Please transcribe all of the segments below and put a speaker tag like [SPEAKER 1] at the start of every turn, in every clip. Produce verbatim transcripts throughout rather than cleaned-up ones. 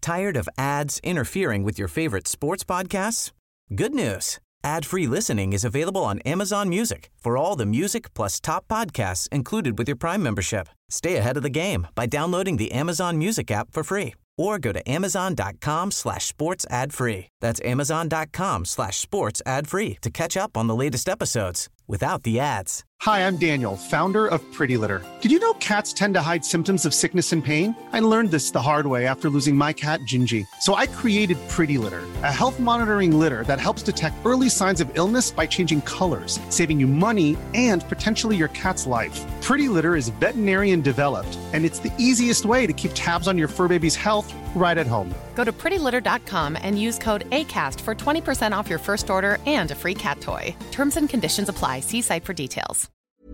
[SPEAKER 1] Tired of ads interfering with your favorite sports podcasts? Good news. Ad-free listening is available on Amazon Music for all the music plus top podcasts included with your Prime membership. Stay ahead of the game by downloading the Amazon Music app for free or go to amazon.com slash sports ad free. That's amazon.com slash sports ad free to catch up on the latest episodes without the ads.
[SPEAKER 2] Hi, I'm Daniel, founder of Pretty Litter. Did you know cats tend to hide symptoms of sickness and pain? I learned this the hard way after losing my cat, Gingy. So I created Pretty Litter, a health monitoring litter that helps detect early signs of illness by changing colors, saving you money and potentially your cat's life. Pretty Litter is veterinarian developed, and it's the easiest way to keep tabs on your fur baby's health right at home.
[SPEAKER 3] Go to pretty litter dot com and use code ACAST for twenty percent off your first order and a free cat toy. Terms and conditions apply. See site for details.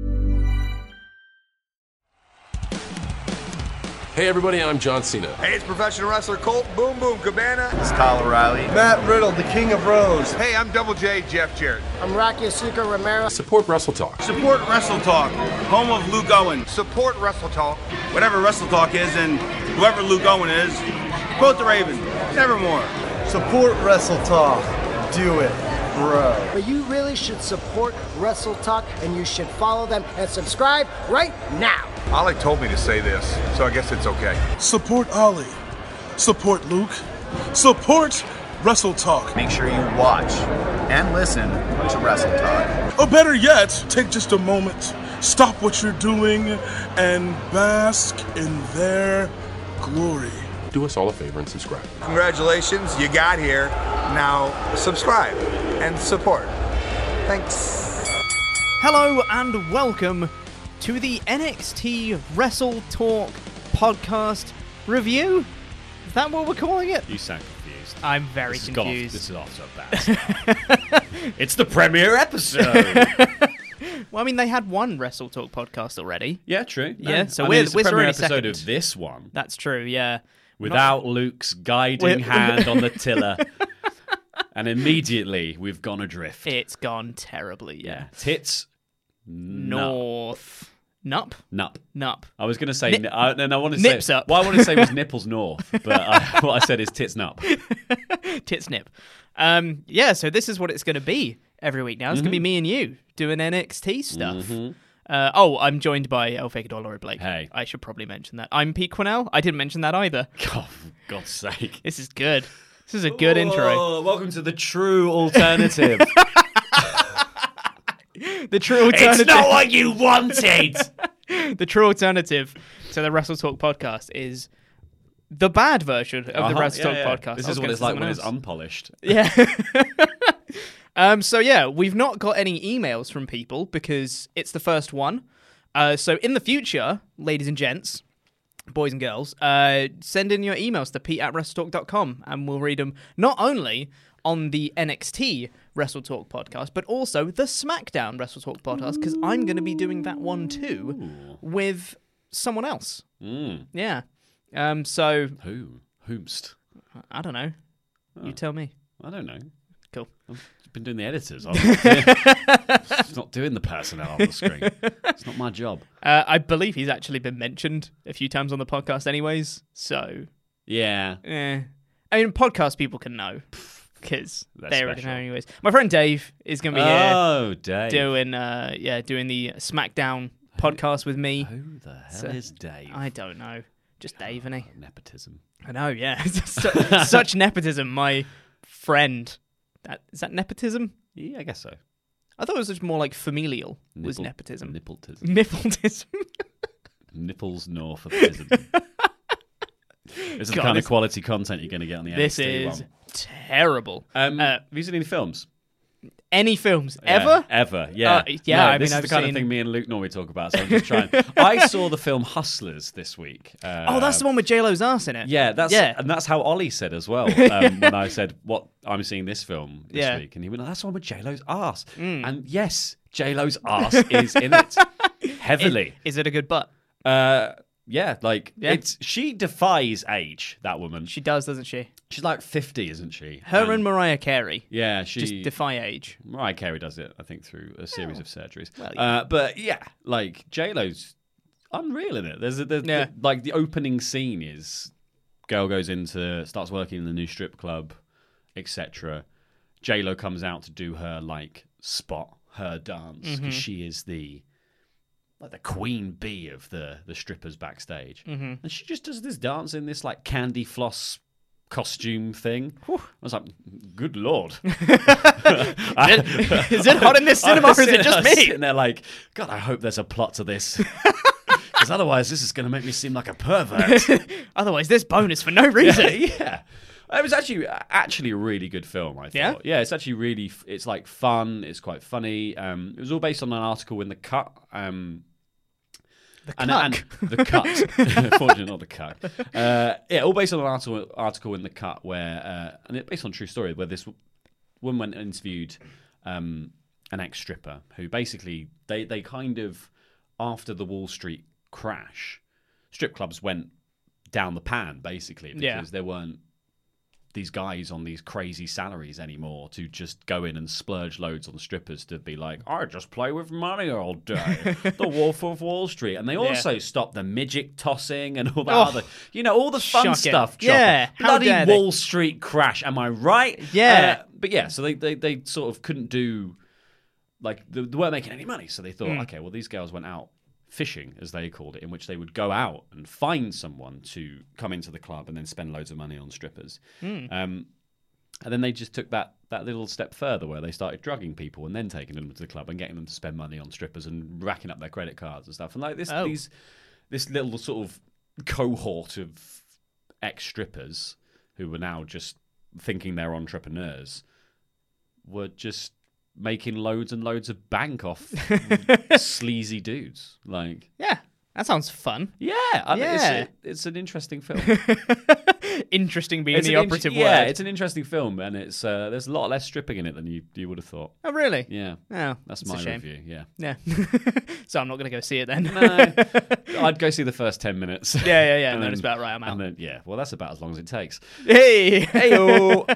[SPEAKER 4] Hey everybody, I'm John Cena.
[SPEAKER 5] Hey, it's professional wrestler Colt Boom Boom Cabana.
[SPEAKER 6] It's Kyle O'Reilly.
[SPEAKER 7] Matt Riddle, the King of Rose.
[SPEAKER 5] Hey, I'm Double J, Jeff Jarrett.
[SPEAKER 8] I'm Rocky Asuka Romero.
[SPEAKER 4] Support Wrestle Talk.
[SPEAKER 6] Support Wrestle Talk, home of Luke Owen.
[SPEAKER 5] Support Wrestle Talk.
[SPEAKER 6] Whatever Wrestle Talk is and whoever Luke Owen is, quote the Raven, nevermore.
[SPEAKER 7] Support Wrestle Talk. Do it, bro.
[SPEAKER 8] But you really should support Wrestle Talk, and you should follow them and subscribe right now.
[SPEAKER 5] Ollie told me to say this, so I guess it's okay.
[SPEAKER 9] Support Ollie. Support Luke. Support Wrestle Talk.
[SPEAKER 6] Make sure you watch and listen to Wrestle Talk.
[SPEAKER 9] Or better yet, take just a moment, stop what you're doing, and bask in their glory.
[SPEAKER 4] Do us all a favor and subscribe.
[SPEAKER 5] Congratulations, you got here. Now subscribe and support. Thanks.
[SPEAKER 10] Hello and welcome to the N X T Wrestle Talk podcast review. Is that what we're calling it?
[SPEAKER 11] You sound confused.
[SPEAKER 10] I'm very
[SPEAKER 11] this
[SPEAKER 10] confused.
[SPEAKER 11] Off, this is off to a bad start. It's the premiere episode.
[SPEAKER 10] Well, I mean, they had one Wrestle Talk podcast already.
[SPEAKER 11] Yeah, true.
[SPEAKER 10] Yeah,
[SPEAKER 11] no.
[SPEAKER 10] so
[SPEAKER 11] I
[SPEAKER 10] we're,
[SPEAKER 11] mean, it's
[SPEAKER 10] we're
[SPEAKER 11] the premiere
[SPEAKER 10] already
[SPEAKER 11] episode
[SPEAKER 10] second.
[SPEAKER 11] of this one.
[SPEAKER 10] That's true, yeah.
[SPEAKER 11] Without
[SPEAKER 10] Not...
[SPEAKER 11] Luke's guiding
[SPEAKER 10] we're...
[SPEAKER 11] hand on the tiller. And immediately, we've gone adrift.
[SPEAKER 10] It's gone terribly, yeah.
[SPEAKER 11] yeah. Tits
[SPEAKER 10] north. Nup?
[SPEAKER 11] Nup.
[SPEAKER 10] Nup.
[SPEAKER 11] I was going to say,
[SPEAKER 10] Nip,
[SPEAKER 11] uh, and I want to
[SPEAKER 10] nips
[SPEAKER 11] say,
[SPEAKER 10] up.
[SPEAKER 11] what I wanted to say was nipples north, but I, what I said is tits nup.
[SPEAKER 10] Tits nip. Um, yeah, so this is what it's going to be every week now. It's mm-hmm. going to be me and you doing N X T stuff. Mm-hmm. Uh, oh, I'm joined by El Fagador, Laurie Blake.
[SPEAKER 11] Hey.
[SPEAKER 10] I should probably mention that. I'm Pete Quinnell. I didn't mention that either.
[SPEAKER 11] God, for God's sake.
[SPEAKER 10] This is good. This is a good
[SPEAKER 11] oh,
[SPEAKER 10] intro.
[SPEAKER 11] Welcome to the true alternative.
[SPEAKER 10] The true alternative.
[SPEAKER 11] It's not what you wanted.
[SPEAKER 10] The true alternative to the Wrestle Talk podcast is the bad version of
[SPEAKER 11] uh-huh,
[SPEAKER 10] the Wrestle
[SPEAKER 11] yeah,
[SPEAKER 10] Talk
[SPEAKER 11] yeah.
[SPEAKER 10] podcast.
[SPEAKER 11] This is what it's like when else. It's unpolished.
[SPEAKER 10] Yeah. um. So yeah, we've not got any emails from people because it's the first one. Uh. So in the future, ladies and gents, boys and girls, uh, send in your emails to pete at wrestletalk dot com and we'll read them not only on the N X T Wrestle Talk podcast, but also the SmackDown Wrestle Talk podcast, because I'm going to be doing that one too Ooh. with someone else.
[SPEAKER 11] Mm.
[SPEAKER 10] Yeah. Um. So
[SPEAKER 11] who? Whomst?
[SPEAKER 10] I don't know. Oh. You tell me.
[SPEAKER 11] I don't know.
[SPEAKER 10] Cool.
[SPEAKER 11] I've been doing the editors. I'm not doing, not doing the personnel on the screen. It's not my job.
[SPEAKER 10] Uh, I believe he's actually been mentioned a few times on the podcast, anyways. So
[SPEAKER 11] yeah.
[SPEAKER 10] Eh. I mean, podcast people can know. Because they already
[SPEAKER 11] special.
[SPEAKER 10] know anyways. My friend Dave is going to be here.
[SPEAKER 11] Oh, Dave.
[SPEAKER 10] Doing, uh, yeah, doing the SmackDown podcast with me.
[SPEAKER 11] Who the hell
[SPEAKER 10] so,
[SPEAKER 11] is Dave?
[SPEAKER 10] I don't know. Just Dave, isn't he?
[SPEAKER 11] Oh, nepotism.
[SPEAKER 10] I know, yeah. such, such nepotism. My friend. That, is that nepotism?
[SPEAKER 11] Yeah, I guess so.
[SPEAKER 10] I thought it was just more like familial
[SPEAKER 11] Nipple,
[SPEAKER 10] was nepotism.
[SPEAKER 11] Nippletism.
[SPEAKER 10] Nippletism.
[SPEAKER 11] Nipples north of tism. This is God, the kind this, of quality content you're going to get on the N X T
[SPEAKER 10] This is
[SPEAKER 11] one.
[SPEAKER 10] terrible.
[SPEAKER 11] Um,
[SPEAKER 10] uh,
[SPEAKER 11] have you seen any films?
[SPEAKER 10] Any films
[SPEAKER 11] yeah,
[SPEAKER 10] ever?
[SPEAKER 11] Ever, yeah.
[SPEAKER 10] Uh, yeah,
[SPEAKER 11] no,
[SPEAKER 10] I
[SPEAKER 11] this
[SPEAKER 10] mean,
[SPEAKER 11] is
[SPEAKER 10] I've
[SPEAKER 11] the kind
[SPEAKER 10] seen...
[SPEAKER 11] of thing me and Luke normally talk about, so I'm just trying. I saw the film Hustlers this week. Uh,
[SPEAKER 10] oh, that's the one with J-Lo's ass in it?
[SPEAKER 11] Yeah, that's
[SPEAKER 10] yeah.
[SPEAKER 11] and that's how Ollie said as well um, when I said, what I'm seeing this film this
[SPEAKER 10] yeah.
[SPEAKER 11] week. And he went, oh, that's the one with J-Lo's ass.
[SPEAKER 10] Mm.
[SPEAKER 11] And yes, J-Lo's ass is in it. Heavily.
[SPEAKER 10] Is, is it a good butt?
[SPEAKER 11] Uh, yeah, like,
[SPEAKER 10] yeah.
[SPEAKER 11] it's she defies age, that woman.
[SPEAKER 10] She does, doesn't she?
[SPEAKER 11] She's like fifty, isn't she?
[SPEAKER 10] Her and,
[SPEAKER 11] and
[SPEAKER 10] Mariah Carey.
[SPEAKER 11] Yeah, she...
[SPEAKER 10] Just defy age.
[SPEAKER 11] Mariah Carey does it, I think, through a series oh. of surgeries.
[SPEAKER 10] Well, yeah.
[SPEAKER 11] uh, but yeah, like, J-Lo's unreal in it. There's, a, there's
[SPEAKER 10] yeah.
[SPEAKER 11] the, like, the opening scene is girl goes into, starts working in the new strip club, et cetera. J-Lo comes out to do her like spot, her dance, because
[SPEAKER 10] Mm-hmm.
[SPEAKER 11] she is the like the queen bee of the the strippers backstage,
[SPEAKER 10] Mm-hmm.
[SPEAKER 11] and she just does this dance in this like candy floss costume thing. I was like, good lord.
[SPEAKER 10] Is it hot in this cinema, or is it just
[SPEAKER 11] I was
[SPEAKER 10] me?
[SPEAKER 11] sitting there like, God, I hope there's a plot to this. Because otherwise this is going to make me seem like a pervert.
[SPEAKER 10] Otherwise, this bonus for no reason.
[SPEAKER 11] yeah, yeah. It was actually actually a really good film, I thought.
[SPEAKER 10] Yeah?
[SPEAKER 11] Yeah, it's actually really, it's like fun, it's quite funny. Um, it was all based on an article in The Cut. Um,
[SPEAKER 10] The
[SPEAKER 11] and,
[SPEAKER 10] cuck.
[SPEAKER 11] and The Cut. Fortunately, not The Cut. Uh, yeah, all based on an article, article in The Cut where, uh, and it's based on a true story, where this woman went and interviewed um, an ex-stripper who basically, they, they kind of, after the Wall Street crash, strip clubs went down the pan, basically, because
[SPEAKER 10] Yeah.
[SPEAKER 11] there weren't these guys on these crazy salaries anymore to just go in and splurge loads on strippers to be like, I just play with money all day. The Wolf of Wall Street. And they also yeah. stopped the midget tossing and all that
[SPEAKER 10] oh,
[SPEAKER 11] other, you know, all the fun
[SPEAKER 10] shocking.
[SPEAKER 11] stuff.
[SPEAKER 10] Yeah.
[SPEAKER 11] Bloody Wall Street crash. Am I right?
[SPEAKER 10] Yeah.
[SPEAKER 11] Uh, but yeah, so they, they, they sort of couldn't do, like, they, they weren't making any money. So they thought, mm. okay, well, these girls went out fishing, as they called it, in which they would go out and find someone to come into the club and then spend loads of money on strippers.
[SPEAKER 10] Mm.
[SPEAKER 11] Um, and then they just took that that little step further where they started drugging people and then taking them to the club and getting them to spend money on strippers and racking up their credit cards and stuff. And like this,
[SPEAKER 10] oh.
[SPEAKER 11] these this little sort of cohort of ex-strippers who were now just thinking they're entrepreneurs were just making loads and loads of bank off sleazy dudes. Like,
[SPEAKER 10] yeah, that sounds fun.
[SPEAKER 11] Yeah, I mean,
[SPEAKER 10] yeah.
[SPEAKER 11] It's, a, it's an interesting film.
[SPEAKER 10] Interesting being
[SPEAKER 11] it's
[SPEAKER 10] the
[SPEAKER 11] int-
[SPEAKER 10] operative
[SPEAKER 11] yeah,
[SPEAKER 10] word.
[SPEAKER 11] it's an interesting film, and it's uh, there's a lot less stripping in it than you, you would have thought.
[SPEAKER 10] Oh, really?
[SPEAKER 11] Yeah.
[SPEAKER 10] Oh,
[SPEAKER 11] that's my
[SPEAKER 10] a shame.
[SPEAKER 11] review. Yeah.
[SPEAKER 10] Yeah. So I'm not going to go see it then.
[SPEAKER 11] No, I'd go see the first ten minutes.
[SPEAKER 10] Yeah, yeah, yeah.
[SPEAKER 11] and
[SPEAKER 10] And
[SPEAKER 11] then
[SPEAKER 10] it's about right. I'm out.
[SPEAKER 11] And then, yeah, well, that's about as long as it takes.
[SPEAKER 10] Hey,
[SPEAKER 11] hey-o.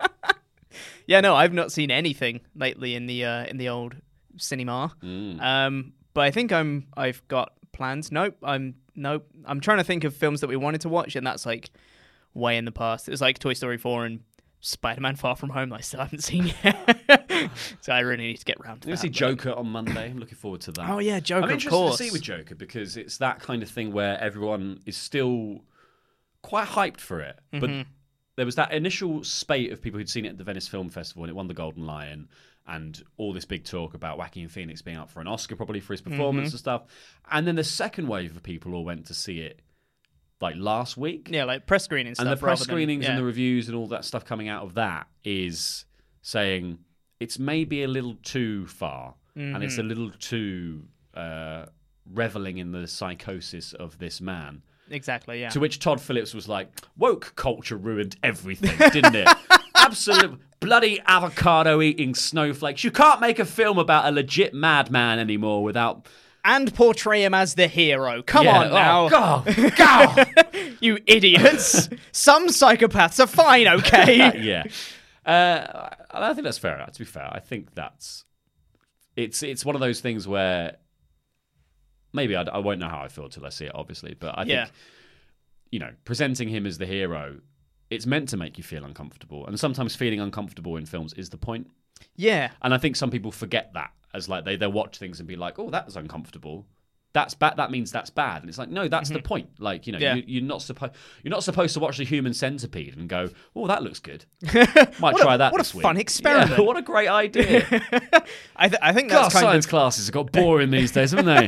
[SPEAKER 10] Yeah, no, I've not seen anything lately in the uh, in the old cinema.
[SPEAKER 11] Mm.
[SPEAKER 10] Um, but I think I'm I've got plans. Nope, I'm nope. I'm trying to think of films that we wanted to watch, and that's like way in the past. It was like Toy Story four and Spider-Man Far From Home that I still haven't seen yet. So I really need to get round to
[SPEAKER 11] I'm
[SPEAKER 10] that.
[SPEAKER 11] going to see Joker on Monday. I'm looking forward to that.
[SPEAKER 10] Oh yeah, Joker.
[SPEAKER 11] I'm
[SPEAKER 10] of
[SPEAKER 11] interested
[SPEAKER 10] course.
[SPEAKER 11] to see with Joker because it's that kind of thing where everyone is still quite hyped for it,
[SPEAKER 10] Mm-hmm.
[SPEAKER 11] but there was that initial spate of people who'd seen it at the Venice Film Festival and it won the Golden Lion, and all this big talk about Joaquin Phoenix being up for an Oscar probably for his performance
[SPEAKER 10] Mm-hmm.
[SPEAKER 11] and stuff. And then the second wave of people all went to see it like last week.
[SPEAKER 10] Yeah, like press screenings
[SPEAKER 11] and
[SPEAKER 10] stuff.
[SPEAKER 11] the press
[SPEAKER 10] rather
[SPEAKER 11] screenings
[SPEAKER 10] than, yeah.
[SPEAKER 11] and the reviews and all that stuff coming out of that is saying it's maybe a little too far
[SPEAKER 10] mm-hmm.
[SPEAKER 11] and it's a little too uh, reveling in the psychosis of this man.
[SPEAKER 10] Exactly, yeah.
[SPEAKER 11] To which Todd Phillips was like, woke culture ruined everything, didn't it? Absolute bloody avocado-eating snowflakes. You can't make a film about a legit madman anymore without...
[SPEAKER 10] And portray him as the hero. Come
[SPEAKER 11] Yeah,
[SPEAKER 10] on now.
[SPEAKER 11] Oh, God, God.
[SPEAKER 10] You idiots. Some psychopaths are fine, okay?
[SPEAKER 11] Yeah. Uh, I think that's fair. To be fair, I think that's... It's it's one of those things where... Maybe I, I won't know how I feel till I see it, obviously. But I think,
[SPEAKER 10] yeah.
[SPEAKER 11] you know, presenting him as the hero, it's meant to make you feel uncomfortable. And sometimes feeling uncomfortable in films is the point.
[SPEAKER 10] Yeah.
[SPEAKER 11] And I think some people forget that as like they, they'll watch things and be like, oh, that was uncomfortable. That's bad. That means that's bad. And it's like, no, that's mm-hmm. the point. Like, you know,
[SPEAKER 10] yeah.
[SPEAKER 11] you, you're not supposed you're not supposed to watch the Human Centipede and go, oh, that looks good. Might try
[SPEAKER 10] a,
[SPEAKER 11] that.
[SPEAKER 10] What
[SPEAKER 11] this
[SPEAKER 10] a
[SPEAKER 11] week.
[SPEAKER 10] fun experiment!
[SPEAKER 11] Yeah, what a great idea.
[SPEAKER 10] I, th- I think
[SPEAKER 11] God,
[SPEAKER 10] that's kind
[SPEAKER 11] science
[SPEAKER 10] of...
[SPEAKER 11] classes have got boring these days, haven't they?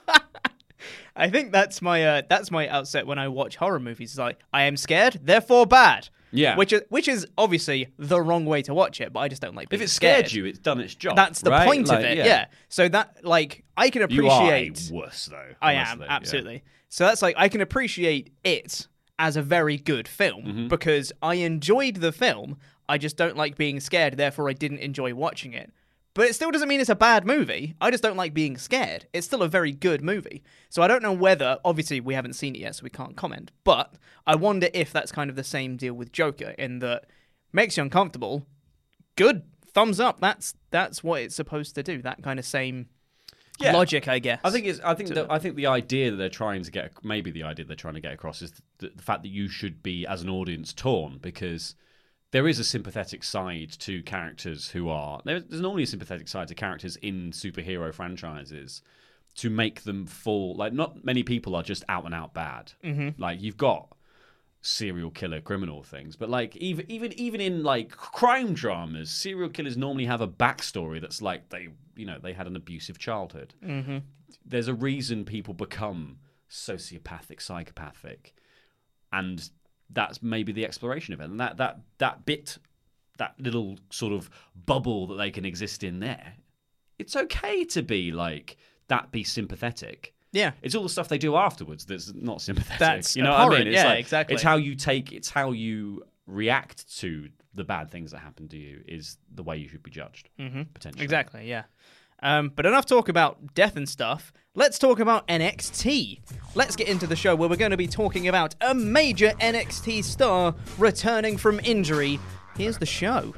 [SPEAKER 10] I think that's my uh, that's my outset when I watch horror movies. It's like, I am scared, therefore bad.
[SPEAKER 11] Yeah.
[SPEAKER 10] Which is which is obviously the wrong way to watch it, but I just don't like being
[SPEAKER 11] If it
[SPEAKER 10] scared.
[SPEAKER 11] scared you, it's done its job.
[SPEAKER 10] That's the
[SPEAKER 11] right?
[SPEAKER 10] point
[SPEAKER 11] like,
[SPEAKER 10] of it.
[SPEAKER 11] Yeah.
[SPEAKER 10] yeah. So that like I can appreciate.
[SPEAKER 11] You are a wuss, though.
[SPEAKER 10] I
[SPEAKER 11] honestly,
[SPEAKER 10] am absolutely. Yeah. So that's like I can appreciate it as a very good film
[SPEAKER 11] mm-hmm.
[SPEAKER 10] because I enjoyed the film. I just don't like being scared. Therefore, I didn't enjoy watching it. But it still doesn't mean it's a bad movie. I just don't like being scared. It's still a very good movie. So I don't know whether, obviously we haven't seen it yet, so we can't comment. But I wonder if that's kind of the same deal with Joker, in that makes you uncomfortable. Good, thumbs up. That's that's what it's supposed to do. That kind of same
[SPEAKER 11] Yeah.
[SPEAKER 10] logic, I guess.
[SPEAKER 11] I think it's. I think
[SPEAKER 10] to-
[SPEAKER 11] that. I think the idea that they're trying to get, maybe the idea they're trying to get across is the, the fact that you should be, as an audience, torn because there is a sympathetic side to characters who are. There's normally a sympathetic side to characters in superhero franchises to make them fall. Like, not many people are just out and out bad.
[SPEAKER 10] Mm-hmm.
[SPEAKER 11] Like, you've got serial killer criminal things, but like even even even in like crime dramas, serial killers normally have a backstory that's like they you know they had an abusive childhood.
[SPEAKER 10] Mm-hmm.
[SPEAKER 11] There's a reason people become sociopathic, psychopathic, and that's maybe the exploration of it. And that that that bit, that little sort of bubble that they can exist in there, it's okay to be like that, be sympathetic.
[SPEAKER 10] Yeah,
[SPEAKER 11] it's all the stuff they do afterwards that's not sympathetic.
[SPEAKER 10] That's
[SPEAKER 11] you know what I
[SPEAKER 10] abhorrent.
[SPEAKER 11] mean? It's
[SPEAKER 10] Yeah,
[SPEAKER 11] like,
[SPEAKER 10] exactly.
[SPEAKER 11] It's how you take. It's how you react to the bad things that happen to you. Is the way you should be judged.
[SPEAKER 10] Mm-hmm.
[SPEAKER 11] Potentially,
[SPEAKER 10] exactly. Yeah. Um, but enough talk about death and stuff. Let's talk about N X T. Let's get into the show where we're going to be talking about a major N X T star returning from injury. Here's the show.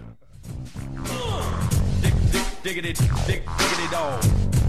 [SPEAKER 12] Dig, dig, diggity, dig, diggity dog.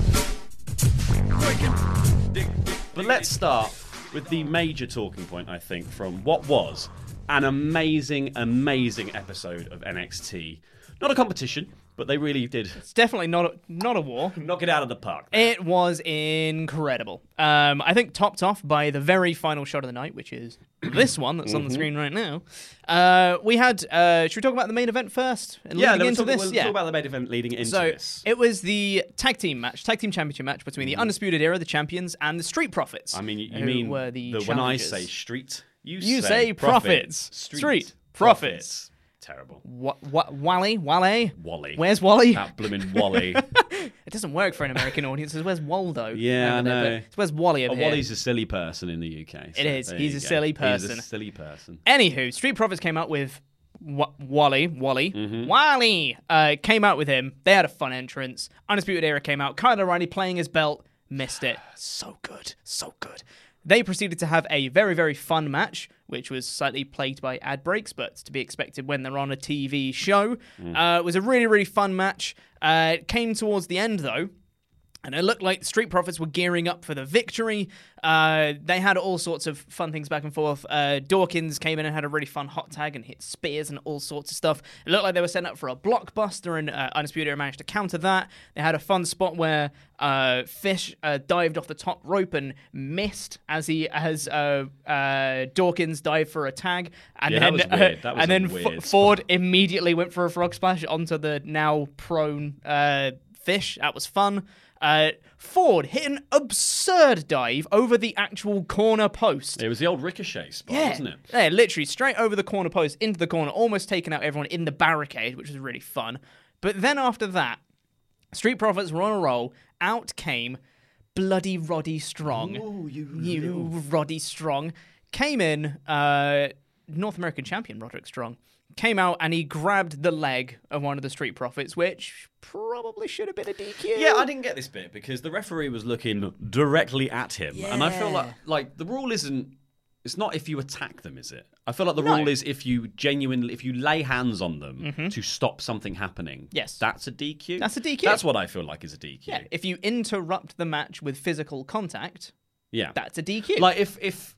[SPEAKER 11] But let's start with the major talking point, I think, from what was an amazing, amazing episode of N X T. Not a competition, but they really did.
[SPEAKER 10] It's definitely not a, not a war.
[SPEAKER 11] Knock it out of the park.
[SPEAKER 10] It was incredible. Um, I think topped off by the very final shot of the night, which is this one that's mm-hmm. on the screen right now. Uh, we had. Uh, should we talk about the main event first? And
[SPEAKER 11] yeah,
[SPEAKER 10] leading into
[SPEAKER 11] talk,
[SPEAKER 10] this.
[SPEAKER 11] We'll
[SPEAKER 10] yeah,
[SPEAKER 11] talk about the main event leading into
[SPEAKER 10] so
[SPEAKER 11] this.
[SPEAKER 10] It was the tag team match, tag team championship match between the Undisputed Era, the champions, and the Street Profits.
[SPEAKER 11] I mean, you
[SPEAKER 10] who
[SPEAKER 11] mean
[SPEAKER 10] were the,
[SPEAKER 11] the when I say street, you,
[SPEAKER 10] you
[SPEAKER 11] say,
[SPEAKER 10] say profits.
[SPEAKER 11] Street,
[SPEAKER 10] street
[SPEAKER 11] profits.
[SPEAKER 10] profits.
[SPEAKER 11] Terrible.
[SPEAKER 10] What? What? Wally? Wally?
[SPEAKER 11] Wally.
[SPEAKER 10] Where's Wally?
[SPEAKER 11] That blooming Wally.
[SPEAKER 10] It doesn't work for an American audience. It's where's Waldo?
[SPEAKER 11] Yeah, I know.
[SPEAKER 10] There, it's where's Wally over
[SPEAKER 11] oh,
[SPEAKER 10] here?
[SPEAKER 11] Wally's a silly person in the U K. So
[SPEAKER 10] it is. He's a
[SPEAKER 11] go.
[SPEAKER 10] silly person.
[SPEAKER 11] He's a silly person.
[SPEAKER 10] Anywho, Street Profits came out with w- Wally. Wally.
[SPEAKER 11] Mm-hmm.
[SPEAKER 10] Wally uh, came out with him. They had a fun entrance. Undisputed Era came out. Kyle O'Reilly playing his belt. Missed it. So good. So good. They proceeded to have a very, very fun match, which was slightly plagued by ad breaks, but to be expected when they're on a T V show. Mm. Uh, it was a really, really fun match. Uh, it came towards the end, though, and it looked like the Street Profits were gearing up for the victory. Uh, they had all sorts of fun things back and forth. Uh, Dawkins came in and had a really fun hot tag and hit spears and all sorts of stuff. It looked like they were setting up for a blockbuster, and uh, Undisputed Era managed to counter that. They had a fun spot where uh, Fish uh, dived off the top rope and missed as he as uh, uh, Dawkins dived for a tag. And
[SPEAKER 11] yeah,
[SPEAKER 10] then,
[SPEAKER 11] that was weird. That was
[SPEAKER 10] and then
[SPEAKER 11] weird
[SPEAKER 10] F- Ford immediately went for a frog splash onto the now prone uh, Fish. That was fun. Uh, Ford hit an absurd dive over the actual corner post.
[SPEAKER 11] It was the old Ricochet spot,
[SPEAKER 10] yeah.
[SPEAKER 11] wasn't it?
[SPEAKER 10] Yeah, literally straight over the corner post, into the corner, almost taking out everyone in the barricade, which was really fun. But then after that, Street Profits were on a roll. Out came bloody Roddy Strong.
[SPEAKER 11] Ooh, you,
[SPEAKER 10] you Roddy Strong. Came in, uh, North American champion Roderick Strong. Came out and he grabbed the leg of one of the Street Profits, which probably should have been a D Q.
[SPEAKER 11] Yeah, I didn't get this bit because the referee was looking directly at him.
[SPEAKER 10] Yeah.
[SPEAKER 11] And I feel like like the rule isn't, it's not if you attack them, is it? I feel like the
[SPEAKER 10] No.
[SPEAKER 11] rule is if you genuinely, if you lay hands on them
[SPEAKER 10] Mhm.
[SPEAKER 11] to stop something happening.
[SPEAKER 10] Yes.
[SPEAKER 11] That's a D Q.
[SPEAKER 10] That's a D Q.
[SPEAKER 11] That's what I feel like is a D Q.
[SPEAKER 10] Yeah, if you interrupt the match with physical contact,
[SPEAKER 11] Yeah.
[SPEAKER 10] that's a D Q.
[SPEAKER 11] Like if, if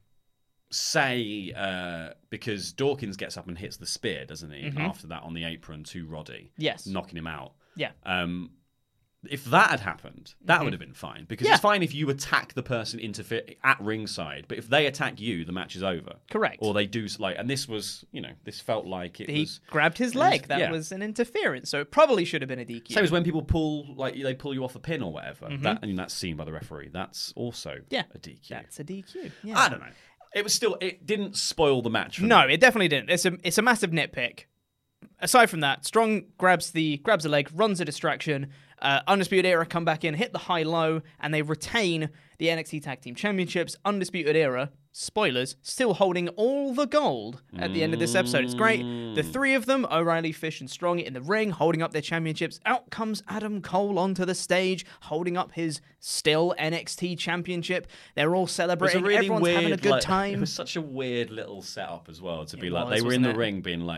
[SPEAKER 11] say, uh, because Dawkins gets up and hits the spear, doesn't he?
[SPEAKER 10] Mhm.
[SPEAKER 11] After that on the apron to Roddy.
[SPEAKER 10] Yes.
[SPEAKER 11] Knocking him out.
[SPEAKER 10] Yeah.
[SPEAKER 11] Um, if that had happened, that
[SPEAKER 10] Mhm.
[SPEAKER 11] would have been fine. Because
[SPEAKER 10] Yeah.
[SPEAKER 11] it's fine if you attack the person interfere at ringside, but if they attack you, the match is over.
[SPEAKER 10] Correct.
[SPEAKER 11] Or they do s- like, and this was, you know, this felt like it
[SPEAKER 10] he
[SPEAKER 11] was.
[SPEAKER 10] grabbed his
[SPEAKER 11] it
[SPEAKER 10] leg.
[SPEAKER 11] was-
[SPEAKER 10] that
[SPEAKER 11] yeah.
[SPEAKER 10] was an interference, so it probably should have been a D Q.
[SPEAKER 11] Same as when people pull, like they pull you off a pin or whatever.
[SPEAKER 10] Mhm.
[SPEAKER 11] That, I mean, that's seen by the referee. That's also
[SPEAKER 10] Yeah.
[SPEAKER 11] a D Q.
[SPEAKER 10] That's a D Q. Yeah.
[SPEAKER 11] I don't know. It was still. It didn't spoil the match. For
[SPEAKER 10] No,
[SPEAKER 11] me.
[SPEAKER 10] it definitely didn't. It's a it's a massive nitpick. Aside from that, Strong grabs the grabs a leg, runs a distraction. Uh, Undisputed Era come back in, hit the high low, and they retain the N X T Tag Team Championships. Undisputed Era, spoilers, still holding all the gold at the end of this episode. It's great. The three of them, O'Reilly, Fish, and Strong, in the ring, holding up their championships. Out comes Adam Cole onto the stage, holding up his still N X T Championship. They're all
[SPEAKER 11] It was a
[SPEAKER 10] celebrating.
[SPEAKER 11] really
[SPEAKER 10] Everyone's
[SPEAKER 11] weird,
[SPEAKER 10] having a good
[SPEAKER 11] like,
[SPEAKER 10] time.
[SPEAKER 11] It was such a weird little setup as well to be
[SPEAKER 10] It
[SPEAKER 11] like
[SPEAKER 10] was,
[SPEAKER 11] they were in
[SPEAKER 10] wasn't
[SPEAKER 11] the
[SPEAKER 10] it?
[SPEAKER 11] ring being like,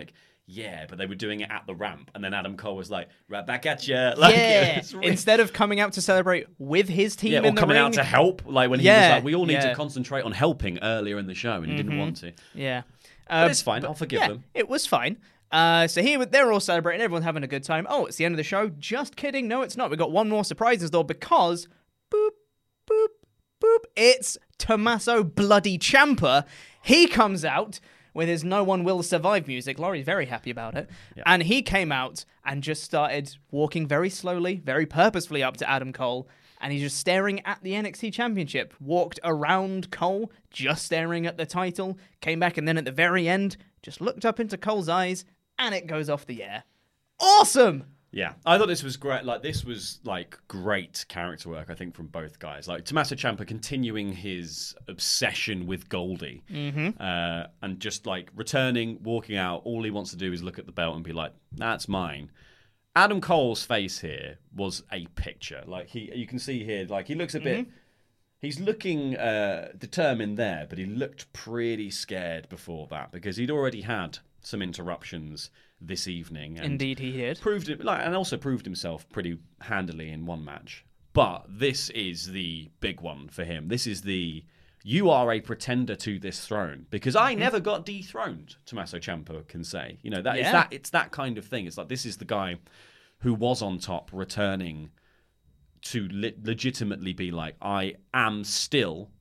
[SPEAKER 11] yeah, but they were doing it at the ramp, and then Adam Cole was like, right back at you. Like,
[SPEAKER 10] yeah,
[SPEAKER 11] really...
[SPEAKER 10] instead of coming out to celebrate with his team
[SPEAKER 11] yeah,
[SPEAKER 10] in
[SPEAKER 11] or
[SPEAKER 10] the
[SPEAKER 11] coming
[SPEAKER 10] ring.
[SPEAKER 11] out to help, like when he
[SPEAKER 10] yeah,
[SPEAKER 11] was like, we all need
[SPEAKER 10] yeah.
[SPEAKER 11] to concentrate on helping earlier in the show, and he
[SPEAKER 10] mm-hmm.
[SPEAKER 11] didn't want to.
[SPEAKER 10] Yeah.
[SPEAKER 11] Uh, but it's fine,
[SPEAKER 10] but,
[SPEAKER 11] I'll forgive
[SPEAKER 10] yeah,
[SPEAKER 11] them.
[SPEAKER 10] It was fine. Uh, so here they're all celebrating, everyone's having a good time. Oh, it's the end of the show. Just kidding. No, it's not. We've got one more surprise in store because boop, boop, boop. It's Tommaso Bloody Ciampa. He comes out with his No One Will Survive music. Laurie's very happy about it. Yeah. And he came out and just started walking very slowly, very purposefully up to Adam Cole. And he's just staring at the N X T Championship. Walked around Cole, just staring at the title. Came back and then at the very end, just looked up into Cole's eyes and it goes off the air. Awesome!
[SPEAKER 11] Yeah, I thought this was great. Like, this was, like, great character work, I think, from both guys. Like, Tommaso Ciampa continuing his obsession with Goldie.
[SPEAKER 10] Mm-hmm.
[SPEAKER 11] Uh, and just, like, returning, walking out. All he wants to do is look at the belt and be like, that's mine. Adam Cole's face here was a picture. Like, he, you can see here, like, he looks a bit...
[SPEAKER 10] Mm-hmm.
[SPEAKER 11] He's looking uh, determined there, but he looked pretty scared before that because he'd already had some interruptions this evening. And
[SPEAKER 10] Indeed, he did.
[SPEAKER 11] Proved it, like, and also proved himself pretty handily in one match. But this is the big one for him. This is the you are a pretender to this throne because I mm-hmm. never got dethroned. Tommaso Ciampa can say, you know, that
[SPEAKER 10] yeah.
[SPEAKER 11] it's that it's that kind of thing. It's like this is the guy who was on top, returning to le- legitimately be like, I am still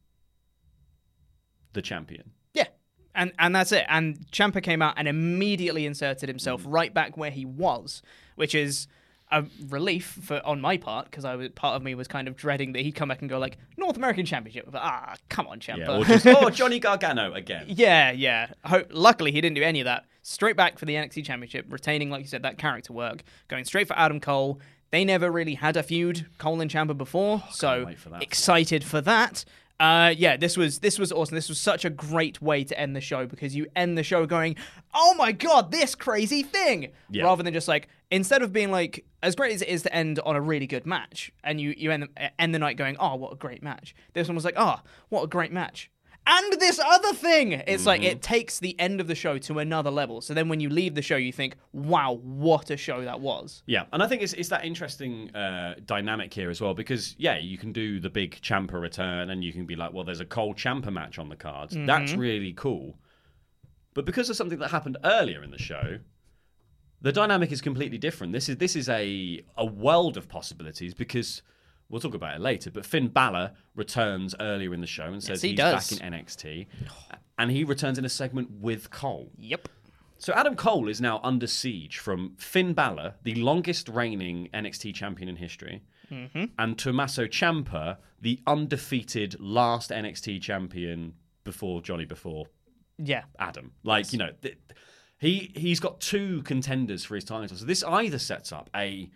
[SPEAKER 11] the champion.
[SPEAKER 10] Yeah. And and that's it. And Ciampa came out and immediately inserted himself mm. right back where he was, which is a relief for on my part because I was part of me was kind of dreading that he'd come back and go like North American Championship. But, ah, come on, Ciampa.
[SPEAKER 11] Yeah, or just, oh, Johnny Gargano again.
[SPEAKER 10] Yeah, yeah. Hope, luckily, he didn't do any of that. Straight back for the N X T Championship, retaining, like you said, that character work, going straight for Adam Cole. They never really had a feud, Cole and Ciampa, before, oh, so for excited for that. Uh, yeah, this was this was awesome. This was such a great way to end the show because you end the show going, oh my god, this crazy thing! Yeah. Rather than just like, instead of being like, as great as it is to end on a really good match, and you, you end, the, end the night going, oh, what a great match. This one was like, oh, what a great match. And this other thing! It's mm-hmm. like, it takes the end of the show to another level. So then when you leave the show, you think, wow, what a show that was.
[SPEAKER 11] Yeah, and I think it's it's that interesting uh, dynamic here as well, because, yeah, you can do the big Ciampa return, and you can be like, well, there's a Cole Ciampa match on the cards. Mm-hmm. That's really cool. But because of something that happened earlier in the show, the dynamic is completely different. This is, this is a, a world of possibilities, because... We'll talk about it later, but Finn Balor returns earlier in the show and says
[SPEAKER 10] yes, he
[SPEAKER 11] he's
[SPEAKER 10] does.
[SPEAKER 11] back in N X T. And he returns in a segment with Cole.
[SPEAKER 10] Yep.
[SPEAKER 11] So Adam Cole is now under siege from Finn Balor, the longest reigning N X T champion in history,
[SPEAKER 10] mm-hmm.
[SPEAKER 11] and Tommaso Ciampa, the undefeated last N X T champion before Johnny, before
[SPEAKER 10] yeah.
[SPEAKER 11] Adam. Like, yes. you know, th- he, he's got two contenders for his title. So this either sets up a...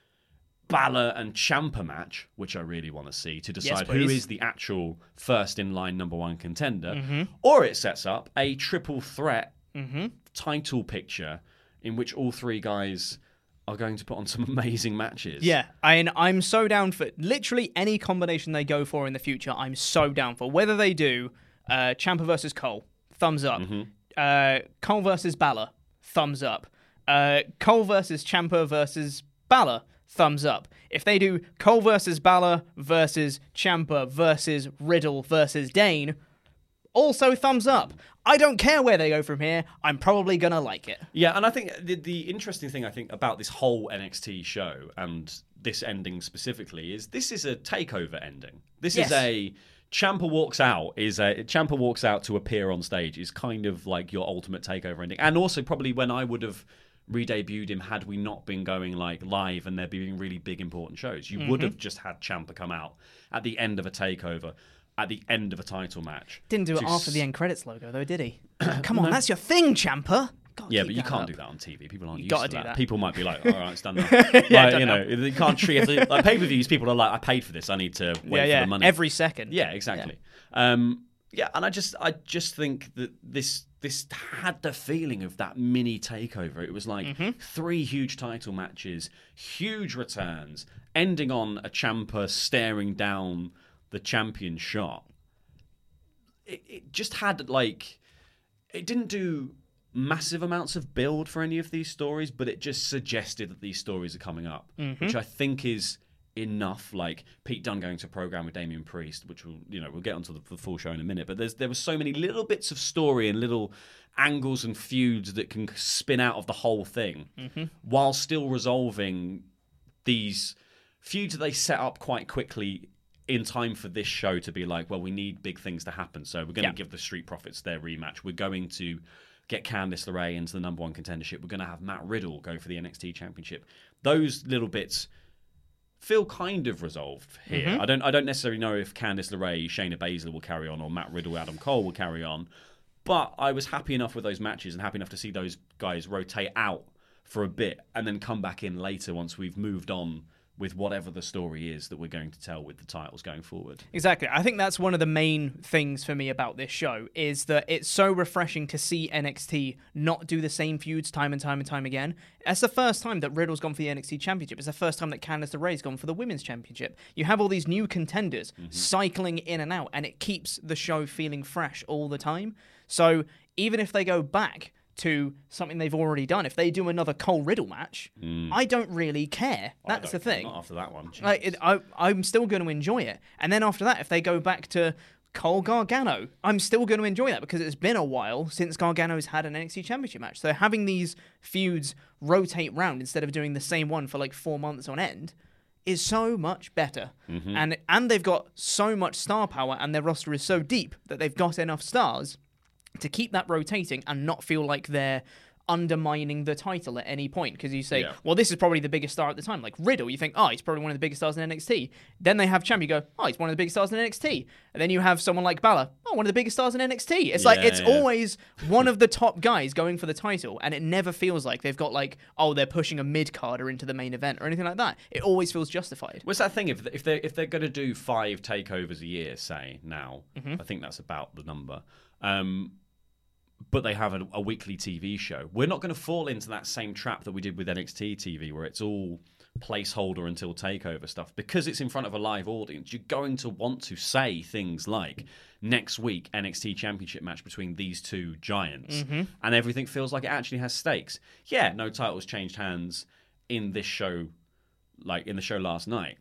[SPEAKER 11] Balor and Ciampa match, which I really want to see, to decide
[SPEAKER 10] yes,
[SPEAKER 11] who is the actual first-in-line number one contender,
[SPEAKER 10] mm-hmm.
[SPEAKER 11] or it sets up a triple threat
[SPEAKER 10] mm-hmm.
[SPEAKER 11] title picture in which all three guys are going to put on some amazing matches.
[SPEAKER 10] Yeah, I, I'm so down for literally any combination they go for in the future. I'm so down for whether they do uh, Ciampa versus Cole, thumbs up.
[SPEAKER 11] Mm-hmm.
[SPEAKER 10] Uh, Cole versus Balor, thumbs up. Uh, Cole versus Ciampa versus Balor. Thumbs up. If they do Cole versus Balor versus Ciampa versus Riddle versus Dane, also thumbs up. I don't care where they go from here. I'm probably going to like it.
[SPEAKER 11] Yeah, and I think the, the interesting thing, I think, about this whole N X T show and this ending specifically is this is a takeover ending. This
[SPEAKER 10] yes.
[SPEAKER 11] is a... Ciampa walks out is a Ciampa walks out to appear on stage is kind of like your ultimate takeover ending. And also probably when I would have re-debuted him had we not been going like live and there being really big important shows. You mm-hmm. would have just had Ciampa come out at the end of a takeover, at the end of a title match.
[SPEAKER 10] Didn't do it after s- the end credits logo though, did he? Come on, no. That's your thing, Ciampa. God,
[SPEAKER 11] yeah, but you can't
[SPEAKER 10] up.
[SPEAKER 11] do that on T V. People aren't
[SPEAKER 10] you
[SPEAKER 11] used
[SPEAKER 10] gotta
[SPEAKER 11] to
[SPEAKER 10] do
[SPEAKER 11] that.
[SPEAKER 10] that.
[SPEAKER 11] People might be like, all right, it's done now.
[SPEAKER 10] yeah,
[SPEAKER 11] like, you know,
[SPEAKER 10] know.
[SPEAKER 11] you can't treat it like pay-per-views. People are like, I paid for this. I need to wait
[SPEAKER 10] yeah, yeah.
[SPEAKER 11] for the money
[SPEAKER 10] every second.
[SPEAKER 11] Yeah, exactly. Yeah. Um, yeah, and I just, I just think that this, this had the feeling of that mini takeover. It was like
[SPEAKER 10] mm-hmm.
[SPEAKER 11] three huge title matches, huge returns, ending on a Ciampa staring down the champion shot. It, it just had like, it didn't do massive amounts of build for any of these stories, but it just suggested that these stories are coming up,
[SPEAKER 10] mm-hmm.
[SPEAKER 11] which I think is enough. Like Pete Dunne going to a program with Damian Priest, which will, you know, we'll get onto the, the full show in a minute. But there's there were so many little bits of story and little angles and feuds that can spin out of the whole thing,
[SPEAKER 10] mm-hmm.
[SPEAKER 11] while still resolving these feuds that they set up quite quickly in time for this show to be like, well, we need big things to happen, so we're going to
[SPEAKER 10] yeah.
[SPEAKER 11] give the Street Profits their rematch. We're going to get Candice LeRae into the number one contendership. We're going to have Matt Riddle go for the N X T Championship. Those little bits feel kind of resolved here.
[SPEAKER 10] Mm-hmm.
[SPEAKER 11] I don't I don't necessarily know if Candice LeRae, Shayna Baszler will carry on, or Matt Riddle, Adam Cole will carry on. But I was happy enough with those matches and happy enough to see those guys rotate out for a bit and then come back in later once we've moved on with whatever the story is that we're going to tell with the titles going forward.
[SPEAKER 10] Exactly. I think that's one of the main things for me about this show, is that it's so refreshing to see N X T not do the same feuds time and time and time again. It's the first time that Riddle's gone for the N X T Championship. It's the first time that Candice LeRae's gone for the Women's Championship. You have all these new contenders mm-hmm. cycling in and out, and it keeps the show feeling fresh all the time. So even if they go back to something they've already done, if they do another Cole Riddle match, mm. I don't really care. That's the thing.
[SPEAKER 11] Not after that one.
[SPEAKER 10] Like, it, I, I'm still going to enjoy it. And then after that, if they go back to Cole Gargano, I'm still going to enjoy that because it's been a while since Gargano's had an N X T Championship match. So having these feuds rotate round instead of doing the same one for like four months on end is so much better.
[SPEAKER 11] Mm-hmm.
[SPEAKER 10] And and they've got so much star power, and their roster is so deep that they've got enough stars to keep that rotating and not feel like they're undermining the title at any point. Because you say,
[SPEAKER 11] yeah.
[SPEAKER 10] well, this is probably the biggest star at the time. Like Riddle, you think, oh, he's probably one of the biggest stars in N X T. Then they have Champ, you go, oh, he's one of the biggest stars in N X T. And then you have someone like Balor, oh, one of the biggest stars in N X T. It's
[SPEAKER 11] yeah,
[SPEAKER 10] like, it's
[SPEAKER 11] yeah.
[SPEAKER 10] always one of the top guys going for the title, and it never feels like they've got like, oh, they're pushing a mid-carder into the main event or anything like that. It always feels justified.
[SPEAKER 11] What's that thing? If, if they're, if they're going to do five takeovers a year, say, now,
[SPEAKER 10] mm-hmm.
[SPEAKER 11] I think that's about the number, um, but they have a, a weekly T V show. We're not going to fall into that same trap that we did with N X T T V, where it's all placeholder until takeover stuff. Because it's in front of a live audience, you're going to want to say things like, next week, N X T Championship match between these two giants.
[SPEAKER 10] Mm-hmm.
[SPEAKER 11] And everything feels like it actually has stakes. Yeah, no titles changed hands in this show, like in the show last night.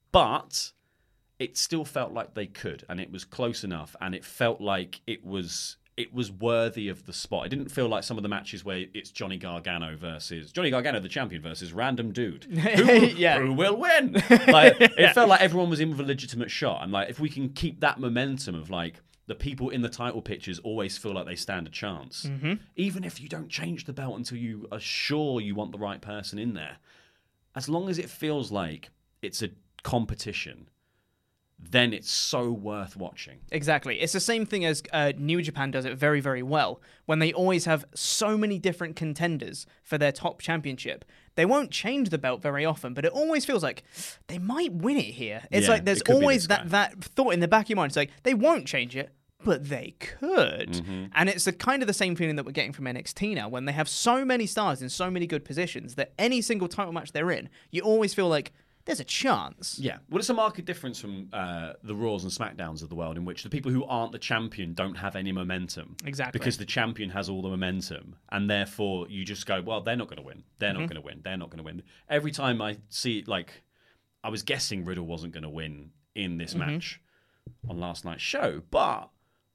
[SPEAKER 11] But it still felt like they could, and it was close enough, and it felt like it was... it was worthy of the spot. It didn't feel like some of the matches where it's Johnny Gargano versus Johnny Gargano, the champion, versus random dude. Who,
[SPEAKER 10] yeah.
[SPEAKER 11] who will win? Like, it
[SPEAKER 10] yeah.
[SPEAKER 11] felt like everyone was in with a legitimate shot. And like, if we can keep that momentum of like the people in the title pictures always feel like they stand a chance,
[SPEAKER 10] mm-hmm.
[SPEAKER 11] even if you don't change the belt until you are sure you want the right person in there, as long as it feels like it's a competition, then it's so worth watching.
[SPEAKER 10] Exactly. It's the same thing as uh, New Japan does it very, very well. When they always have so many different contenders for their top championship, they won't change the belt very often, but it always feels like they might win it here. It's
[SPEAKER 11] yeah,
[SPEAKER 10] like there's always that, that thought in the back of your mind. It's like, they won't change it, but they could.
[SPEAKER 11] Mm-hmm.
[SPEAKER 10] And it's the kind of the same feeling that we're getting from N X T now, when they have so many stars in so many good positions that any single title match they're in, you always feel like there's a chance.
[SPEAKER 11] Yeah. Well, it's a marked difference from uh, the Raws and SmackDowns of the world, in which the people who aren't the champion don't have any momentum.
[SPEAKER 10] Exactly.
[SPEAKER 11] Because the champion has all the momentum, and therefore you just go, well, they're not going to win. They're
[SPEAKER 10] mm-hmm.
[SPEAKER 11] not going to win. They're not going to win. Every time I see, like, I was guessing Riddle wasn't going to win in this
[SPEAKER 10] mm-hmm.
[SPEAKER 11] match on last night's show, but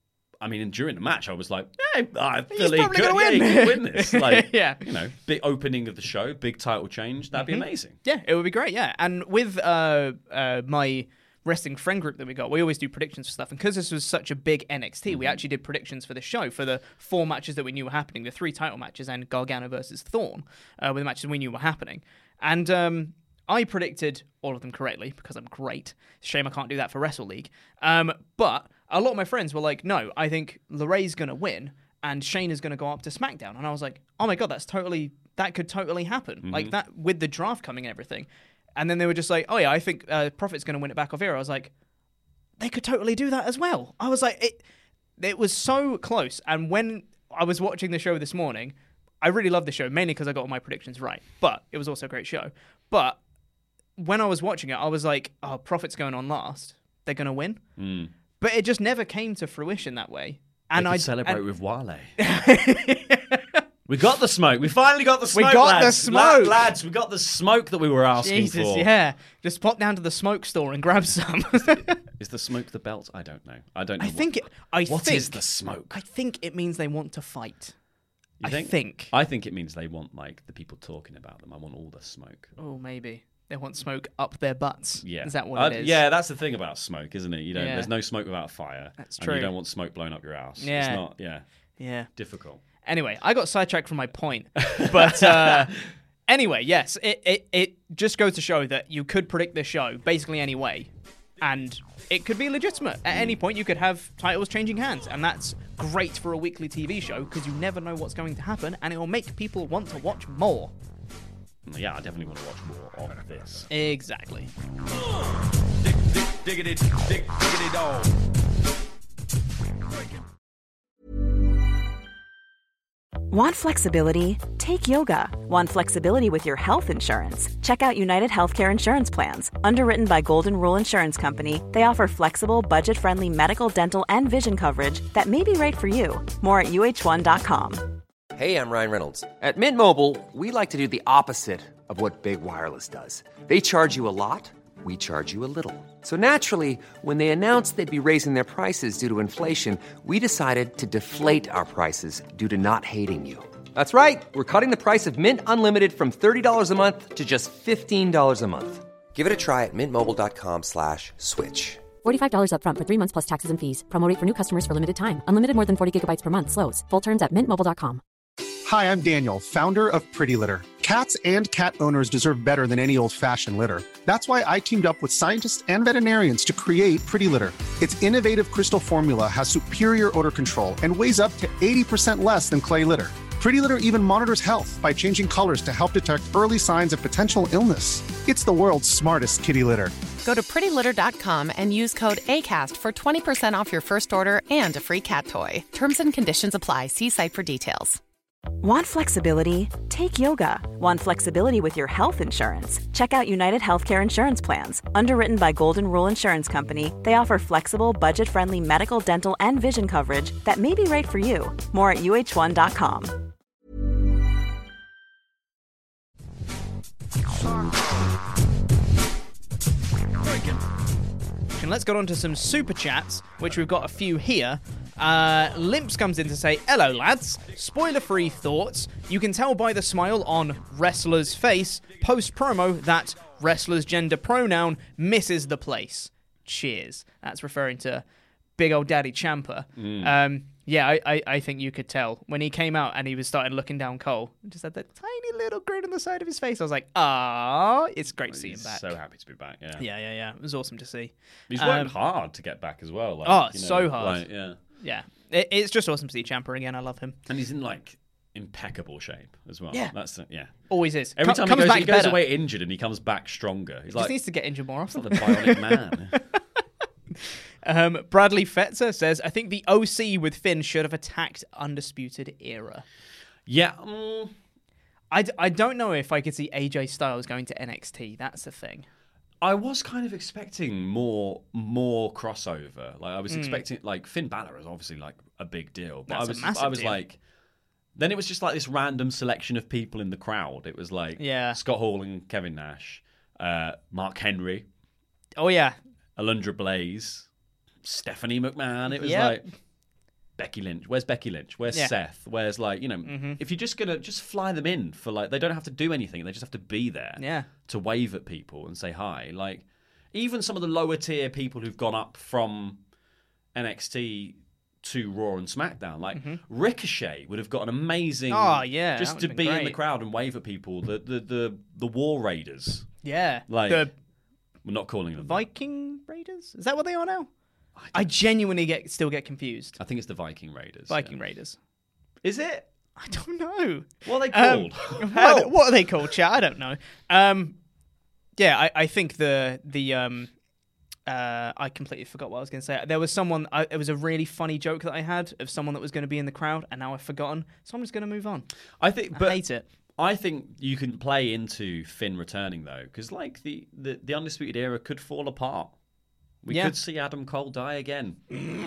[SPEAKER 11] I mean, during the match, I was like, hey, I feel he could yeah,
[SPEAKER 10] win.
[SPEAKER 11] he could win this. Like,
[SPEAKER 10] yeah.
[SPEAKER 11] you know, big opening of the show, big title change. That'd
[SPEAKER 10] mm-hmm.
[SPEAKER 11] be amazing.
[SPEAKER 10] Yeah, it would be great, yeah. And with uh, uh, my wrestling friend group that we got, we always do predictions for stuff. And because this was such a big N X T, mm-hmm. we actually did predictions for the show for the four matches that we knew were happening, the three title matches and Gargano versus Thorne, uh, were the matches we knew were happening. And um, I predicted all of them correctly because I'm great. Shame I can't do that for Wrestle League. Um, but a lot of my friends were like, no, I think LeRae's going to win and Shayna's going to go up to SmackDown. And I was like, oh my God, that's totally, that could totally happen.
[SPEAKER 11] Mm-hmm.
[SPEAKER 10] Like that with the draft coming and everything. And then they were just like, oh yeah, I think uh, Profit's going to win it back off here. I was like, they could totally do that as well. I was like, it, it was so close. And when I was watching the show this morning, I really loved the show, mainly because I got all my predictions right. But it was also a great show. But when I was watching it, I was like, oh, Profit's going on last. They're going to win.
[SPEAKER 11] Mm.
[SPEAKER 10] But it just never came to fruition that way. And
[SPEAKER 11] I
[SPEAKER 10] I
[SPEAKER 11] celebrate
[SPEAKER 10] and,
[SPEAKER 11] with Wale. We got the smoke. We finally got the smoke,
[SPEAKER 10] We got
[SPEAKER 11] lads.
[SPEAKER 10] the smoke.
[SPEAKER 11] La- lads, we got the smoke that we were asking
[SPEAKER 10] Jesus,
[SPEAKER 11] for.
[SPEAKER 10] yeah. Just pop down to the smoke store and grab some.
[SPEAKER 11] Is the smoke the belt? I don't know. I don't know.
[SPEAKER 10] I
[SPEAKER 11] what,
[SPEAKER 10] think it. I
[SPEAKER 11] What
[SPEAKER 10] think,
[SPEAKER 11] is the smoke?
[SPEAKER 10] I think it means they want to fight.
[SPEAKER 11] You
[SPEAKER 10] I
[SPEAKER 11] think?
[SPEAKER 10] think.
[SPEAKER 11] I think it means they want like the people talking about them. I want all the smoke.
[SPEAKER 10] Oh, maybe they want smoke up their butts.
[SPEAKER 11] Yeah,
[SPEAKER 10] Is that what
[SPEAKER 11] Uh,
[SPEAKER 10] it is?
[SPEAKER 11] Yeah, that's the thing about smoke, isn't it? You don't.
[SPEAKER 10] Yeah.
[SPEAKER 11] There's no smoke without fire.
[SPEAKER 10] That's
[SPEAKER 11] and
[SPEAKER 10] true.
[SPEAKER 11] you don't want smoke blowing up your ass.
[SPEAKER 10] Yeah.
[SPEAKER 11] It's not. Yeah.
[SPEAKER 10] Yeah.
[SPEAKER 11] Difficult.
[SPEAKER 10] Anyway, I got sidetracked from my point, but uh, anyway, yes, it, it it just goes to show that you could predict this show basically any way, and it could be legitimate. At any point, you could have titles changing hands, and that's great for a weekly T V show because you never know what's going to happen, and it will make people want to watch more.
[SPEAKER 11] Yeah, I definitely want to watch more of this.
[SPEAKER 10] Exactly.
[SPEAKER 12] Dig, dig, diggity, dig, diggity dog.
[SPEAKER 13] Want flexibility? Take yoga. Want flexibility with your health insurance? Check out United Healthcare Insurance Plans. Underwritten by Golden Rule Insurance Company, they offer flexible, budget-friendly medical, dental, and vision coverage that may be right for you. More at U H one dot com.
[SPEAKER 14] Hey, I'm Ryan Reynolds. At Mint Mobile, we like to do the opposite of what Big Wireless does. They charge you a lot, we charge you a little. So naturally, when they announced they'd be raising their prices due to inflation, we decided to deflate our prices due to not hating you. That's right. We're cutting the price of Mint Unlimited from thirty dollars a month to just fifteen dollars a month. Give it a try at mintmobile.com slash switch.
[SPEAKER 15] forty-five dollars up front for three months plus taxes and fees. Promo rate for new customers for limited time. Unlimited more than forty gigabytes per month. Slows full terms at mint mobile dot com.
[SPEAKER 2] Hi, I'm Daniel, founder of Pretty Litter. Cats and cat owners deserve better than any old-fashioned litter. That's why I teamed up with scientists and veterinarians to create Pretty Litter. Its innovative crystal formula has superior odor control and weighs up to eighty percent less than clay litter. Pretty Litter even monitors health by changing colors to help detect early signs of potential illness. It's the world's smartest kitty litter.
[SPEAKER 3] Go to pretty litter dot com and use code ACAST for twenty percent off your first order and a free cat toy. Terms and conditions apply. See site for details.
[SPEAKER 13] Want flexibility? Take yoga. Want flexibility with your health insurance? Check out United Healthcare Insurance Plans. Underwritten by Golden Rule Insurance Company, they offer flexible, budget-friendly medical, dental, and vision coverage that may be right for you. More at U H one dot com.
[SPEAKER 10] And let's get on to some super chats, which we've got a few here. Uh, Limps comes in to say, hello lads, spoiler-free thoughts. You can tell by the smile on Wrestler's face, post-promo, that Wrestler's gender pronoun misses the place. Cheers. That's referring to big old Daddy Ciampa.
[SPEAKER 11] Mm.
[SPEAKER 10] Um, yeah, I, I, I think you could tell. When he came out and he was starting looking down Cole, and just had that tiny little grin on the side of his face, I was like, ah, it's great to see him
[SPEAKER 11] He's
[SPEAKER 10] back.
[SPEAKER 11] so happy to be back, yeah.
[SPEAKER 10] Yeah, yeah, yeah. It was awesome to see.
[SPEAKER 11] He's
[SPEAKER 10] Um,
[SPEAKER 11] worked hard to get back as well. Like,
[SPEAKER 10] oh,
[SPEAKER 11] you know,
[SPEAKER 10] so hard.
[SPEAKER 11] like, yeah.
[SPEAKER 10] Yeah. It, it's just awesome to see Ciampa again. I love him.
[SPEAKER 11] And he's in, like, impeccable shape as well.
[SPEAKER 10] Yeah.
[SPEAKER 11] That's the- yeah.
[SPEAKER 10] Always is.
[SPEAKER 11] Every
[SPEAKER 10] Co-
[SPEAKER 11] time
[SPEAKER 10] comes
[SPEAKER 11] he goes,
[SPEAKER 10] back
[SPEAKER 11] he goes
[SPEAKER 10] better.
[SPEAKER 11] away injured and he comes back stronger. He's
[SPEAKER 10] He
[SPEAKER 11] like,
[SPEAKER 10] just needs to get injured more often.
[SPEAKER 11] the bionic man.
[SPEAKER 10] um, Bradley Fetzer says, I think the O C with Finn should have attacked Undisputed Era.
[SPEAKER 11] Yeah. Um...
[SPEAKER 10] I, d- I don't know if I could see A J Styles going to N X T. That's the thing.
[SPEAKER 11] I was kind of expecting more more crossover. Like I was
[SPEAKER 10] Mm.
[SPEAKER 11] expecting, like Finn Balor is obviously like a big deal, but
[SPEAKER 10] That's
[SPEAKER 11] I
[SPEAKER 10] a
[SPEAKER 11] was
[SPEAKER 10] massive
[SPEAKER 11] I was
[SPEAKER 10] deal.
[SPEAKER 11] like, then it was just like this random selection of people in the crowd. It was like
[SPEAKER 10] Yeah.
[SPEAKER 11] Scott Hall and Kevin Nash, uh, Mark Henry,
[SPEAKER 10] Oh, yeah.
[SPEAKER 11] Alundra Blaze, Stephanie McMahon. It was
[SPEAKER 10] Yep.
[SPEAKER 11] like Becky Lynch. Where's Becky Lynch? Where's
[SPEAKER 10] Yeah.
[SPEAKER 11] Seth? Where's like you know,
[SPEAKER 10] Mhm.
[SPEAKER 11] if you're just gonna just fly them in for like they don't have to do anything. They just have to be there.
[SPEAKER 10] Yeah.
[SPEAKER 11] To wave at people and say hi. Like even some of the lower tier people who've gone up from N X T to Raw and SmackDown, like Ricochet would have got an amazing.
[SPEAKER 10] Oh, yeah,
[SPEAKER 11] just
[SPEAKER 10] that
[SPEAKER 11] to
[SPEAKER 10] would've
[SPEAKER 11] be
[SPEAKER 10] been
[SPEAKER 11] in the
[SPEAKER 10] great.
[SPEAKER 11] crowd and wave at people. The the the the War Raiders.
[SPEAKER 10] Yeah.
[SPEAKER 11] Like
[SPEAKER 10] the
[SPEAKER 11] we're not calling them.
[SPEAKER 10] Viking Raiders? Is that what they are now? I, genuinely get still get confused.
[SPEAKER 11] I think it's the Viking Raiders.
[SPEAKER 10] Viking Raiders.
[SPEAKER 11] Is it?
[SPEAKER 10] I don't know.
[SPEAKER 11] What are they
[SPEAKER 10] Um,
[SPEAKER 11] called?
[SPEAKER 10] what, are they, what are they called, chat? I don't know. Um, yeah, I, I think the the um, uh, I completely forgot what I was going to say. There was someone. I, it was a really funny joke that I had of someone that was going to be in the crowd, and now I've forgotten. So I'm just going to move on.
[SPEAKER 11] I think,
[SPEAKER 10] I
[SPEAKER 11] but
[SPEAKER 10] hate it.
[SPEAKER 11] I think you can play into Finn returning though, because like the, the the Undisputed Era could fall apart. We
[SPEAKER 10] Yeah.
[SPEAKER 11] could see Adam Cole die again,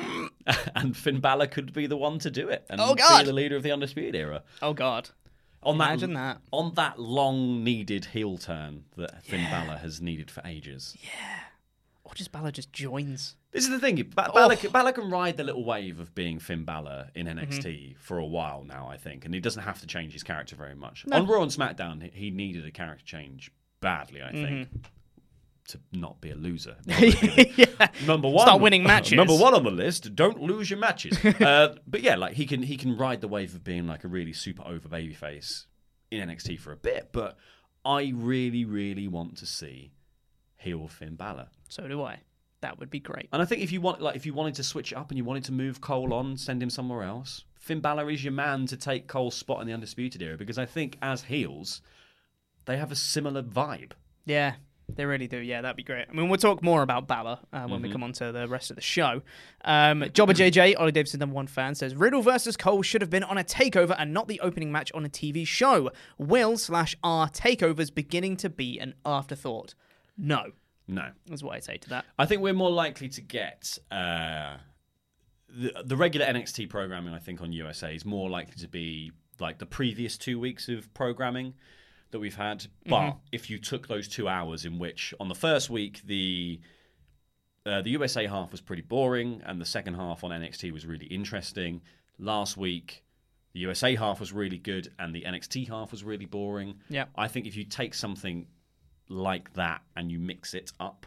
[SPEAKER 11] and Finn Balor could be the one to do it and
[SPEAKER 10] Oh, God.
[SPEAKER 11] be the leader of the Undisputed Era.
[SPEAKER 10] Oh, God.
[SPEAKER 11] On
[SPEAKER 10] Imagine
[SPEAKER 11] that,
[SPEAKER 10] that.
[SPEAKER 11] On that long-needed heel turn that Finn
[SPEAKER 10] Yeah.
[SPEAKER 11] Balor has needed for ages.
[SPEAKER 10] Yeah. Or just Balor just joins.
[SPEAKER 11] This is the thing. Ba-
[SPEAKER 10] Oh.
[SPEAKER 11] Balor, Balor can ride the little wave of being Finn Balor in N X T
[SPEAKER 10] Mm-hmm.
[SPEAKER 11] for a while now, I think. And he doesn't have to change his character very much.
[SPEAKER 10] No.
[SPEAKER 11] On Raw and SmackDown, he- he needed a character change badly, I think.
[SPEAKER 10] Mm-hmm.
[SPEAKER 11] To not be a loser.
[SPEAKER 10] yeah.
[SPEAKER 11] Number one.
[SPEAKER 10] Start winning matches.
[SPEAKER 11] Number one on the list, don't lose your matches. uh, but yeah, like he can he can ride the wave of being like a really super over babyface in N X T for a bit. But I really, really want to see heel Finn Balor.
[SPEAKER 10] So do I. That would be great.
[SPEAKER 11] And I think if you want, like, if you wanted to switch it up and you wanted to move Cole on, send him somewhere else, Finn Balor is your man to take Cole's spot in the Undisputed Era because I think as heels, they have a similar vibe.
[SPEAKER 10] Yeah, they really do. Yeah, that'd be great. I mean, we'll talk more about Balor uh, when we
[SPEAKER 11] Mhm.
[SPEAKER 10] come on to the rest of the show. Um, Jobber J J, Ollie Davidson, number one fan, says Riddle versus Cole should have been on a takeover and not the opening match on a T V show. Will slash R takeovers beginning to be an afterthought? No.
[SPEAKER 11] No.
[SPEAKER 10] That's what I say to that.
[SPEAKER 11] I think we're more likely to get uh, the, the regular N X T programming, I think, on U S A is more likely to be like the previous two weeks of programming that we've had. But
[SPEAKER 10] Mhm.
[SPEAKER 11] if you took those two hours in which, on the first week, the uh, the U S A half was pretty boring and the second half on N X T was really interesting. Last week, the U S A half was really good and the N X T half was really boring.
[SPEAKER 10] Yeah.
[SPEAKER 11] I think if you take something like that and you mix it up,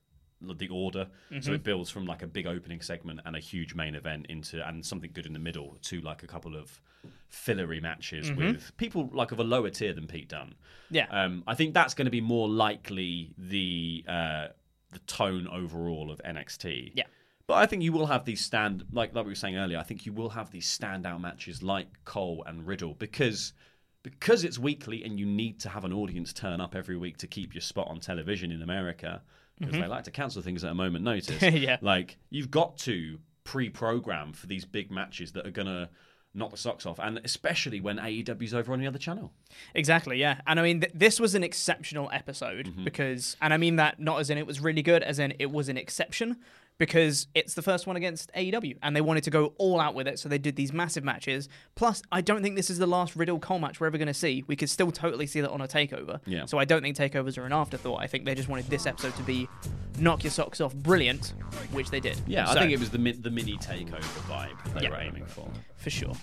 [SPEAKER 11] the order, so
[SPEAKER 10] Mhm.
[SPEAKER 11] it builds from like a big opening segment and a huge main event into and something good in the middle to like a couple of fillery matches
[SPEAKER 10] Mhm.
[SPEAKER 11] with people like of a lower tier than Pete Dunne.
[SPEAKER 10] Yeah.
[SPEAKER 11] Um, I think that's going to be more likely the uh, the tone overall of N X T.
[SPEAKER 10] Yeah.
[SPEAKER 11] But I think you will have these stand like like we were saying earlier. I think you will have these standout matches like Cole and Riddle because because it's weekly and you need to have an audience turn up every week to keep your spot on television in America because
[SPEAKER 10] Mhm.
[SPEAKER 11] they like to cancel things at a moment notice.
[SPEAKER 10] Yeah.
[SPEAKER 11] Like you've got to pre-program for these big matches that are gonna knock the socks off, and especially when A E W's over on the other channel.
[SPEAKER 10] Exactly, yeah. And I mean, th- this was an exceptional episode
[SPEAKER 11] Mm-hmm.
[SPEAKER 10] because, and I mean that not as in it was really good, as in it was an exception because it's the first one against A E W and they wanted to go all out with it, so they did these massive matches. Plus, I don't think this is the last Riddle Cole match we're ever going to see. We could still totally see that on a takeover.
[SPEAKER 11] Yeah.
[SPEAKER 10] So I don't think takeovers are an afterthought. I think they just wanted this episode to be knock your socks off brilliant, which they did.
[SPEAKER 11] Yeah,
[SPEAKER 10] So,
[SPEAKER 11] I think it was the mi- the mini takeover vibe they
[SPEAKER 10] Yeah.
[SPEAKER 11] were aiming for.
[SPEAKER 10] for sure.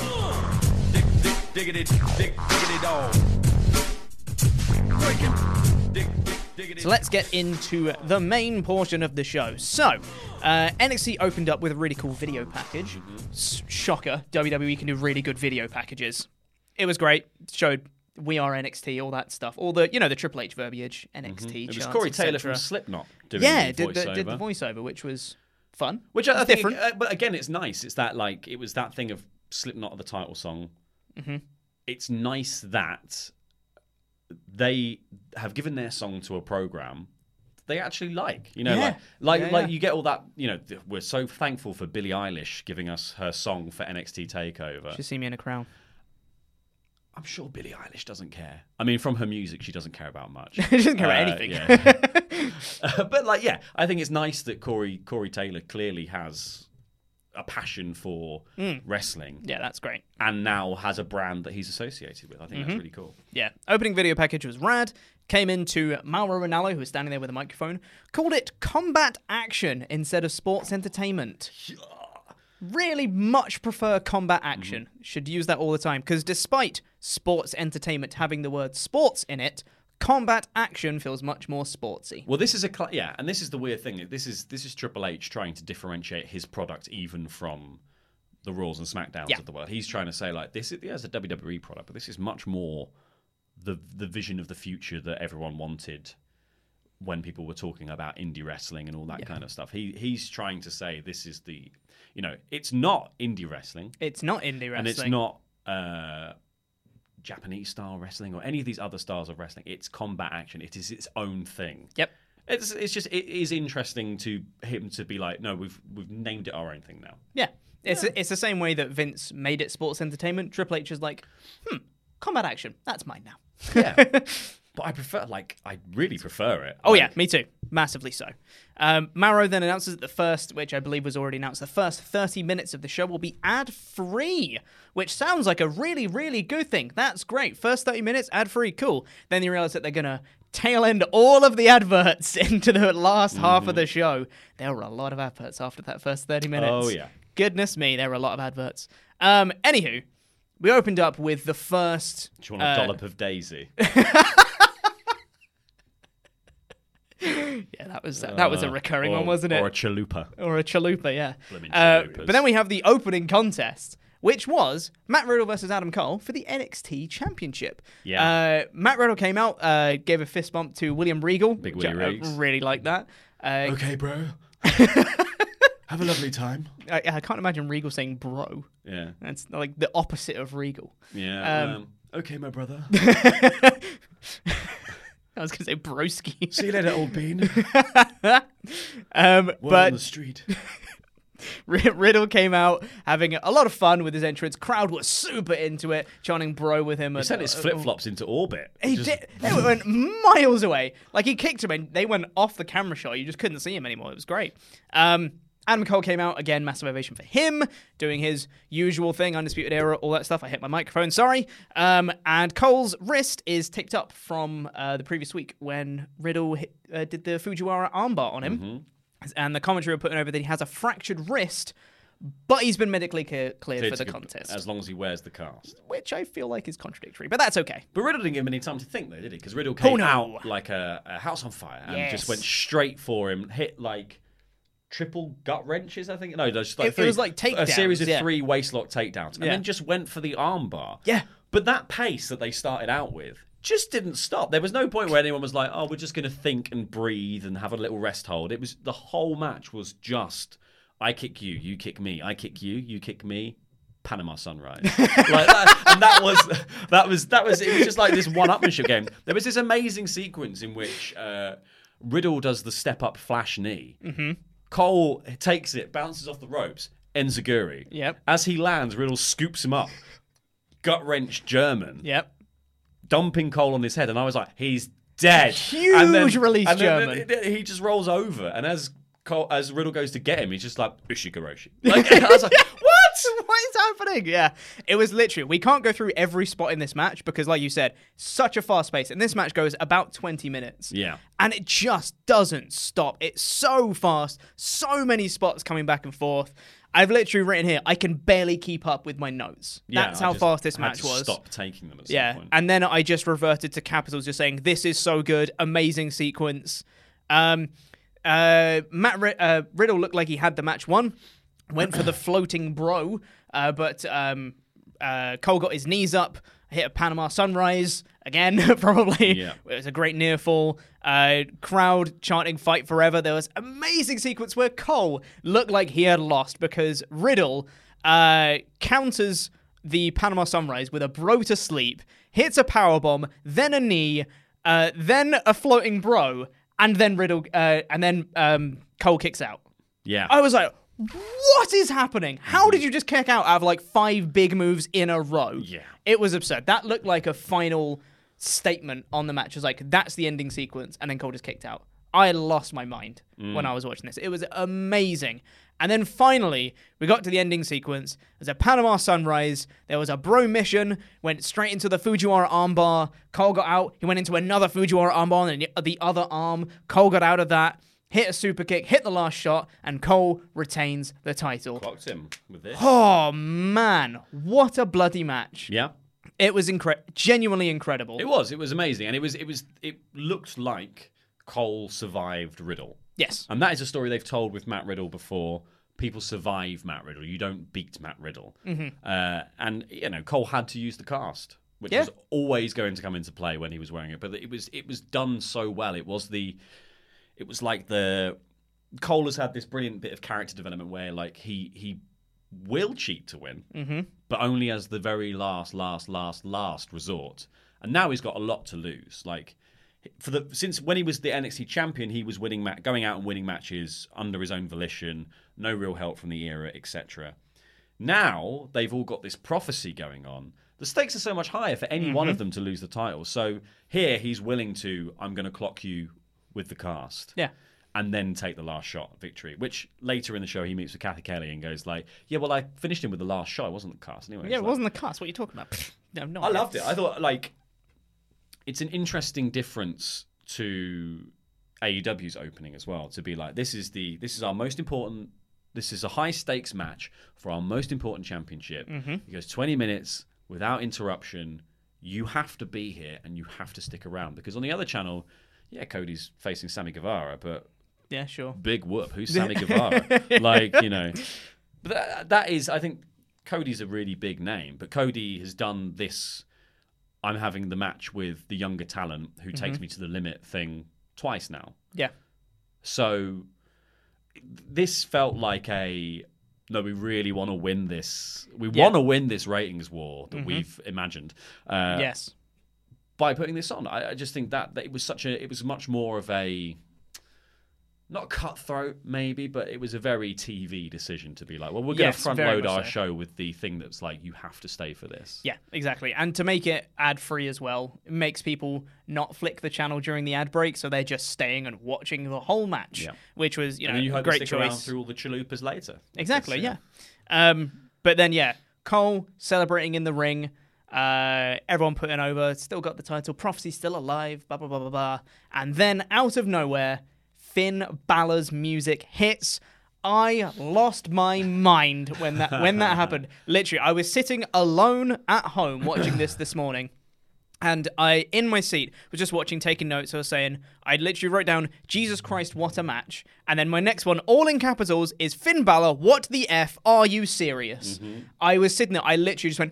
[SPEAKER 12] Dig, dig, diggity, dig, diggity dog. Breaking. Dig, dig, diggity.
[SPEAKER 10] So let's get into the main portion of the show. So, uh, N X T opened up with a really cool video package. S- Shocker, W W E can do really good video packages. It was great. Showed We Are N X T, all that stuff. All the, you know, the Triple H verbiage, N X T
[SPEAKER 11] It was
[SPEAKER 10] charts,
[SPEAKER 11] Corey
[SPEAKER 10] et
[SPEAKER 11] Taylor
[SPEAKER 10] cetera.
[SPEAKER 11] from Slipknot doing
[SPEAKER 10] yeah,
[SPEAKER 11] the
[SPEAKER 10] did the,
[SPEAKER 11] voiceover.
[SPEAKER 10] did the voiceover, which was fun.
[SPEAKER 11] Which I, I
[SPEAKER 10] It's
[SPEAKER 11] think,
[SPEAKER 10] different.
[SPEAKER 11] uh, but again, it's nice. It's that like it was that thing of Slipknot of the title song.
[SPEAKER 10] Mhm.
[SPEAKER 11] It's nice that they have given their song to a program they actually like. You know,
[SPEAKER 10] Yeah.
[SPEAKER 11] like like
[SPEAKER 10] Yeah,
[SPEAKER 11] like
[SPEAKER 10] yeah.
[SPEAKER 11] you get all that. You know, th- we're so thankful for Billie Eilish giving us her song for N X T Takeover.
[SPEAKER 10] Should see me in a crown.
[SPEAKER 11] I'm sure Billie Eilish doesn't care. I mean, from her music, she doesn't care about much.
[SPEAKER 10] She doesn't care about
[SPEAKER 11] Uh,
[SPEAKER 10] anything.
[SPEAKER 11] yeah. Uh, but like, yeah, I think it's nice that Corey Corey Taylor clearly has a passion for
[SPEAKER 10] Mm.
[SPEAKER 11] wrestling.
[SPEAKER 10] Yeah, that's great.
[SPEAKER 11] And now has a brand that he's associated with. I think
[SPEAKER 10] Mhm.
[SPEAKER 11] that's really cool.
[SPEAKER 10] Yeah. Opening video package was rad. Came into Mauro Ranallo, who was standing there with a microphone, called it combat action instead of sports entertainment. Really much prefer combat action. Should use that all the time, because despite sports entertainment having the word sports in it, combat action feels much more sportsy.
[SPEAKER 11] Well, this is a cl- yeah, and this is the weird thing. This is this is Triple H trying to differentiate his product even from the Raws and Smackdowns
[SPEAKER 10] Yeah.
[SPEAKER 11] of the world. He's trying to say like this is yeah, it's a W W E product, but this is much more the the vision of the future that everyone wanted when people were talking about indie wrestling and all that
[SPEAKER 10] Yeah.
[SPEAKER 11] kind of stuff. He he's trying to say this is the you know it's not indie wrestling.
[SPEAKER 10] It's not indie wrestling.
[SPEAKER 11] And it's not uh, Japanese style wrestling or any of these other styles of wrestling. It's combat action. It is its own thing.
[SPEAKER 10] Yep.
[SPEAKER 11] It's it's just it is interesting to him to be like, no, we've we've named it our own thing now.
[SPEAKER 10] Yeah. It's it's the same way that Vince made it sports entertainment. Triple H is like, hmm, combat action. That's mine now.
[SPEAKER 11] Yeah. But I prefer, like, I really prefer it.
[SPEAKER 10] Oh,
[SPEAKER 11] like,
[SPEAKER 10] yeah, me too. Massively so. Um, Maro then announces that the first, which I believe was already announced, the first thirty minutes of the show will be ad-free, which sounds like a really, really good thing. That's great. First thirty minutes, ad-free, cool. Then you realize that they're going to tail end all of the adverts into the last mm-hmm. half of the show. There were a lot of adverts after that first thirty minutes.
[SPEAKER 11] Oh, yeah.
[SPEAKER 10] Goodness me, there were a lot of adverts. Um, anywho, we opened up with the first...
[SPEAKER 11] Do you want a uh, dollop of Daisy?
[SPEAKER 10] Yeah, that was uh, that was a recurring
[SPEAKER 11] or,
[SPEAKER 10] one, wasn't it?
[SPEAKER 11] Or a chalupa.
[SPEAKER 10] Or a chalupa, yeah. Uh, but then we have the opening contest, which was Matt Riddle versus Adam Cole for the N X T Championship.
[SPEAKER 11] Yeah.
[SPEAKER 10] Uh, Matt Riddle came out, uh, gave a fist bump to William Regal.
[SPEAKER 11] Big Willie Riggs.
[SPEAKER 10] I really like that. Uh,
[SPEAKER 9] okay, bro. Have a lovely time.
[SPEAKER 10] I, I can't imagine Regal saying bro.
[SPEAKER 11] Yeah.
[SPEAKER 10] That's like the opposite of Regal.
[SPEAKER 11] Yeah.
[SPEAKER 10] Um,
[SPEAKER 11] um, okay, my brother.
[SPEAKER 10] I was going to say broski.
[SPEAKER 11] See you later, old bean.
[SPEAKER 10] um,
[SPEAKER 11] Word
[SPEAKER 10] but
[SPEAKER 11] on the street.
[SPEAKER 10] Riddle came out having a lot of fun with his entrance. Crowd was super into it, chanting bro with him.
[SPEAKER 11] He
[SPEAKER 10] and,
[SPEAKER 11] sent his
[SPEAKER 10] uh,
[SPEAKER 11] flip-flops into orbit.
[SPEAKER 10] He
[SPEAKER 11] just...
[SPEAKER 10] did. They went miles away. Like, he kicked him and they went off the camera shot. You just couldn't see him anymore. It was great. Um, Adam Cole came out, again, massive ovation for him, doing his usual thing, Undisputed Era, all that stuff. I hit my microphone, sorry. Um, and Cole's wrist is ticked up from uh, the previous week when Riddle hit, uh, did the Fujiwara armbar on him. Mm-hmm. And the commentary were putting over that he has a fractured wrist, but he's been medically clear- cleared
[SPEAKER 11] Clear
[SPEAKER 10] for the
[SPEAKER 11] good,
[SPEAKER 10] contest.
[SPEAKER 11] As long as he wears the cast.
[SPEAKER 10] Which I feel like is contradictory, but that's okay.
[SPEAKER 11] But Riddle didn't give him any time to think, though, did he? Because Riddle came
[SPEAKER 10] oh, no.
[SPEAKER 11] out like a, a house on fire and
[SPEAKER 10] yes.
[SPEAKER 11] just went straight for him, hit like... triple gut wrenches, I think. No, just like
[SPEAKER 10] it,
[SPEAKER 11] three,
[SPEAKER 10] it was like takedowns.
[SPEAKER 11] A series of
[SPEAKER 10] yeah.
[SPEAKER 11] three waistlock takedowns. And
[SPEAKER 10] yeah.
[SPEAKER 11] then just went for the armbar.
[SPEAKER 10] Yeah.
[SPEAKER 11] But that pace that they started out with just didn't stop. There was no point where anyone was like, oh, we're just going to think and breathe and have a little rest hold. It was, the whole match was just, I kick you, you kick me. I kick you, you kick me. Panama Sunrise. like that, and that was, that was, that was, it was just like this one-upmanship game. There was this amazing sequence in which uh, Riddle does the step-up flash knee.
[SPEAKER 10] Mm-hmm.
[SPEAKER 11] Cole takes it, bounces off the ropes, Enziguri.
[SPEAKER 10] Yep.
[SPEAKER 11] As he lands, Riddle scoops him up. Gut wrench German.
[SPEAKER 10] Yep.
[SPEAKER 11] Dumping Cole on his head, and I was like, he's dead.
[SPEAKER 10] Huge
[SPEAKER 11] and then,
[SPEAKER 10] release
[SPEAKER 11] and
[SPEAKER 10] German.
[SPEAKER 11] Then he just rolls over, and as Cole, as Riddle goes to get him, he's just like, Ushigoroshi. Like, I was like, what?
[SPEAKER 10] What is happening? Yeah. It was literally, we can't go through every spot in this match because, like you said, such a fast pace. And this match goes about twenty minutes.
[SPEAKER 11] Yeah.
[SPEAKER 10] And it just doesn't stop. It's so fast. So many spots coming back and forth. I've literally written here, I can barely keep up with my notes.
[SPEAKER 11] Yeah,
[SPEAKER 10] That's how
[SPEAKER 11] just
[SPEAKER 10] fast this
[SPEAKER 11] had
[SPEAKER 10] match
[SPEAKER 11] to
[SPEAKER 10] was.
[SPEAKER 11] Stop taking them at
[SPEAKER 10] yeah.
[SPEAKER 11] some point.
[SPEAKER 10] And then I just reverted to capitals, just saying, this is so good. Amazing sequence. Um, uh, Matt R- uh, Riddle looked like he had the match won. Went for the floating bro, uh, but um, uh, Cole got his knees up, hit a Panama Sunrise again, probably.
[SPEAKER 11] Yeah.
[SPEAKER 10] It was a great near fall. Uh, crowd chanting "Fight Forever." There was amazing sequence where Cole looked like he had lost because Riddle uh, counters the Panama Sunrise with a bro to sleep, hits a powerbomb, then a knee, uh, then a floating bro, and then Riddle, uh, and then um, Cole kicks out.
[SPEAKER 11] Yeah.
[SPEAKER 10] I was like, what is happening? How did you just kick out out of like five big moves in a row?
[SPEAKER 11] Yeah.
[SPEAKER 10] It was absurd. That looked like a final statement on the match. It was like, that's the ending sequence, and then Cole just kicked out. I lost my mind mm. when I was watching this. It was amazing. And then finally, we got to the ending sequence. There's a Panama Sunrise. There was a bro mission. Went straight into the Fujiwara armbar. Cole got out. He went into another Fujiwara armbar and the other arm. Cole got out of that. Hit a super kick, hit the last shot, and Cole retains the title.
[SPEAKER 11] Clocked him with this.
[SPEAKER 10] Oh, man. What a bloody match.
[SPEAKER 11] Yeah.
[SPEAKER 10] It was incre- genuinely incredible.
[SPEAKER 11] It was. It was amazing. And it was, it was, it looked like Cole survived Riddle.
[SPEAKER 10] Yes.
[SPEAKER 11] And that is a story they've told with Matt Riddle before. People survive Matt Riddle. You don't beat Matt Riddle.
[SPEAKER 10] Mm-hmm.
[SPEAKER 11] Uh, and, you know, Cole had to use the cast, which
[SPEAKER 10] yeah.
[SPEAKER 11] was always going to come into play when he was wearing it. But it was, it was done so well. It was the... It was like the Cole has had this brilliant bit of character development where, like, he he will cheat to win,
[SPEAKER 10] mm-hmm.
[SPEAKER 11] but only as the very last, last, last, last resort. And now he's got a lot to lose. Like, for the since when he was the N X T champion, he was winning, ma- going out and winning matches under his own volition, no real help from the era, et cetera. Now they've all got this prophecy going on. The the stakes are so much higher for any
[SPEAKER 10] Mm-hmm.
[SPEAKER 11] one of them to lose the title. So here he's willing to, I'm going to clock you with the cast.
[SPEAKER 10] Yeah.
[SPEAKER 11] And then take the last shot victory, which later in the show he meets with Kathy Kelly and goes like, yeah, well, I finished him with the last shot. It wasn't the cast anyway.
[SPEAKER 10] Yeah,
[SPEAKER 11] It's
[SPEAKER 10] it
[SPEAKER 11] like-
[SPEAKER 10] wasn't the cast. What are you talking about? no, no.
[SPEAKER 11] I loved it. I thought, like, it's an interesting difference to A E W's opening as well, to be like, this is the this is our most important, this is a high stakes match for our most important championship.
[SPEAKER 10] Mhm.
[SPEAKER 11] It goes twenty minutes without interruption. You have to be here and you have to stick around, because on the other channel, yeah, Cody's facing Sammy Guevara, but
[SPEAKER 10] Yeah, sure.
[SPEAKER 11] big whoop. Who's Sammy Guevara? Like, you know, but that, that is, I think Cody's a really big name, but Cody has done this. I'm having the match with the younger talent who takes
[SPEAKER 10] Mhm.
[SPEAKER 11] me to the limit thing twice now.
[SPEAKER 10] Yeah.
[SPEAKER 11] So this felt like a, no, we really want to win this. We
[SPEAKER 10] Yeah.
[SPEAKER 11] want to win this ratings war that
[SPEAKER 10] Mhm.
[SPEAKER 11] we've imagined. Uh,
[SPEAKER 10] Yes.
[SPEAKER 11] By putting this on, I, I just think that, that it was such a, it was much more of a, not cutthroat maybe, but it was a very T V decision to be like, well, we're going to
[SPEAKER 10] Yes,
[SPEAKER 11] front
[SPEAKER 10] very
[SPEAKER 11] load
[SPEAKER 10] much
[SPEAKER 11] our
[SPEAKER 10] so.
[SPEAKER 11] show with the thing that's like, you have to stay for this.
[SPEAKER 10] Yeah, exactly. And to make it ad-free as well, it makes people not flick the channel during the ad break, so they're just staying and watching the whole match,
[SPEAKER 11] Yeah.
[SPEAKER 10] which was, you know,
[SPEAKER 11] and then you
[SPEAKER 10] a
[SPEAKER 11] hope
[SPEAKER 10] great
[SPEAKER 11] to stick around
[SPEAKER 10] choice.
[SPEAKER 11] through all the chalupas later.
[SPEAKER 10] Exactly,
[SPEAKER 11] Because,
[SPEAKER 10] yeah. Um, but then, yeah, Cole celebrating in the ring. Uh, everyone putting over, still got the title. Prophecy still alive, blah, blah, blah, blah, blah. And then, out of nowhere, Finn Balor's music hits. I lost my mind when that when that happened. Literally, I was sitting alone at home watching this this morning. And I, in my seat, was just watching, taking notes. I was saying, I literally wrote down, Jesus Christ, what a match. And then my next one, all in capitals, is Finn Balor, what the F, are you serious?
[SPEAKER 11] Mm-hmm.
[SPEAKER 10] I was sitting there, I literally just went,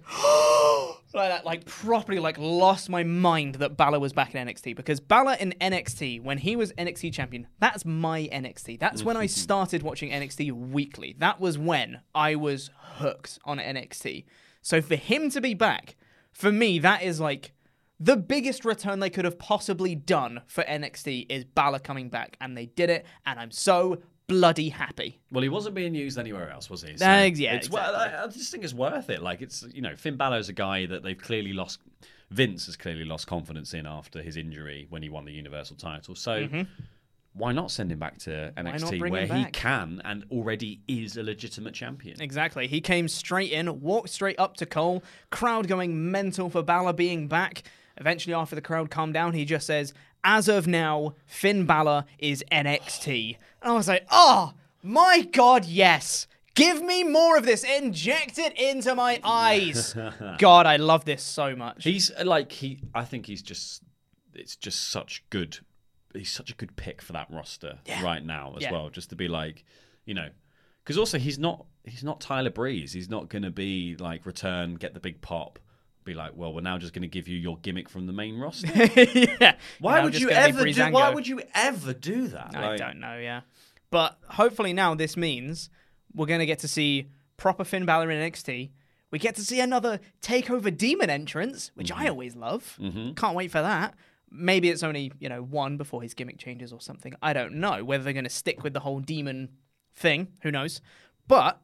[SPEAKER 10] like that, like properly like lost my mind that Balor was back in N X T. Because Balor in N X T, when he was N X T champion, that's my N X T. That's when I started watching N X T weekly. That was when I was hooked on N X T. So for him to be back, for me, that is like the biggest return they could have possibly done for N X T is Balor coming back, and they did it, and I'm so bloody happy.
[SPEAKER 11] Well, he wasn't being used anywhere else, was he?
[SPEAKER 10] Uh, yeah,
[SPEAKER 11] it's, well, I, I just think it's worth it. Like, it's, you know, Finn Balor's a guy that they've clearly lost, Vince has clearly lost confidence in after his injury when he won the Universal title. So
[SPEAKER 10] Mhm.
[SPEAKER 11] why not send him back to N X T
[SPEAKER 10] bring
[SPEAKER 11] where
[SPEAKER 10] him
[SPEAKER 11] he
[SPEAKER 10] back?
[SPEAKER 11] can and already is a legitimate champion?
[SPEAKER 10] Exactly. He came straight in, walked straight up to Cole, crowd going mental for Balor being back. Eventually, after the crowd calmed down, he just says, as of now, Finn Balor is N X T. And I was like, oh, my God, yes. Give me more of this. Inject it into my eyes. God, I love this so much.
[SPEAKER 11] He's uh, like, he. I think he's just, it's just such good, he's such a good pick for that roster
[SPEAKER 10] Yeah.
[SPEAKER 11] right now as
[SPEAKER 10] Yeah.
[SPEAKER 11] well. Just to be like, you know, because also he's not, he's not Tyler Breeze. He's not going to be like, return, get the big pop. Be like, well, we're now just going to give you your gimmick from the main roster.
[SPEAKER 10] yeah.
[SPEAKER 11] Why
[SPEAKER 10] Now
[SPEAKER 11] would
[SPEAKER 10] just
[SPEAKER 11] you
[SPEAKER 10] gonna be
[SPEAKER 11] ever do?
[SPEAKER 10] Breezango.
[SPEAKER 11] Why would you ever do that?
[SPEAKER 10] I
[SPEAKER 11] Like-
[SPEAKER 10] don't know, yeah. But hopefully now this means we're going to get to see proper Finn Balor in N X T. We get to see another TakeOver Demon entrance, which I always love.
[SPEAKER 11] Mhm.
[SPEAKER 10] Can't wait for that. Maybe it's only, you know, one before his gimmick changes or something. I don't know whether they're going to stick with the whole demon thing. Who knows? But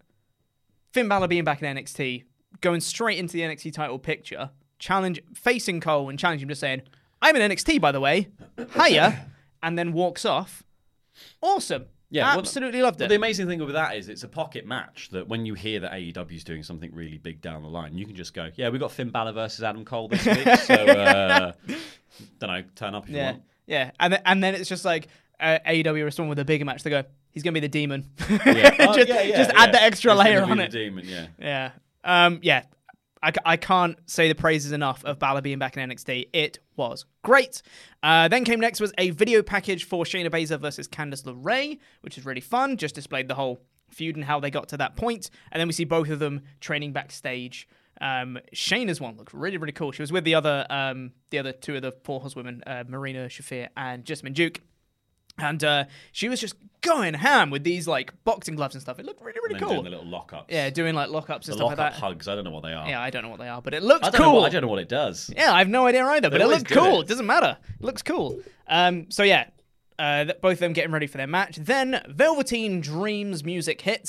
[SPEAKER 10] Finn Balor being back in N X T, going straight into the N X T title picture, challenge facing Cole and challenging him, just saying, I'm in N X T, by the way. Hiya. And then walks off. Awesome.
[SPEAKER 11] Yeah, well,
[SPEAKER 10] absolutely loved it.
[SPEAKER 11] Well, the amazing thing with that is it's a pocket match that when you hear that A E W is doing something really big down the line, you can just go, yeah, we got Finn Balor versus Adam Cole this week, so uh, don't know, turn up if you
[SPEAKER 10] yeah,
[SPEAKER 11] want.
[SPEAKER 10] yeah, and then, and then it's just like uh, A E W respond with a bigger match. They go, he's gonna be the demon.
[SPEAKER 11] Yeah. Oh,
[SPEAKER 10] just
[SPEAKER 11] yeah, yeah,
[SPEAKER 10] just
[SPEAKER 11] yeah.
[SPEAKER 10] add the extra
[SPEAKER 11] He's gonna
[SPEAKER 10] layer
[SPEAKER 11] be
[SPEAKER 10] on
[SPEAKER 11] the
[SPEAKER 10] it.
[SPEAKER 11] demon, yeah.
[SPEAKER 10] Yeah. Um. Yeah. I, I can't say the praises enough of Balor being back in N X T. It was great. Uh, then came next was a video package for Shayna Baszler versus Candice LeRae, which is really fun. Just displayed the whole feud and how they got to that point. And then we see both of them training backstage. Um, Shayna's one looked really, really cool. She was with the other um, the other two of the Four Horsewomen, uh, Marina Shafir and Jessamine Duke. And uh, she was just going ham with these like boxing gloves and stuff. It looked really, really
[SPEAKER 11] And then
[SPEAKER 10] cool.
[SPEAKER 11] doing the little lockups.
[SPEAKER 10] Yeah, doing like lockups and
[SPEAKER 11] The
[SPEAKER 10] stuff like
[SPEAKER 11] lockup
[SPEAKER 10] that.
[SPEAKER 11] hugs, I don't know what they are.
[SPEAKER 10] Yeah, I don't know what they are, but it looks
[SPEAKER 11] I don't
[SPEAKER 10] cool.
[SPEAKER 11] know what, I don't know what it does.
[SPEAKER 10] Yeah, I have no idea either, but
[SPEAKER 11] They
[SPEAKER 10] it
[SPEAKER 11] always
[SPEAKER 10] looks
[SPEAKER 11] do
[SPEAKER 10] cool.
[SPEAKER 11] it.
[SPEAKER 10] It doesn't matter. It looks cool. Um, so yeah, uh, th- both of them getting ready for their match. Then Velveteen Dreams music hits,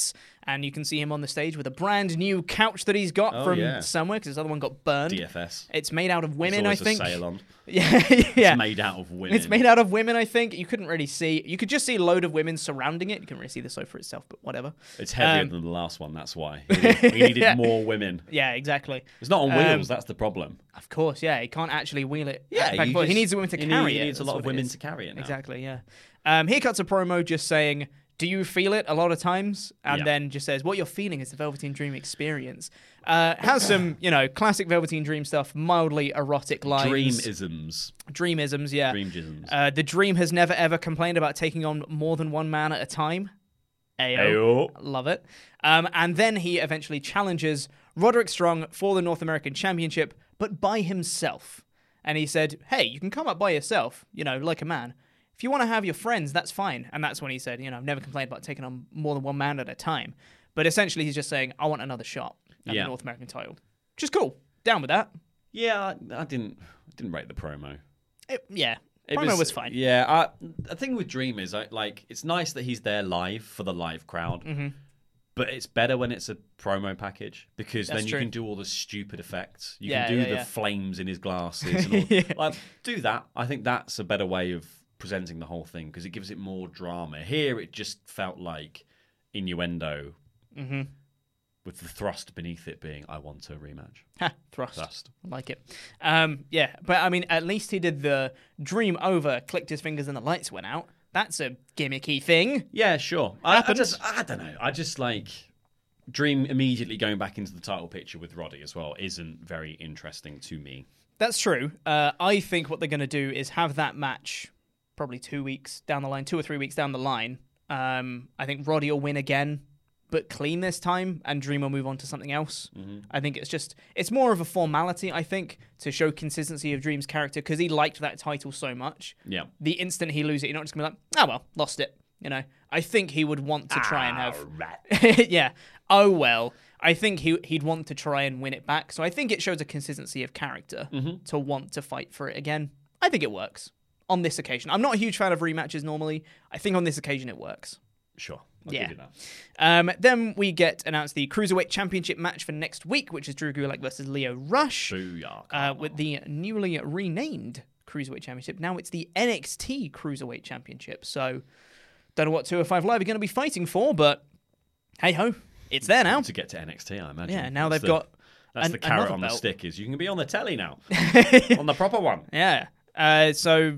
[SPEAKER 10] And you can see him on the stage with a brand new couch that he's got
[SPEAKER 11] Oh,
[SPEAKER 10] from
[SPEAKER 11] yeah.
[SPEAKER 10] somewhere because his other one got burned.
[SPEAKER 11] D F S.
[SPEAKER 10] It's made out of women, I
[SPEAKER 11] It's
[SPEAKER 10] think.
[SPEAKER 11] always a sail-on.
[SPEAKER 10] Yeah, yeah.
[SPEAKER 11] It's made out of women.
[SPEAKER 10] It's made out of women, I think. You couldn't really see. You could just see a load of women surrounding it. You couldn't really see the sofa itself, but whatever.
[SPEAKER 11] It's heavier
[SPEAKER 10] Um,
[SPEAKER 11] than the last one, that's why. He needed, he needed
[SPEAKER 10] Yeah.
[SPEAKER 11] more women.
[SPEAKER 10] Yeah, exactly.
[SPEAKER 11] It's not on
[SPEAKER 10] Um,
[SPEAKER 11] wheels, that's the problem.
[SPEAKER 10] Of course, yeah. He can't actually wheel it.
[SPEAKER 11] Yeah,
[SPEAKER 10] back and
[SPEAKER 11] you
[SPEAKER 10] forth. He
[SPEAKER 11] just-
[SPEAKER 10] needs women to
[SPEAKER 11] he
[SPEAKER 10] carry
[SPEAKER 11] need- he
[SPEAKER 10] it.
[SPEAKER 11] needs a
[SPEAKER 10] That's
[SPEAKER 11] lot
[SPEAKER 10] what
[SPEAKER 11] of
[SPEAKER 10] it
[SPEAKER 11] women
[SPEAKER 10] is.
[SPEAKER 11] to carry it now.
[SPEAKER 10] Exactly, yeah. Um, here cuts a promo just saying, do you feel it a lot of times? And
[SPEAKER 11] Yeah.
[SPEAKER 10] then just says, what you're feeling is the Velveteen Dream experience. Uh, has some, you know, classic Velveteen Dream stuff, mildly erotic lines.
[SPEAKER 11] Dreamisms.
[SPEAKER 10] Dreamisms, yeah.
[SPEAKER 11] Dreamjisms.
[SPEAKER 10] Uh, the Dream has never ever complained about taking on more than one man at a time. Ayo.
[SPEAKER 11] Ayo.
[SPEAKER 10] Love it. Um, and then he eventually challenges Roderick Strong for the North American Championship, but by himself. And he said, hey, you can come up by yourself, you know, like a man. If you want to have your friends, that's fine. And that's when he said, you know, I've never complained about taking on more than one man at a time. But essentially, he's just saying, I want another shot at
[SPEAKER 11] Yeah.
[SPEAKER 10] the North American title. Which is cool. Down with that.
[SPEAKER 11] Yeah, I, I didn't I didn't rate the promo.
[SPEAKER 10] It, yeah.
[SPEAKER 11] It
[SPEAKER 10] Promo was, fine.
[SPEAKER 11] Yeah, I, the thing with Dream is, I, like, it's nice that he's there live for the live crowd,
[SPEAKER 10] Mm-hmm.
[SPEAKER 11] but it's better when it's a promo package because
[SPEAKER 10] That's
[SPEAKER 11] then you
[SPEAKER 10] true.
[SPEAKER 11] can do all the stupid effects. You
[SPEAKER 10] Yeah,
[SPEAKER 11] can do
[SPEAKER 10] yeah,
[SPEAKER 11] the
[SPEAKER 10] yeah.
[SPEAKER 11] flames in his glasses. And all,
[SPEAKER 10] Yeah.
[SPEAKER 11] like, do that. I think that's a better way of presenting the whole thing because it gives it more drama. Here, it just felt like innuendo
[SPEAKER 10] Mm-hmm.
[SPEAKER 11] with the thrust beneath it being, I want a rematch.
[SPEAKER 10] Ha, thrust.
[SPEAKER 11] Thrust.
[SPEAKER 10] I like it. Um, yeah, but I mean, at least he did the Dream over, clicked his fingers and the lights went out. That's a gimmicky thing.
[SPEAKER 11] Yeah, sure. I, I
[SPEAKER 10] Happens.
[SPEAKER 11] just, I don't know. I just like Dream immediately going back into the title picture with Roddy as well isn't very interesting to me.
[SPEAKER 10] That's true. Uh, I think what they're going to do is have that match probably two weeks down the line, two or three weeks down the line. Um, I think Roddy will win again, but clean this time, and Dream will move on to something else.
[SPEAKER 11] Mm-hmm.
[SPEAKER 10] I think it's just, it's more of a formality, I think, to show consistency of Dream's character, because he liked that title so much.
[SPEAKER 11] Yeah.
[SPEAKER 10] The instant he loses it, you're not just going to be like, oh, well, lost it. You know, I think he would want to try and have... yeah. Oh, well. I think he, he'd want to try and win it back. So I think it shows a consistency of character
[SPEAKER 11] Mhm.
[SPEAKER 10] to want to fight for it again. I think it works on this occasion. I'm not a huge fan of rematches normally. I think on this occasion it works.
[SPEAKER 11] Sure. I'll
[SPEAKER 10] Yeah.
[SPEAKER 11] give you that.
[SPEAKER 10] Um, then we get announced the Cruiserweight Championship match for next week, which is Drew Gulak versus Leo Rush.
[SPEAKER 11] Booyah.
[SPEAKER 10] Uh, with the newly renamed Cruiserweight Championship. Now it's the N X T Cruiserweight Championship. So, don't know what two oh five Live are going to be fighting for, but hey ho, it's there now.
[SPEAKER 11] To get to N X T, I imagine.
[SPEAKER 10] Yeah, now
[SPEAKER 11] That's
[SPEAKER 10] they've
[SPEAKER 11] the-
[SPEAKER 10] got
[SPEAKER 11] That's
[SPEAKER 10] an-
[SPEAKER 11] the carrot
[SPEAKER 10] another
[SPEAKER 11] on the
[SPEAKER 10] belt.
[SPEAKER 11] stick is you can be on the telly now. On the proper one.
[SPEAKER 10] Yeah. Uh, so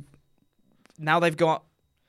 [SPEAKER 10] now they've got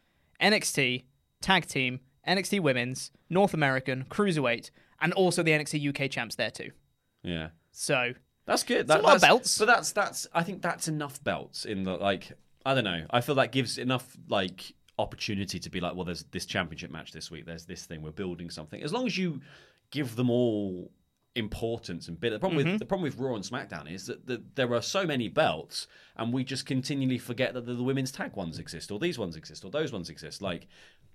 [SPEAKER 10] N X T, Tag Team, N X T Women's, North American, Cruiserweight, and also the N X T U K champs there too.
[SPEAKER 11] Yeah.
[SPEAKER 10] So
[SPEAKER 11] That's good.
[SPEAKER 10] It's
[SPEAKER 11] That,
[SPEAKER 10] a lot of
[SPEAKER 11] that's-
[SPEAKER 10] belts.
[SPEAKER 11] But that's that's I think that's enough belts in the like I don't know. I feel that gives enough like opportunity to be like, well, there's this championship match this week, there's this thing, we're building something. As long as you give them all importance and bit. The problem
[SPEAKER 10] Mhm.
[SPEAKER 11] with the problem with Raw and SmackDown is that the, there are so many belts, and we just continually forget that the, the women's tag ones exist, or these ones exist, or those ones exist. Like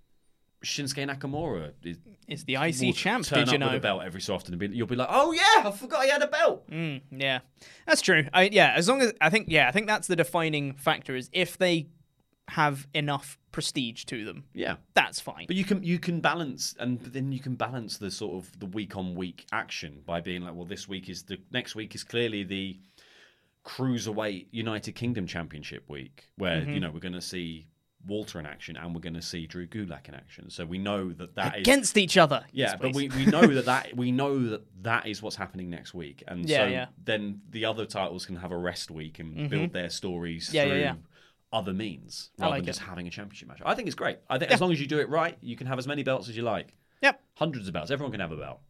[SPEAKER 11] Shinsuke Nakamura is,
[SPEAKER 10] is the I C
[SPEAKER 11] will
[SPEAKER 10] champ.
[SPEAKER 11] Turn
[SPEAKER 10] Did you
[SPEAKER 11] up
[SPEAKER 10] know?
[SPEAKER 11] with a belt every so often, and be, you'll be like, oh yeah, I forgot he had a belt.
[SPEAKER 10] Mm, yeah, that's true. I, yeah, as long as I think, yeah, I think that's the defining factor is if they have enough prestige to them.
[SPEAKER 11] Yeah,
[SPEAKER 10] that's fine.
[SPEAKER 11] But you can you can balance, and then you can balance the sort of the week on week action by being like, well, this week is the next week is clearly the Cruiserweight United Kingdom Championship week, where
[SPEAKER 10] Mhm.
[SPEAKER 11] you know we're going to see Walter in action and we're going to see Drew Gulak in action. So we know that that is
[SPEAKER 10] Against each other.
[SPEAKER 11] Yeah,
[SPEAKER 10] Yes,
[SPEAKER 11] but we,
[SPEAKER 10] please.
[SPEAKER 11] we know that, that we know that that is what's happening next week, and
[SPEAKER 10] Yeah,
[SPEAKER 11] so
[SPEAKER 10] yeah.
[SPEAKER 11] then the other titles can have a rest week and
[SPEAKER 10] Mhm.
[SPEAKER 11] build their stories
[SPEAKER 10] Yeah, yeah,
[SPEAKER 11] through
[SPEAKER 10] yeah.
[SPEAKER 11] other means
[SPEAKER 10] I
[SPEAKER 11] rather
[SPEAKER 10] like
[SPEAKER 11] than
[SPEAKER 10] it.
[SPEAKER 11] just having a championship match. I think it's great. I think
[SPEAKER 10] Yeah.
[SPEAKER 11] as long as you do it right, you can have as many belts as you like.
[SPEAKER 10] Yep,
[SPEAKER 11] hundreds of belts. Everyone can have a belt.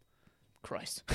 [SPEAKER 10] Christ.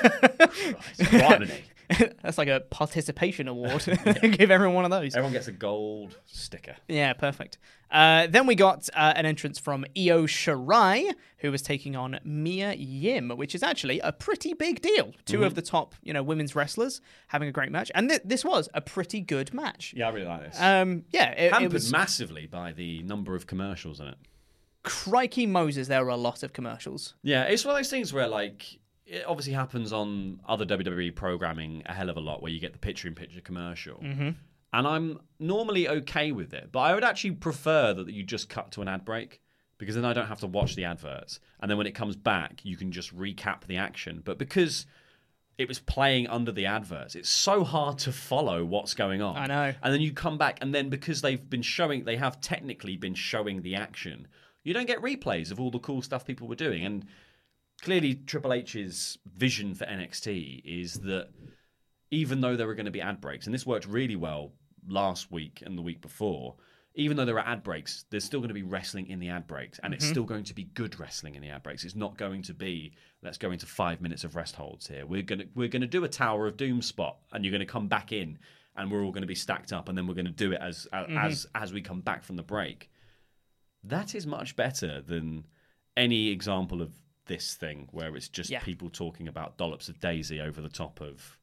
[SPEAKER 11] Blimey.
[SPEAKER 10] That's like a participation award. Give everyone one of those.
[SPEAKER 11] Everyone gets a gold sticker.
[SPEAKER 10] Yeah, perfect. Uh, then we got uh, an entrance from Io Shirai, who was taking on Mia Yim, which is actually a pretty big deal. 2
[SPEAKER 11] Mhm.
[SPEAKER 10] of the top, you know, women's wrestlers having a great match, and th- this was a pretty good match.
[SPEAKER 11] Yeah, I really like this.
[SPEAKER 10] Um, yeah, it,
[SPEAKER 11] Hampered
[SPEAKER 10] it was
[SPEAKER 11] massively by the number of commercials in it.
[SPEAKER 10] crikey Moses. There were a lot of commercials.
[SPEAKER 11] Yeah, it's one of those things where, like, it obviously happens on other W W E programming a hell of a lot, where you get the picture-in-picture commercial.
[SPEAKER 10] Mhm.
[SPEAKER 11] And I'm normally okay with it, but I would actually prefer that you just cut to an ad break, because then I don't have to watch the adverts. And then when it comes back, you can just recap the action. But because it was playing under the adverts, it's so hard to follow what's going on.
[SPEAKER 10] I know.
[SPEAKER 11] And then you come back, and then because they've been showing, they have technically been showing the action, you don't get replays of all the cool stuff people were doing. And clearly Triple H's vision for N X T is that even though there are going to be ad breaks, and this worked really well last week and the week before, even though there are ad breaks, there's still going to be wrestling in the ad breaks, and it's
[SPEAKER 10] Mhm.
[SPEAKER 11] still going to be good wrestling in the ad breaks. It's not going to be, let's go into five minutes of rest holds here. We're going to we're going to do a Tower of Doom spot, and you're going to come back in, and we're all going to be stacked up, and then we're going to do it as
[SPEAKER 10] Mhm.
[SPEAKER 11] as as we come back from the break. That is much better than any example of this thing where it's just
[SPEAKER 10] Yeah.
[SPEAKER 11] people talking about dollops of Daisy over the top of.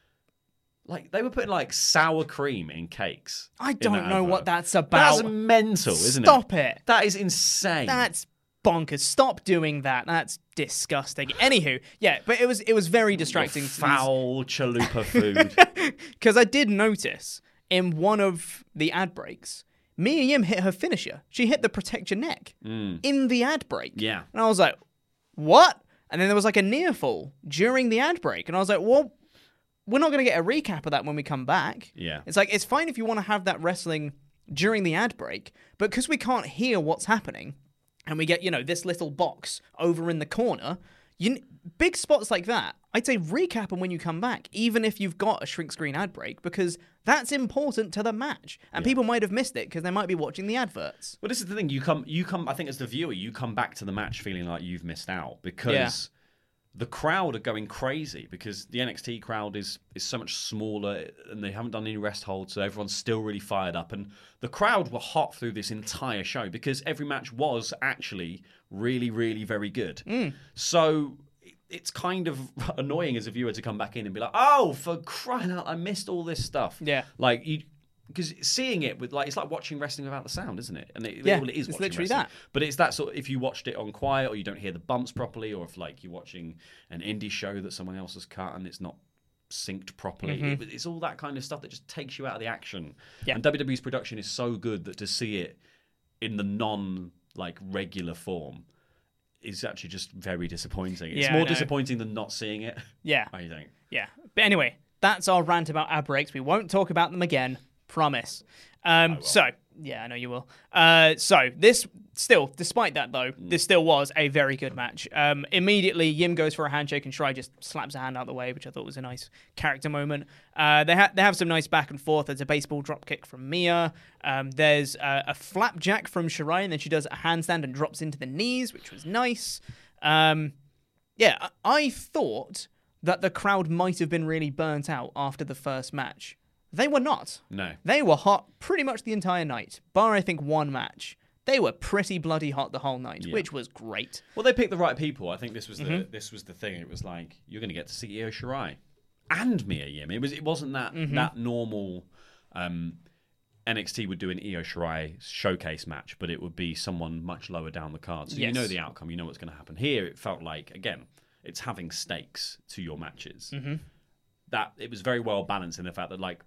[SPEAKER 11] Like, they were putting, like, sour cream in cakes.
[SPEAKER 10] I
[SPEAKER 11] in
[SPEAKER 10] don't
[SPEAKER 11] that
[SPEAKER 10] know
[SPEAKER 11] advert.
[SPEAKER 10] what that's about.
[SPEAKER 11] That's mental, isn't it?
[SPEAKER 10] Stop it.
[SPEAKER 11] That is insane.
[SPEAKER 10] That's bonkers. Stop doing that. That's disgusting. Anywho, yeah, but it was it was very distracting.
[SPEAKER 11] Your foul chalupa food.
[SPEAKER 10] Because I did notice in one of the ad breaks, Mia Yim hit her finisher. She hit the protect your neck
[SPEAKER 11] Mm.
[SPEAKER 10] in the ad break.
[SPEAKER 11] Yeah.
[SPEAKER 10] And I was like, what? And then there was like a near fall during the ad break. And I was like, well, we're not going to get a recap of that when we come back.
[SPEAKER 11] Yeah.
[SPEAKER 10] It's like, it's fine if you want to have that wrestling during the ad break, but because we can't hear what's happening, and we get, you know, this little box over in the corner, you big spots like that, I'd say recap them when you come back, even if you've got a shrink screen ad break, because that's important to the match. And
[SPEAKER 11] Yeah.
[SPEAKER 10] people might have missed it because they might be watching the adverts.
[SPEAKER 11] Well, this is the thing. You come, you come. I think as the viewer, you come back to the match feeling like you've missed out because
[SPEAKER 10] Yeah.
[SPEAKER 11] the crowd are going crazy because the N X T crowd is is so much smaller and they haven't done any rest holds, so everyone's still really fired up. And the crowd were hot through this entire show because every match was actually really, really very good.
[SPEAKER 10] Mm.
[SPEAKER 11] So it's kind of annoying as a viewer to come back in and be like, "Oh, for crying out, I missed all this stuff."
[SPEAKER 10] Yeah,
[SPEAKER 11] like you. Because seeing it with like it's like watching wrestling without the sound, isn't it? And it,
[SPEAKER 10] Yeah,
[SPEAKER 11] well, it is
[SPEAKER 10] it's
[SPEAKER 11] watching
[SPEAKER 10] literally
[SPEAKER 11] wrestling.
[SPEAKER 10] that.
[SPEAKER 11] But it's that sort. If you watched it on quiet, or you don't hear the bumps properly, or if like you're watching an indie show that someone else has cut and it's not synced properly,
[SPEAKER 10] Mhm.
[SPEAKER 11] it, it's all that kind of stuff that just takes you out of the action.
[SPEAKER 10] Yeah.
[SPEAKER 11] And W W E's production is so good that to see it in the non like regular form is actually just very disappointing. It's
[SPEAKER 10] Yeah, I
[SPEAKER 11] more
[SPEAKER 10] know.
[SPEAKER 11] disappointing than not seeing it.
[SPEAKER 10] Yeah.
[SPEAKER 11] I think.
[SPEAKER 10] Yeah. But anyway, that's our rant about ad breaks. We won't talk about them again. Promise. Um, so, yeah, I know you will. Uh, so, this still, despite that though, this still was a very good match. Um, immediately, Yim goes for a handshake and Shirai just slaps a hand out of the way, which I thought was a nice character moment. Uh, they, ha- they have some nice back and forth. There's a baseball dropkick from Mia. Um, there's uh, a flapjack from Shirai, and then she does a handstand and drops into the knees, which was nice. Um, yeah, I-, I thought that the crowd might have been really burnt out after the first match. They were not.
[SPEAKER 11] No.
[SPEAKER 10] They were hot pretty much the entire night, bar I think one match. They were pretty bloody hot the whole night,
[SPEAKER 11] Yeah.
[SPEAKER 10] which was great.
[SPEAKER 11] Well, they picked the right people. I think this was the
[SPEAKER 10] Mhm.
[SPEAKER 11] this was the thing. It was like you're going to get to see Io Shirai and Mia Yim. It was it wasn't that
[SPEAKER 10] Mhm.
[SPEAKER 11] that normal. Um, N X T would do an Io Shirai showcase match, but it would be someone much lower down the card. So you
[SPEAKER 10] Yes.
[SPEAKER 11] know the outcome. You know what's going to happen. Here, it felt like again, it's having stakes to your matches.
[SPEAKER 10] Mhm.
[SPEAKER 11] That it was very well balanced in the fact that like.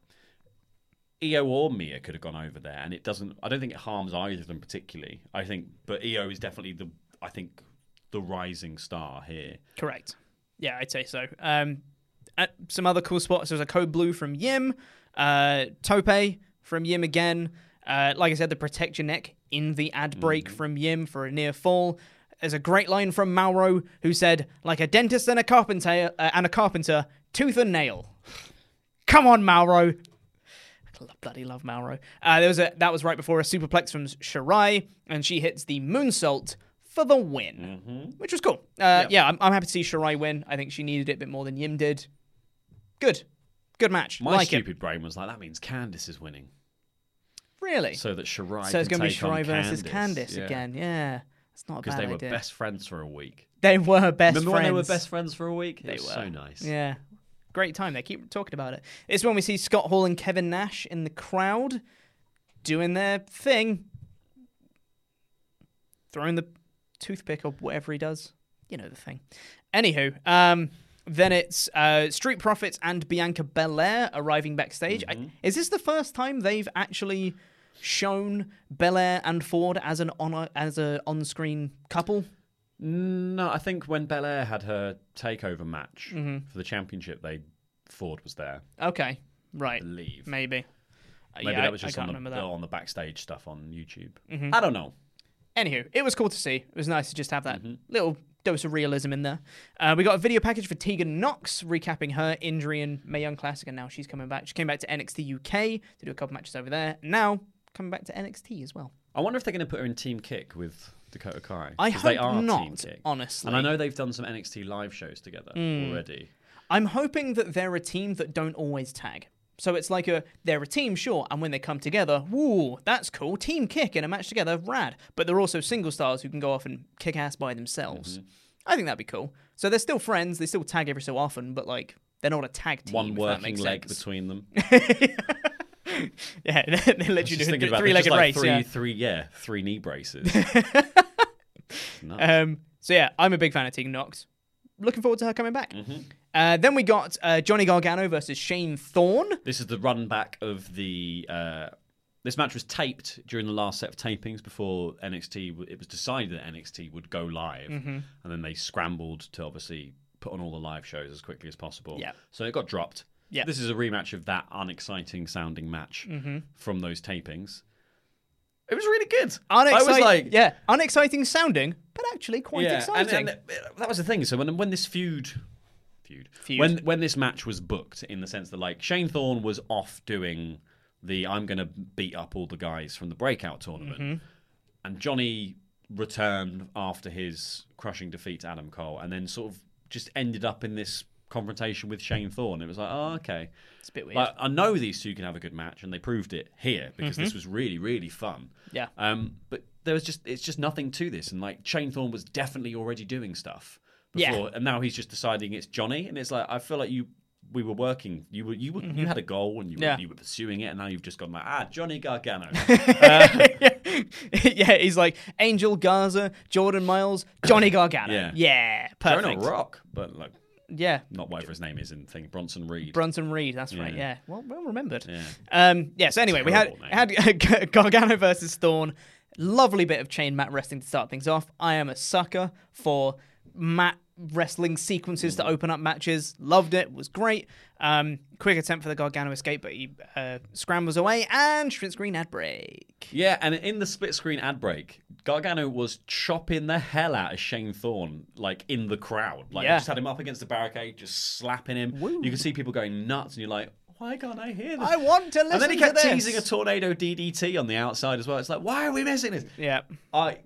[SPEAKER 11] Io or Mia could have gone over there, and it doesn't. I don't think it harms either of them particularly. I think, but Io is definitely the. I think the rising star here.
[SPEAKER 10] Correct. Yeah, I'd say so. Um, uh, some other cool spots. There's a code blue from Yim, uh, Tope from Yim again. Uh, like I said, the protect your neck in the ad break from Yim for a near fall. There's a great line from Mauro who said, "Like a dentist and a carpenter, uh, and a carpenter, tooth and nail." Come on, Mauro. I bloody love Mauro. Uh, there was a that was right before a superplex from Shirai, and she hits the moonsault for the win,
[SPEAKER 11] Mm-hmm.
[SPEAKER 10] which was cool. Uh, yeah, I'm, I'm happy to see Shirai win. I think she needed it a bit more than Yim did. Good, good match.
[SPEAKER 11] My
[SPEAKER 10] like
[SPEAKER 11] stupid
[SPEAKER 10] it.
[SPEAKER 11] brain was like, that means Candice is winning.
[SPEAKER 10] Really?
[SPEAKER 11] So that Shirai
[SPEAKER 10] So it's
[SPEAKER 11] can
[SPEAKER 10] going to be
[SPEAKER 11] take on
[SPEAKER 10] Shirai versus
[SPEAKER 11] Candice.
[SPEAKER 10] Candice
[SPEAKER 11] Yeah.
[SPEAKER 10] again. Yeah, it's not a
[SPEAKER 11] Because
[SPEAKER 10] bad
[SPEAKER 11] they were
[SPEAKER 10] idea.
[SPEAKER 11] best friends for a week.
[SPEAKER 10] They were best
[SPEAKER 11] Remember
[SPEAKER 10] friends.
[SPEAKER 11] when they were best friends for a week? It
[SPEAKER 10] They
[SPEAKER 11] was
[SPEAKER 10] were.
[SPEAKER 11] so nice.
[SPEAKER 10] Yeah. Great time. They keep talking about it. It's when we see Scott Hall and Kevin Nash in the crowd doing their thing. Throwing the toothpick or whatever he does. You know the thing. Anywho, um, then it's uh, Street Profits and Bianca Belair arriving backstage.
[SPEAKER 11] Mm-hmm.
[SPEAKER 10] I, is this the first time they've actually shown Belair and Ford as an on as a on-screen couple?
[SPEAKER 11] No, I think when Belair had her takeover match
[SPEAKER 10] Mhm.
[SPEAKER 11] for the championship, they Ford was there.
[SPEAKER 10] Okay, right.
[SPEAKER 11] I believe.
[SPEAKER 10] Maybe. Uh,
[SPEAKER 11] Maybe
[SPEAKER 10] yeah,
[SPEAKER 11] that was
[SPEAKER 10] I- I
[SPEAKER 11] just
[SPEAKER 10] can't
[SPEAKER 11] on the,
[SPEAKER 10] remember that.
[SPEAKER 11] on the backstage stuff on YouTube.
[SPEAKER 10] Mhm.
[SPEAKER 11] I don't know.
[SPEAKER 10] Anywho, it was cool to see. It was nice to just have
[SPEAKER 11] Mm-hmm.
[SPEAKER 10] that little dose of realism in there. Uh, we got a video package for Tegan Nox, recapping her injury in Mae Young Classic, and now she's coming back. She came back to N X T U K to do a couple matches over there. Now, coming back to N X T as well.
[SPEAKER 11] I wonder if they're going to put her in Team Kick with Dakota Kai.
[SPEAKER 10] I
[SPEAKER 11] 'Cause they
[SPEAKER 10] hope
[SPEAKER 11] are
[SPEAKER 10] not,
[SPEAKER 11] Team Kick.
[SPEAKER 10] honestly.
[SPEAKER 11] And I know they've done some N X T live shows together
[SPEAKER 10] Mm.
[SPEAKER 11] already.
[SPEAKER 10] I'm hoping that they're a team that don't always tag. So it's like a they're a team, sure, and when they come together, woo, that's cool. Team kick in a match together, rad. But they're also single stars who can go off and kick ass by themselves.
[SPEAKER 11] Mm-hmm.
[SPEAKER 10] I think that'd be cool. So they're still friends. They still tag every so often, but like they're not a tag team.
[SPEAKER 11] One
[SPEAKER 10] if that
[SPEAKER 11] working
[SPEAKER 10] makes
[SPEAKER 11] leg
[SPEAKER 10] sense.
[SPEAKER 11] between them.
[SPEAKER 10] Yeah, they let you do a three-legged
[SPEAKER 11] like
[SPEAKER 10] race.
[SPEAKER 11] Three,
[SPEAKER 10] yeah.
[SPEAKER 11] three, yeah, three knee braces. Nuts.
[SPEAKER 10] Um, so yeah, I'm a big fan of Tegan Nox. Looking forward to her coming back.
[SPEAKER 11] Mhm.
[SPEAKER 10] Uh, then we got uh, Johnny Gargano versus Shane Thorne.
[SPEAKER 11] This is the run back of the. Uh, this match was taped during the last set of tapings before N X T. w- It was decided that N X T would go live,
[SPEAKER 10] Mhm.
[SPEAKER 11] and then they scrambled to obviously put on all the live shows as quickly as possible.
[SPEAKER 10] Yeah.
[SPEAKER 11] So it got dropped.
[SPEAKER 10] Yeah.
[SPEAKER 11] This is a rematch of that unexciting sounding match
[SPEAKER 10] Mhm.
[SPEAKER 11] from those tapings. It was really good.
[SPEAKER 10] Unexci-
[SPEAKER 11] I was like,
[SPEAKER 10] yeah, unexciting sounding, but actually quite
[SPEAKER 11] yeah,
[SPEAKER 10] exciting.
[SPEAKER 11] And, and that was the thing. So when when this feud, feud,
[SPEAKER 10] Feud.
[SPEAKER 11] when when this match was booked, in the sense that like Shane Thorne was off doing the I'm going to beat up all the guys from the breakout tournament,
[SPEAKER 10] Mhm.
[SPEAKER 11] and Johnny returned after his crushing defeat to Adam Cole, and then sort of just ended up in this confrontation with Shane Thorne. It was like, oh, okay.
[SPEAKER 10] It's a bit weird.
[SPEAKER 11] Like, I know these two can have a good match, and they proved it here because
[SPEAKER 10] Mhm.
[SPEAKER 11] this was really, really fun.
[SPEAKER 10] Yeah.
[SPEAKER 11] Um, but there was just it's just nothing to this, and like Shane Thorne was definitely already doing stuff
[SPEAKER 10] Yeah.
[SPEAKER 11] before, and now he's just deciding it's Johnny, and it's like I feel like you. We were working. You were you were, you had a goal and you were,
[SPEAKER 10] Yeah.
[SPEAKER 11] you were pursuing it, and now you've just gone like ah Johnny Gargano.
[SPEAKER 10] Yeah, he's like Angel Garza, Jordan Miles, Johnny Gargano.
[SPEAKER 11] Yeah.
[SPEAKER 10] Yeah,
[SPEAKER 11] Thrown
[SPEAKER 10] perfect.
[SPEAKER 11] a rock, but like
[SPEAKER 10] Yeah.
[SPEAKER 11] not whatever his name is in the thing. Bronson Reed.
[SPEAKER 10] Bronson Reed, that's right.
[SPEAKER 11] Yeah.
[SPEAKER 10] Yeah, well, well remembered.
[SPEAKER 11] Yeah.
[SPEAKER 10] Um, yeah. So anyway,
[SPEAKER 11] Terrible
[SPEAKER 10] we had had Gargano versus Thorne. Lovely bit of chain mat wrestling to start things off. I am a sucker for mat wrestling sequences to open up matches. Loved it. Was great. Um, quick attempt for the Gargano escape, but he uh, scrambles away and split screen ad break.
[SPEAKER 11] Yeah, and in the split screen ad break, Gargano was chopping the hell out of Shane Thorne, like in the crowd. Like
[SPEAKER 10] Yeah.
[SPEAKER 11] they just had him up against the barricade, just slapping him. You can see people going nuts, and you're like, why can't I hear this?
[SPEAKER 10] I want to listen
[SPEAKER 11] And then he
[SPEAKER 10] to
[SPEAKER 11] kept
[SPEAKER 10] this.
[SPEAKER 11] teasing a tornado D D T on the outside as well. It's like, why are we missing this?
[SPEAKER 10] Yeah.
[SPEAKER 11] I,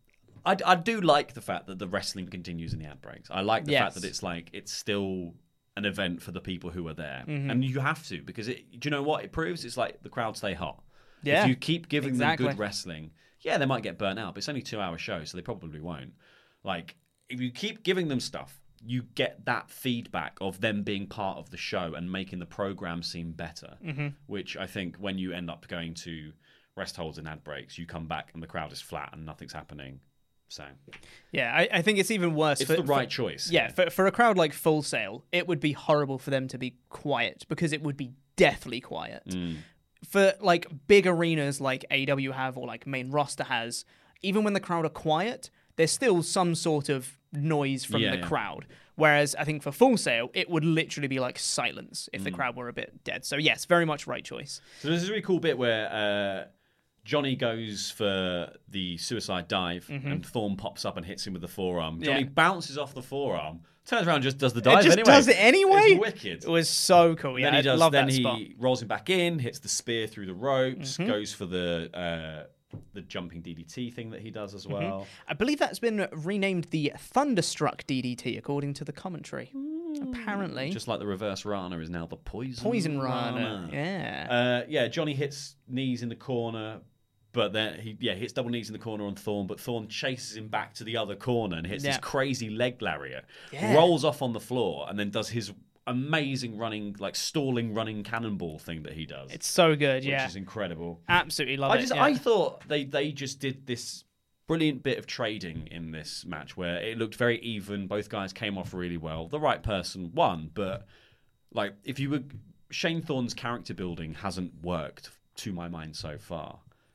[SPEAKER 11] I, I do like the fact that the wrestling continues in the ad breaks. I like the
[SPEAKER 10] Yes.
[SPEAKER 11] fact that it's like it's still an event for the people who are there,
[SPEAKER 10] Mhm.
[SPEAKER 11] and you have to because it. Do you know what it proves? It's like the crowd stay hot.
[SPEAKER 10] Yeah,
[SPEAKER 11] If you keep giving
[SPEAKER 10] exactly.
[SPEAKER 11] them good wrestling, yeah, they might get burnt out, but it's only a two-hour show, so they probably won't. Like if you keep giving them stuff, you get that feedback of them being part of the show and making the program seem better.
[SPEAKER 10] Mhm.
[SPEAKER 11] Which I think when you end up going to rest holds and ad breaks, you come back and the crowd is flat and nothing's happening. So
[SPEAKER 10] Yeah, I, I think it's even worse.
[SPEAKER 11] It's
[SPEAKER 10] for,
[SPEAKER 11] the right
[SPEAKER 10] for-
[SPEAKER 11] choice,
[SPEAKER 10] Yeah,
[SPEAKER 11] yeah.
[SPEAKER 10] For, for a crowd like Full Sail, it would be horrible for them to be quiet because it would be deathly quiet.
[SPEAKER 11] Mm.
[SPEAKER 10] For like big arenas like A E W have or like main roster has, even when the crowd are quiet, there's still some sort of noise from
[SPEAKER 11] Yeah,
[SPEAKER 10] the
[SPEAKER 11] yeah.
[SPEAKER 10] crowd. Whereas I think for Full Sail, it would literally be like silence if the
[SPEAKER 11] Mm.
[SPEAKER 10] crowd were a bit dead. So yes, very much right choice.
[SPEAKER 11] So there's this really cool bit where uh, Johnny goes for the suicide dive,
[SPEAKER 10] Mhm.
[SPEAKER 11] and Thorne pops up and hits him with the forearm.
[SPEAKER 10] Yeah.
[SPEAKER 11] Johnny bounces off the forearm, turns around, and just does the dive
[SPEAKER 10] it just
[SPEAKER 11] anyway.
[SPEAKER 10] does it anyway.
[SPEAKER 11] It's wicked.
[SPEAKER 10] It was so cool. Yeah,
[SPEAKER 11] then he does.
[SPEAKER 10] I love
[SPEAKER 11] then
[SPEAKER 10] that
[SPEAKER 11] he
[SPEAKER 10] spot.
[SPEAKER 11] rolls him back in, hits the spear through the ropes,
[SPEAKER 10] Mhm.
[SPEAKER 11] goes for the uh, the jumping D D T thing that he does as
[SPEAKER 10] Mhm.
[SPEAKER 11] well.
[SPEAKER 10] I believe that's been renamed the Thunderstruck D D T, according to the commentary. Apparently.
[SPEAKER 11] Just like the reverse Rana is now the poison.
[SPEAKER 10] Poison Rana, yeah.
[SPEAKER 11] Uh, yeah, Johnny hits knees in the corner, but then he yeah hits double knees in the corner on Thorne, but Thorne chases him back to the other corner and hits
[SPEAKER 10] Yeah.
[SPEAKER 11] this crazy leg lariat,
[SPEAKER 10] Yeah.
[SPEAKER 11] rolls off on the floor, and then does his amazing running, like stalling running cannonball thing that he does.
[SPEAKER 10] It's so good,
[SPEAKER 11] which
[SPEAKER 10] yeah.
[SPEAKER 11] is incredible.
[SPEAKER 10] Absolutely love
[SPEAKER 11] I
[SPEAKER 10] it.
[SPEAKER 11] just
[SPEAKER 10] yeah.
[SPEAKER 11] I thought they they just did this brilliant bit of trading in this match where it looked very even. Both guys came off really well. The right person won, but like if you were Shane Thorne's character building hasn't worked to my mind so far.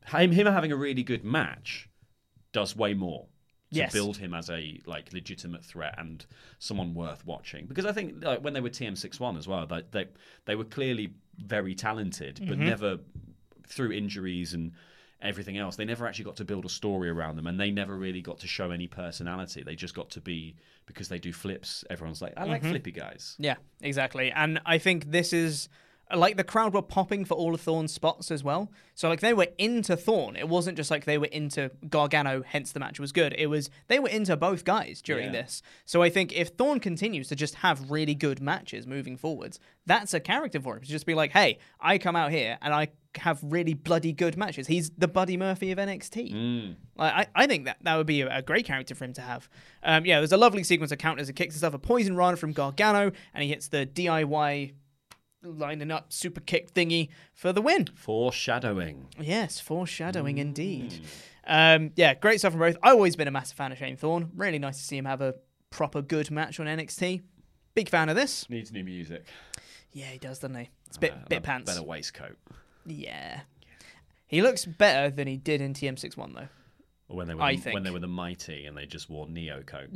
[SPEAKER 11] him, him having a really good match does way more to
[SPEAKER 10] Yes.
[SPEAKER 11] build him as a like legitimate threat and someone worth watching. Because I think like, when they were T M sixty-one as well, they they, they were clearly very talented, but
[SPEAKER 10] Mhm.
[SPEAKER 11] never through injuries and everything else, they never actually got to build a story around them, and they never really got to show any personality. They just got to be, because they do flips, everyone's like, I like
[SPEAKER 10] Mhm.
[SPEAKER 11] flippy guys.
[SPEAKER 10] Yeah, exactly. And I think this is like the crowd were popping for all of Thorne's spots as well. So like they were into Thorne. It wasn't just like they were into Gargano, hence the match was good. It was they were into both guys during
[SPEAKER 11] Yeah.
[SPEAKER 10] this. So I think if Thorne continues to just have really good matches moving forwards, that's a character for him to just be like, hey, I come out here and I have really bloody good matches. He's the Buddy Murphy of N X T.
[SPEAKER 11] Mm.
[SPEAKER 10] Like, I, I think that that would be a, a great character for him to have. Um, yeah, there's a lovely sequence of counters and kicks and stuff. A poison run from Gargano, and he hits the D I Y lining up super kick thingy for the win.
[SPEAKER 11] Foreshadowing.
[SPEAKER 10] Yes, foreshadowing
[SPEAKER 11] Mm.
[SPEAKER 10] indeed. Um, yeah, great stuff from both. I've always been a massive fan of Shane Thorne. Really nice to see him have a proper good match on N X T. Big fan of this.
[SPEAKER 11] Needs new music.
[SPEAKER 10] Yeah, he does, doesn't he? It's a bit,
[SPEAKER 11] Uh,
[SPEAKER 10] bit
[SPEAKER 11] a
[SPEAKER 10] pants.
[SPEAKER 11] Better waistcoat.
[SPEAKER 10] Yeah. He looks better than he did in T M sixty-one, though.
[SPEAKER 11] Or when they were
[SPEAKER 10] I
[SPEAKER 11] the,
[SPEAKER 10] think.
[SPEAKER 11] when they were the mighty and they just wore neo coats.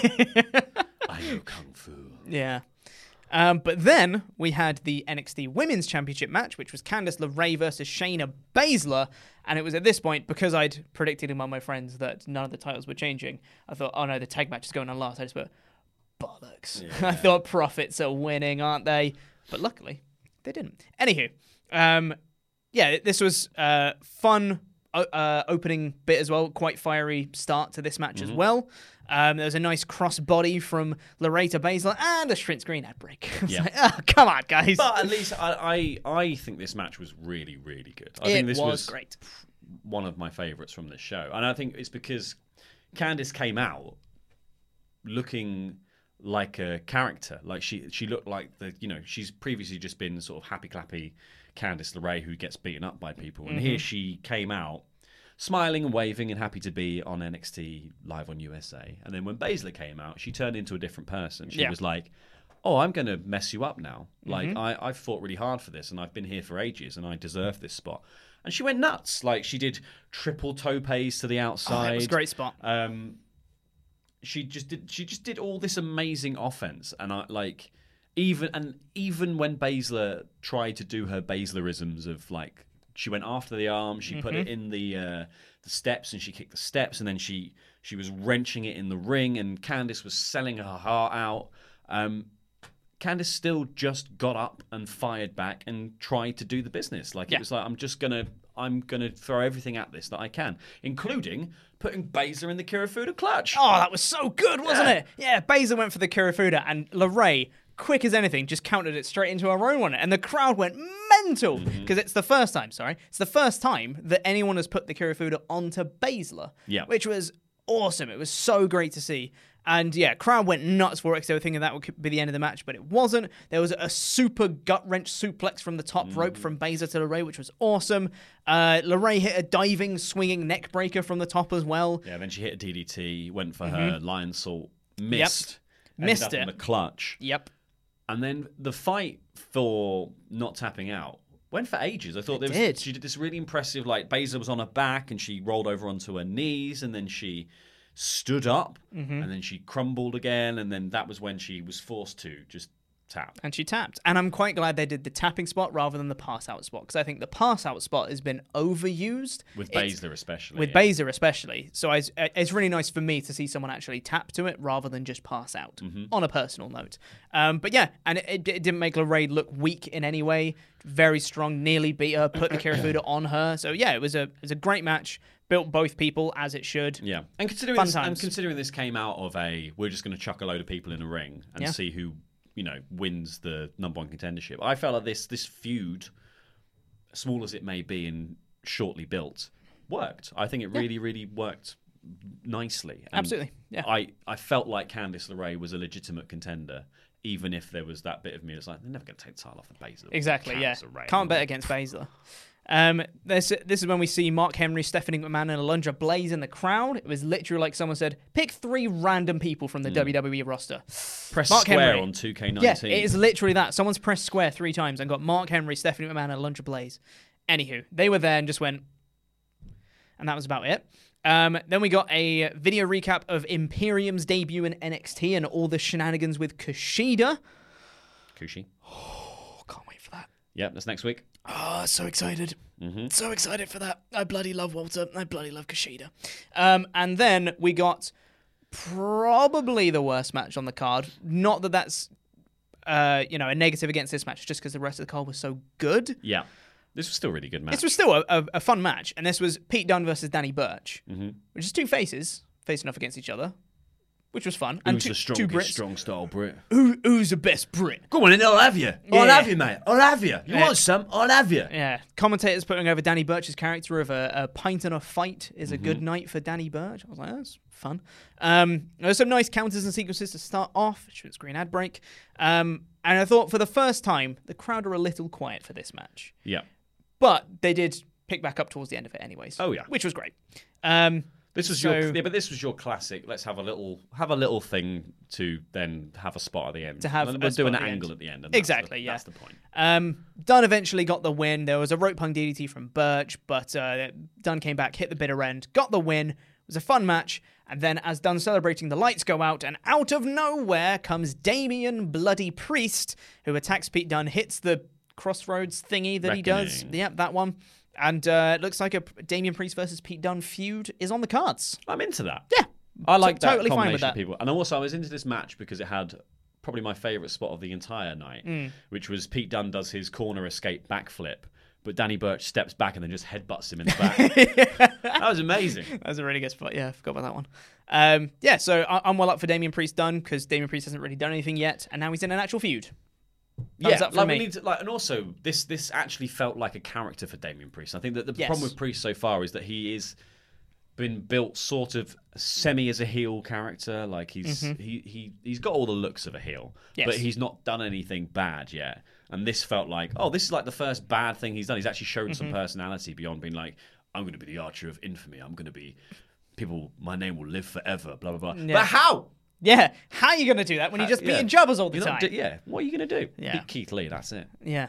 [SPEAKER 11] I know kung fu.
[SPEAKER 10] Yeah. Um, but then we had the N X T Women's Championship match, which was Candice LeRae versus Shayna Baszler. And it was at this point, because I'd predicted among my friends that none of the titles were changing, I thought, oh no, the tag match is going on last. I just put, bollocks.
[SPEAKER 11] Yeah.
[SPEAKER 10] I thought Profits are winning, aren't they? But luckily, they didn't. Anywho, um, yeah, this was uh, fun uh, opening bit as well. Quite fiery start to this match as
[SPEAKER 11] Mhm.
[SPEAKER 10] well. Um, there was a nice crossbody from LeRae to Baszler and a sprint screen ad break. I was
[SPEAKER 11] Yeah.
[SPEAKER 10] like, oh, come on, guys.
[SPEAKER 11] But at least I, I, I think this match was really, really good. I
[SPEAKER 10] It
[SPEAKER 11] think this
[SPEAKER 10] was
[SPEAKER 11] was
[SPEAKER 10] great.
[SPEAKER 11] one of my favourites from this show. And I think it's because Candice came out looking like a character. Like she she looked like the, you know, she's previously just been sort of happy clappy Candice LeRae who gets beaten up by people. And
[SPEAKER 10] Mhm.
[SPEAKER 11] here she came out smiling and waving and happy to be on N X T live on U S A. And then when Baszler came out, she turned into a different person. She
[SPEAKER 10] Yeah.
[SPEAKER 11] was like, oh, I'm going to mess you up now. Like,
[SPEAKER 10] Mhm.
[SPEAKER 11] I, I've fought really hard for this, and I've been here for ages, and I deserve this spot. And she went nuts. Like, she did triple topes to the outside.
[SPEAKER 10] Oh, it was a great spot.
[SPEAKER 11] Um, she just did. She just did all this amazing offense, and I like even and even when Baszler tried to do her Baszlerisms of like, she went after the arm, she put
[SPEAKER 10] Mhm.
[SPEAKER 11] it in the uh, the steps, and she kicked the steps, and then she she was wrenching it in the ring, and Candice was selling her heart out. Um, Candice still just got up and fired back and tried to do the business. Like
[SPEAKER 10] Yeah.
[SPEAKER 11] it was like, I'm just gonna, I'm gonna throw everything at this that I can, including putting Baszler in the Kirifuda clutch.
[SPEAKER 10] Oh, that was so good, wasn't
[SPEAKER 11] Yeah.
[SPEAKER 10] it? Yeah, Baszler went for the Kirifuda, and LeRae, quick as anything, just countered it straight into her own one, and the crowd went mental because
[SPEAKER 11] Mm-hmm.
[SPEAKER 10] it's the first time. Sorry, it's the first time that anyone has put the Kirifuda onto Baszler.
[SPEAKER 11] Yeah.
[SPEAKER 10] which was awesome. It was so great to see. And yeah, crowd went nuts for it because they were thinking that would be the end of the match, but it wasn't. There was a super gut wrench suplex from the top rope from Baszler to LeRae, which was awesome. Uh, LeRae hit a diving, swinging neck breaker from the top as well.
[SPEAKER 11] Yeah, then she hit a D D T, went for
[SPEAKER 10] Mhm.
[SPEAKER 11] her lion salt, missed, ended
[SPEAKER 10] Missed
[SPEAKER 11] up
[SPEAKER 10] it.
[SPEAKER 11] in the clutch.
[SPEAKER 10] Yep.
[SPEAKER 11] And then the fight for not tapping out went for ages. I thought
[SPEAKER 10] It
[SPEAKER 11] there was,
[SPEAKER 10] did.
[SPEAKER 11] she did this really impressive, like Baszler was on her back and she rolled over onto her knees, and then she stood up,
[SPEAKER 10] Mhm.
[SPEAKER 11] and then she crumbled again, and then that was when she was forced to just tap.
[SPEAKER 10] And she tapped. And I'm quite glad they did the tapping spot rather than the pass out spot, because I think the pass out spot has been overused.
[SPEAKER 11] With
[SPEAKER 10] It's-
[SPEAKER 11] Baszler especially.
[SPEAKER 10] With
[SPEAKER 11] yeah.
[SPEAKER 10] Baszler especially. So it's, it's really nice for me to see someone actually tap to it rather than just pass out,
[SPEAKER 11] Mhm.
[SPEAKER 10] on a personal note. Um, but yeah, and it, it, it didn't make LeRae look weak in any way. Very strong, nearly beat her, put the Kirifuda on her. So yeah, it was a it was a great match. Built both people as it should.
[SPEAKER 11] Yeah, and considering
[SPEAKER 10] Fun
[SPEAKER 11] this, and
[SPEAKER 10] times.
[SPEAKER 11] considering this came out of a, we're just going to chuck a load of people in a ring and
[SPEAKER 10] Yeah.
[SPEAKER 11] see who, you know, wins the number one contendership. I felt like this this feud, small as it may be and shortly built, worked. I think it
[SPEAKER 10] Yeah.
[SPEAKER 11] really, really worked nicely. And
[SPEAKER 10] Absolutely, yeah.
[SPEAKER 11] I, I felt like Candice LeRae was a legitimate contender, even if there was that bit of me that's like, they're never going to take the title off the Baszler.
[SPEAKER 10] Exactly, yeah.
[SPEAKER 11] Candice LeRae.
[SPEAKER 10] Can't bet against Baszler. Um, this, this is when we see Mark Henry, Stephanie McMahon, and Alundra Blaze in the crowd. It was literally like someone said, pick three random people from the W W E roster.
[SPEAKER 11] Press
[SPEAKER 10] Mark
[SPEAKER 11] square
[SPEAKER 10] Henry.
[SPEAKER 11] on two K
[SPEAKER 10] Yeah,
[SPEAKER 11] nineteen.
[SPEAKER 10] it is literally that. Someone's pressed square three times and got Mark Henry, Stephanie McMahon, and Alundra Blaze. Anywho, they were there and just went, and that was about it. Um, then we got a video recap of Imperium's debut in N X T and all the shenanigans with Kushida.
[SPEAKER 11] Kushi.
[SPEAKER 10] Oh, can't wait for that.
[SPEAKER 11] Yep, that's next week.
[SPEAKER 10] Oh, so excited.
[SPEAKER 11] Mm-hmm.
[SPEAKER 10] So excited for that. I bloody love Walter. I bloody love Kushida. Um, and then we got probably the worst match on the card. Not that that's, uh, you know, a negative against this match, just because the rest of the card was so good.
[SPEAKER 11] Yeah. This was still a really good match.
[SPEAKER 10] This was still a, a, a fun match. And this was Pete Dunne versus Danny Burch,
[SPEAKER 11] mm-hmm.
[SPEAKER 10] which is two faces facing off against each other, which was fun.
[SPEAKER 11] Who's
[SPEAKER 10] and
[SPEAKER 11] the
[SPEAKER 10] two,
[SPEAKER 11] strongest,
[SPEAKER 10] two Brits.
[SPEAKER 11] strong style Brit?
[SPEAKER 10] Who, who's the best Brit?
[SPEAKER 11] Go on in, I'll have you.
[SPEAKER 10] Yeah.
[SPEAKER 11] I'll have you, mate. I'll have you. You
[SPEAKER 10] Yeah.
[SPEAKER 11] want some? I'll have you.
[SPEAKER 10] Yeah. Commentators putting over Danny Burch's character of a, a pint and a fight is a
[SPEAKER 11] Mhm.
[SPEAKER 10] good night for Danny Burch. I was like, that's fun. Um, there were some nice counters and sequences to start off. Short screen ad break. Um, and I thought for the first time, the crowd are a little quiet for this match.
[SPEAKER 11] Yeah.
[SPEAKER 10] But they did pick back up towards the end of it anyways.
[SPEAKER 11] Oh, yeah.
[SPEAKER 10] Which was great. Um,
[SPEAKER 11] This was
[SPEAKER 10] so,
[SPEAKER 11] your, yeah, but this was your classic. Let's have a little, have a little thing to then have a spot at the end.
[SPEAKER 10] To have
[SPEAKER 11] and
[SPEAKER 10] a
[SPEAKER 11] we'll do an
[SPEAKER 10] spot at the
[SPEAKER 11] angle
[SPEAKER 10] end.
[SPEAKER 11] at the end. And that's
[SPEAKER 10] Exactly,
[SPEAKER 11] the,
[SPEAKER 10] yeah.
[SPEAKER 11] That's the point.
[SPEAKER 10] Um, Dunn eventually got the win. There was a rope hung D D T from Burch, but uh, Dunn came back, hit the bitter end, got the win. It was a fun match. And then as Dunn's celebrating, the lights go out, and out of nowhere comes Damian Bloody Priest, who attacks Pete Dunne, hits the crossroads thingy that he does.
[SPEAKER 11] Reckoning.
[SPEAKER 10] Yep, that one. And uh, it looks like a Damian Priest versus Pete Dunne feud is on the cards.
[SPEAKER 11] I'm into that.
[SPEAKER 10] Yeah.
[SPEAKER 11] I like
[SPEAKER 10] T-
[SPEAKER 11] that
[SPEAKER 10] totally fine
[SPEAKER 11] combination
[SPEAKER 10] with that.
[SPEAKER 11] of people. And also, I was into this match because it had probably my favourite spot of the entire night,
[SPEAKER 10] Mm.
[SPEAKER 11] which was Pete Dunne does his corner escape backflip, but Danny Burch steps back and then just headbutts him in the back. That was amazing.
[SPEAKER 10] That was a really good spot. Yeah, I forgot about that one. Um, yeah, so I- I'm well up for Damian Priest Dunne because Damian Priest hasn't really done anything yet, and now he's in an actual feud. Thumbs
[SPEAKER 11] yeah,
[SPEAKER 10] up from
[SPEAKER 11] like
[SPEAKER 10] me.
[SPEAKER 11] we need to, like, and also this this actually felt like a character for Damian Priest. I think that the
[SPEAKER 10] Yes.
[SPEAKER 11] problem with Priest so far is that he is been built sort of semi as a heel character. Like he's
[SPEAKER 10] Mhm.
[SPEAKER 11] he he he's got all the looks of a heel,
[SPEAKER 10] Yes.
[SPEAKER 11] but he's not done anything bad yet. And this felt like, oh, this is like the first bad thing he's done. He's actually shown some
[SPEAKER 10] Mhm.
[SPEAKER 11] personality beyond being like, I'm going to be the Archer of Infamy. I'm going to be people. My name will live forever. Blah blah blah.
[SPEAKER 10] Yeah.
[SPEAKER 11] But how?
[SPEAKER 10] Yeah, how are you going to do that when you're just
[SPEAKER 11] Yeah.
[SPEAKER 10] beating jobbers all the
[SPEAKER 11] You're
[SPEAKER 10] time?
[SPEAKER 11] not do- yeah, what are you going to do?
[SPEAKER 10] Yeah.
[SPEAKER 11] Beat Keith Lee. That's it.
[SPEAKER 10] Yeah.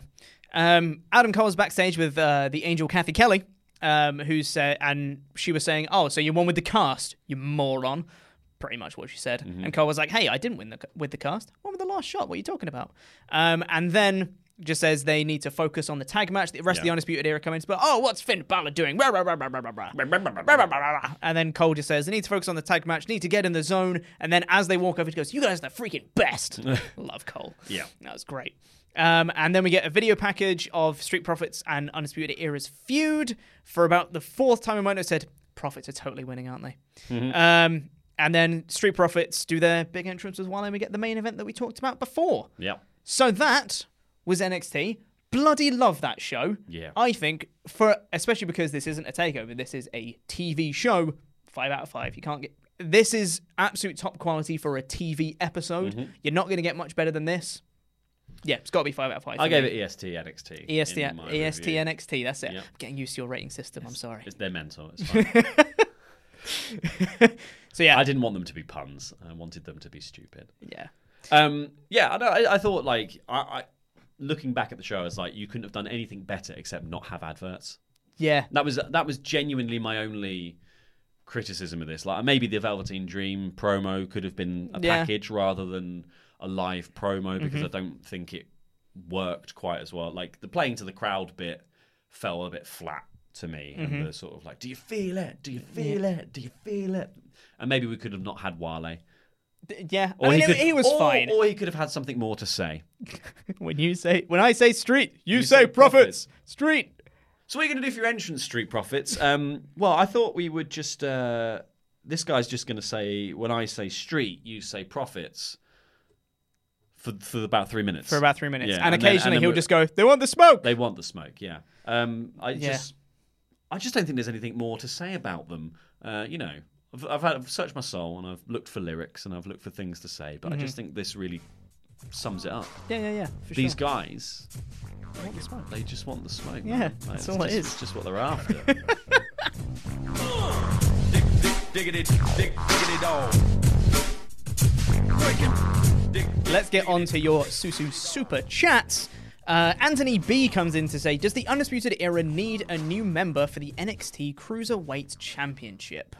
[SPEAKER 10] Um, Adam Cole's backstage with uh, the angel Kathy Kelly, um, who's uh, and she was saying, "Oh, so you won with the cast, you moron." Pretty much what she said.
[SPEAKER 11] Mm-hmm.
[SPEAKER 10] And Cole was like, "Hey, I didn't win the, with the cast. I won with the last shot. What are you talking about?" Um, and then just says they need to focus on the tag match. The rest of the
[SPEAKER 11] Yeah.
[SPEAKER 10] Undisputed Era comments, but oh, what's Finn Balor doing? Rah, rah, rah, rah, rah, rah, rah. Rah, rah, rah, rah, rah, rah. And then Cole just says they need to focus on the tag match, need to get in the zone. And then as they walk over, he goes, "You guys are the freaking best." Love Cole.
[SPEAKER 11] Yeah.
[SPEAKER 10] That was great. Um, and then we get a video package of Street Profits and Undisputed Era's feud. For about the fourth time in my notes said, Profits are totally winning, aren't they?
[SPEAKER 11] Mhm.
[SPEAKER 10] Um, and then Street Profits do their big entrance as well, and we get the main event that we talked about before.
[SPEAKER 11] Yeah.
[SPEAKER 10] So that was N X T. Bloody love that show.
[SPEAKER 11] Yeah.
[SPEAKER 10] I think, for especially because this isn't a takeover, this is a T V show. Five out of five. You can't get. This is absolute top quality for a T V episode.
[SPEAKER 11] Mhm.
[SPEAKER 10] You're not going to get much better than this. Yeah, it's got to be five out of five.
[SPEAKER 11] I
[SPEAKER 10] for
[SPEAKER 11] gave
[SPEAKER 10] me.
[SPEAKER 11] it E S T N X T.
[SPEAKER 10] E S T,
[SPEAKER 11] in my
[SPEAKER 10] E S T
[SPEAKER 11] review.
[SPEAKER 10] N X T, that's it.
[SPEAKER 11] Yep.
[SPEAKER 10] I'm getting used to your rating system, I'm sorry.
[SPEAKER 11] It's, they're mental. It's fine.
[SPEAKER 10] So yeah.
[SPEAKER 11] I didn't want them to be puns. I wanted them to be stupid.
[SPEAKER 10] Yeah.
[SPEAKER 11] Um, yeah, I, know, I, I thought, like, I, I looking back at the show, I was like, you couldn't have done anything better except not have adverts.
[SPEAKER 10] Yeah.
[SPEAKER 11] That was that was genuinely my only criticism of this. Like, maybe the Velveteen Dream promo could have been a
[SPEAKER 10] Yeah.
[SPEAKER 11] package rather than a live promo because
[SPEAKER 10] Mhm.
[SPEAKER 11] I don't think it worked quite as well. Like, the playing to the crowd bit fell a bit flat to me.
[SPEAKER 10] Mhm.
[SPEAKER 11] And the sort of like, do you feel it? Do you feel it? Do you feel it? And maybe we could have not had Wale.
[SPEAKER 10] D- Yeah.
[SPEAKER 11] Or
[SPEAKER 10] I mean,
[SPEAKER 11] he,
[SPEAKER 10] it-
[SPEAKER 11] could,
[SPEAKER 10] he was
[SPEAKER 11] or,
[SPEAKER 10] fine.
[SPEAKER 11] Or he could have had something more to say.
[SPEAKER 10] When you say, when I say street, you,
[SPEAKER 11] You
[SPEAKER 10] say,
[SPEAKER 11] say
[SPEAKER 10] profits.
[SPEAKER 11] profits.
[SPEAKER 10] Street.
[SPEAKER 11] So what are you going to do for your entrance, Street Profits? Um, well, I thought we would just... Uh, this guy's just going to say, when I say street, you say profits for for about three minutes.
[SPEAKER 10] For about three minutes.
[SPEAKER 11] Yeah,
[SPEAKER 10] and,
[SPEAKER 11] then-
[SPEAKER 10] occasionally
[SPEAKER 11] then
[SPEAKER 10] he'll
[SPEAKER 11] we-
[SPEAKER 10] just go, they want the smoke.
[SPEAKER 11] They want the smoke, yeah. Um, I
[SPEAKER 10] Yeah.
[SPEAKER 11] just... I just don't think there's anything more to say about them. Uh, you know, I've, I've, had, I've searched my soul and I've looked for lyrics and I've looked for things to say, but
[SPEAKER 10] Mhm.
[SPEAKER 11] I just think this really sums it up.
[SPEAKER 10] Yeah, yeah, yeah. For
[SPEAKER 11] These
[SPEAKER 10] sure.
[SPEAKER 11] guys,
[SPEAKER 10] They want the smoke.
[SPEAKER 11] they just want the smoke.
[SPEAKER 10] Yeah,
[SPEAKER 11] man. Like,
[SPEAKER 10] that's
[SPEAKER 11] it's
[SPEAKER 10] all it
[SPEAKER 11] just,
[SPEAKER 10] is.
[SPEAKER 11] It's just what they're after.
[SPEAKER 12] Diggity, dig, diggity dog.
[SPEAKER 10] Let's get on to your Susu Super Chats. Uh, Anthony B comes in to say, does the Undisputed Era need a new member for the N X T Cruiserweight Championship?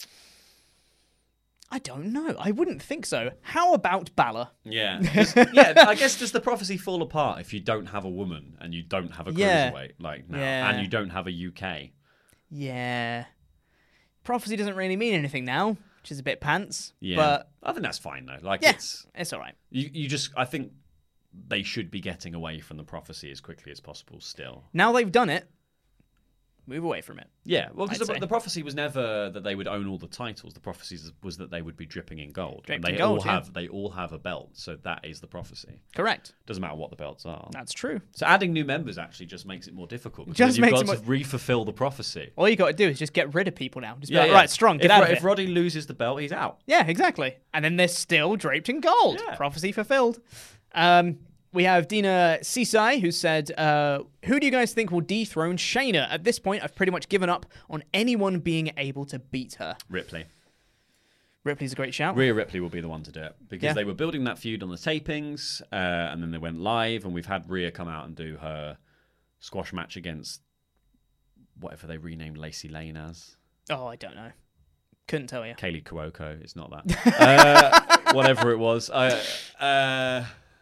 [SPEAKER 10] I don't know. I wouldn't think so. How about Balor?
[SPEAKER 11] Yeah. Just- yeah, I guess does the prophecy fall apart if you don't have a woman and you don't have a
[SPEAKER 10] Yeah.
[SPEAKER 11] cruiserweight like now,
[SPEAKER 10] Yeah.
[SPEAKER 11] and you don't have a U K?
[SPEAKER 10] Yeah. Prophecy doesn't really mean anything now, which is a bit pants.
[SPEAKER 11] Yeah.
[SPEAKER 10] But
[SPEAKER 11] I think that's fine though. Like
[SPEAKER 10] yeah,
[SPEAKER 11] it's
[SPEAKER 10] it's all right.
[SPEAKER 11] you, you just I think they should be getting away from the prophecy as quickly as possible still.
[SPEAKER 10] Now they've done it, move away from it.
[SPEAKER 11] Yeah, well, because
[SPEAKER 10] I'd
[SPEAKER 11] the,
[SPEAKER 10] say.
[SPEAKER 11] the prophecy was never that they would own all the titles. The prophecy was that they would be dripping in gold.
[SPEAKER 10] Dripped
[SPEAKER 11] and
[SPEAKER 10] in
[SPEAKER 11] they all
[SPEAKER 10] gold, yeah.
[SPEAKER 11] have they all have a belt, so that is the prophecy.
[SPEAKER 10] Correct.
[SPEAKER 11] Doesn't matter what the belts are.
[SPEAKER 10] That's true.
[SPEAKER 11] So adding new members actually just makes it more difficult. Because
[SPEAKER 10] Just
[SPEAKER 11] you've
[SPEAKER 10] makes
[SPEAKER 11] got
[SPEAKER 10] it
[SPEAKER 11] to
[SPEAKER 10] more-
[SPEAKER 11] re-fulfill the prophecy.
[SPEAKER 10] All you got to do is just get rid of people now. Just be like, right, strong, get
[SPEAKER 11] if,
[SPEAKER 10] out of
[SPEAKER 11] if
[SPEAKER 10] it.
[SPEAKER 11] Roddy loses the belt, he's out.
[SPEAKER 10] Yeah, exactly. And then they're still draped in gold. Prophecy fulfilled. Um, we have Dina Sisai, who said, uh, who do you guys think will dethrone Shayna? At this point, I've pretty much given up on anyone being able to beat her.
[SPEAKER 11] Ripley.
[SPEAKER 10] Ripley's a great shout.
[SPEAKER 11] Rhea Ripley will be the one to do it because
[SPEAKER 10] Yeah.
[SPEAKER 11] they were building that feud on the tapings, uh, and then they went live, and we've had Rhea come out and do her squash match against whatever they renamed Lacey Lane as.
[SPEAKER 10] Oh, I don't know. Couldn't tell you.
[SPEAKER 11] Kaylee Cuoco. It's not that. uh, whatever it was. Uh, uh,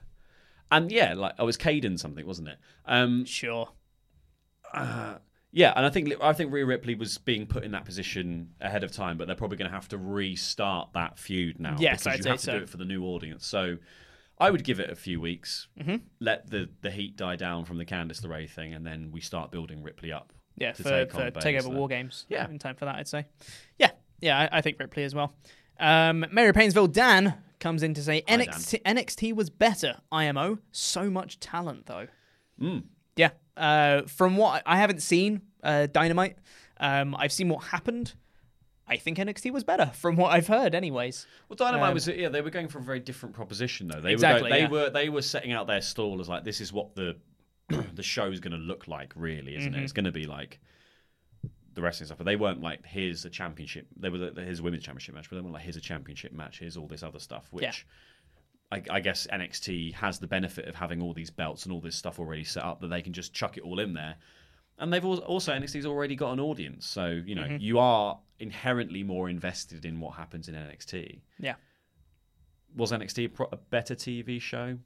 [SPEAKER 11] and yeah, like I was Caden something, wasn't it? Um,
[SPEAKER 10] sure.
[SPEAKER 11] Uh, yeah, and I think I think Rhea Ripley was being put in that position ahead of time, but they're probably going to have to restart that feud now.
[SPEAKER 10] Yes,
[SPEAKER 11] because
[SPEAKER 10] I'd
[SPEAKER 11] you
[SPEAKER 10] say
[SPEAKER 11] have to
[SPEAKER 10] so.
[SPEAKER 11] do it for the new audience. So I would give it a few weeks,
[SPEAKER 10] Mhm.
[SPEAKER 11] let the, the heat die down from the Candice LeRae thing, and then we start building Ripley up.
[SPEAKER 10] Yeah,
[SPEAKER 11] to
[SPEAKER 10] for,
[SPEAKER 11] take
[SPEAKER 10] for
[SPEAKER 11] on
[SPEAKER 10] Takeover
[SPEAKER 11] Baszler.
[SPEAKER 10] War Games.
[SPEAKER 11] Yeah.
[SPEAKER 10] In time for that, I'd say. Yeah, yeah, I, I think Ripley as well. Um, Mary Painesville Dan comes in to say N X T, N X T was better. I M O, so much talent though.
[SPEAKER 11] Mm.
[SPEAKER 10] Yeah, uh, from what I haven't seen uh, Dynamite, um, I've seen what happened. I think N X T was better from what I've heard, anyways.
[SPEAKER 11] Well, Dynamite
[SPEAKER 10] Um,
[SPEAKER 11] was yeah. They were going for a very different proposition though. They
[SPEAKER 10] Exactly,
[SPEAKER 11] were go, they
[SPEAKER 10] yeah.
[SPEAKER 11] were they were setting out their stall as like this is what the the show is going to look like. Really, isn't
[SPEAKER 10] Mhm.
[SPEAKER 11] it? It's going to be like the wrestling stuff. But they weren't like here's a championship. They were the, here's a women's championship match, but they weren't like here's a championship match. Here's all this other stuff, which.
[SPEAKER 10] Yeah.
[SPEAKER 11] I, I guess N X T has the benefit of having all these belts and all this stuff already set up that they can just chuck it all in there. And they've al- also, N X T's already got an audience. So, you know,
[SPEAKER 10] Mhm.
[SPEAKER 11] you are inherently more invested in what happens in N X T.
[SPEAKER 10] Yeah.
[SPEAKER 11] Was N X T a, pro- a better T V show?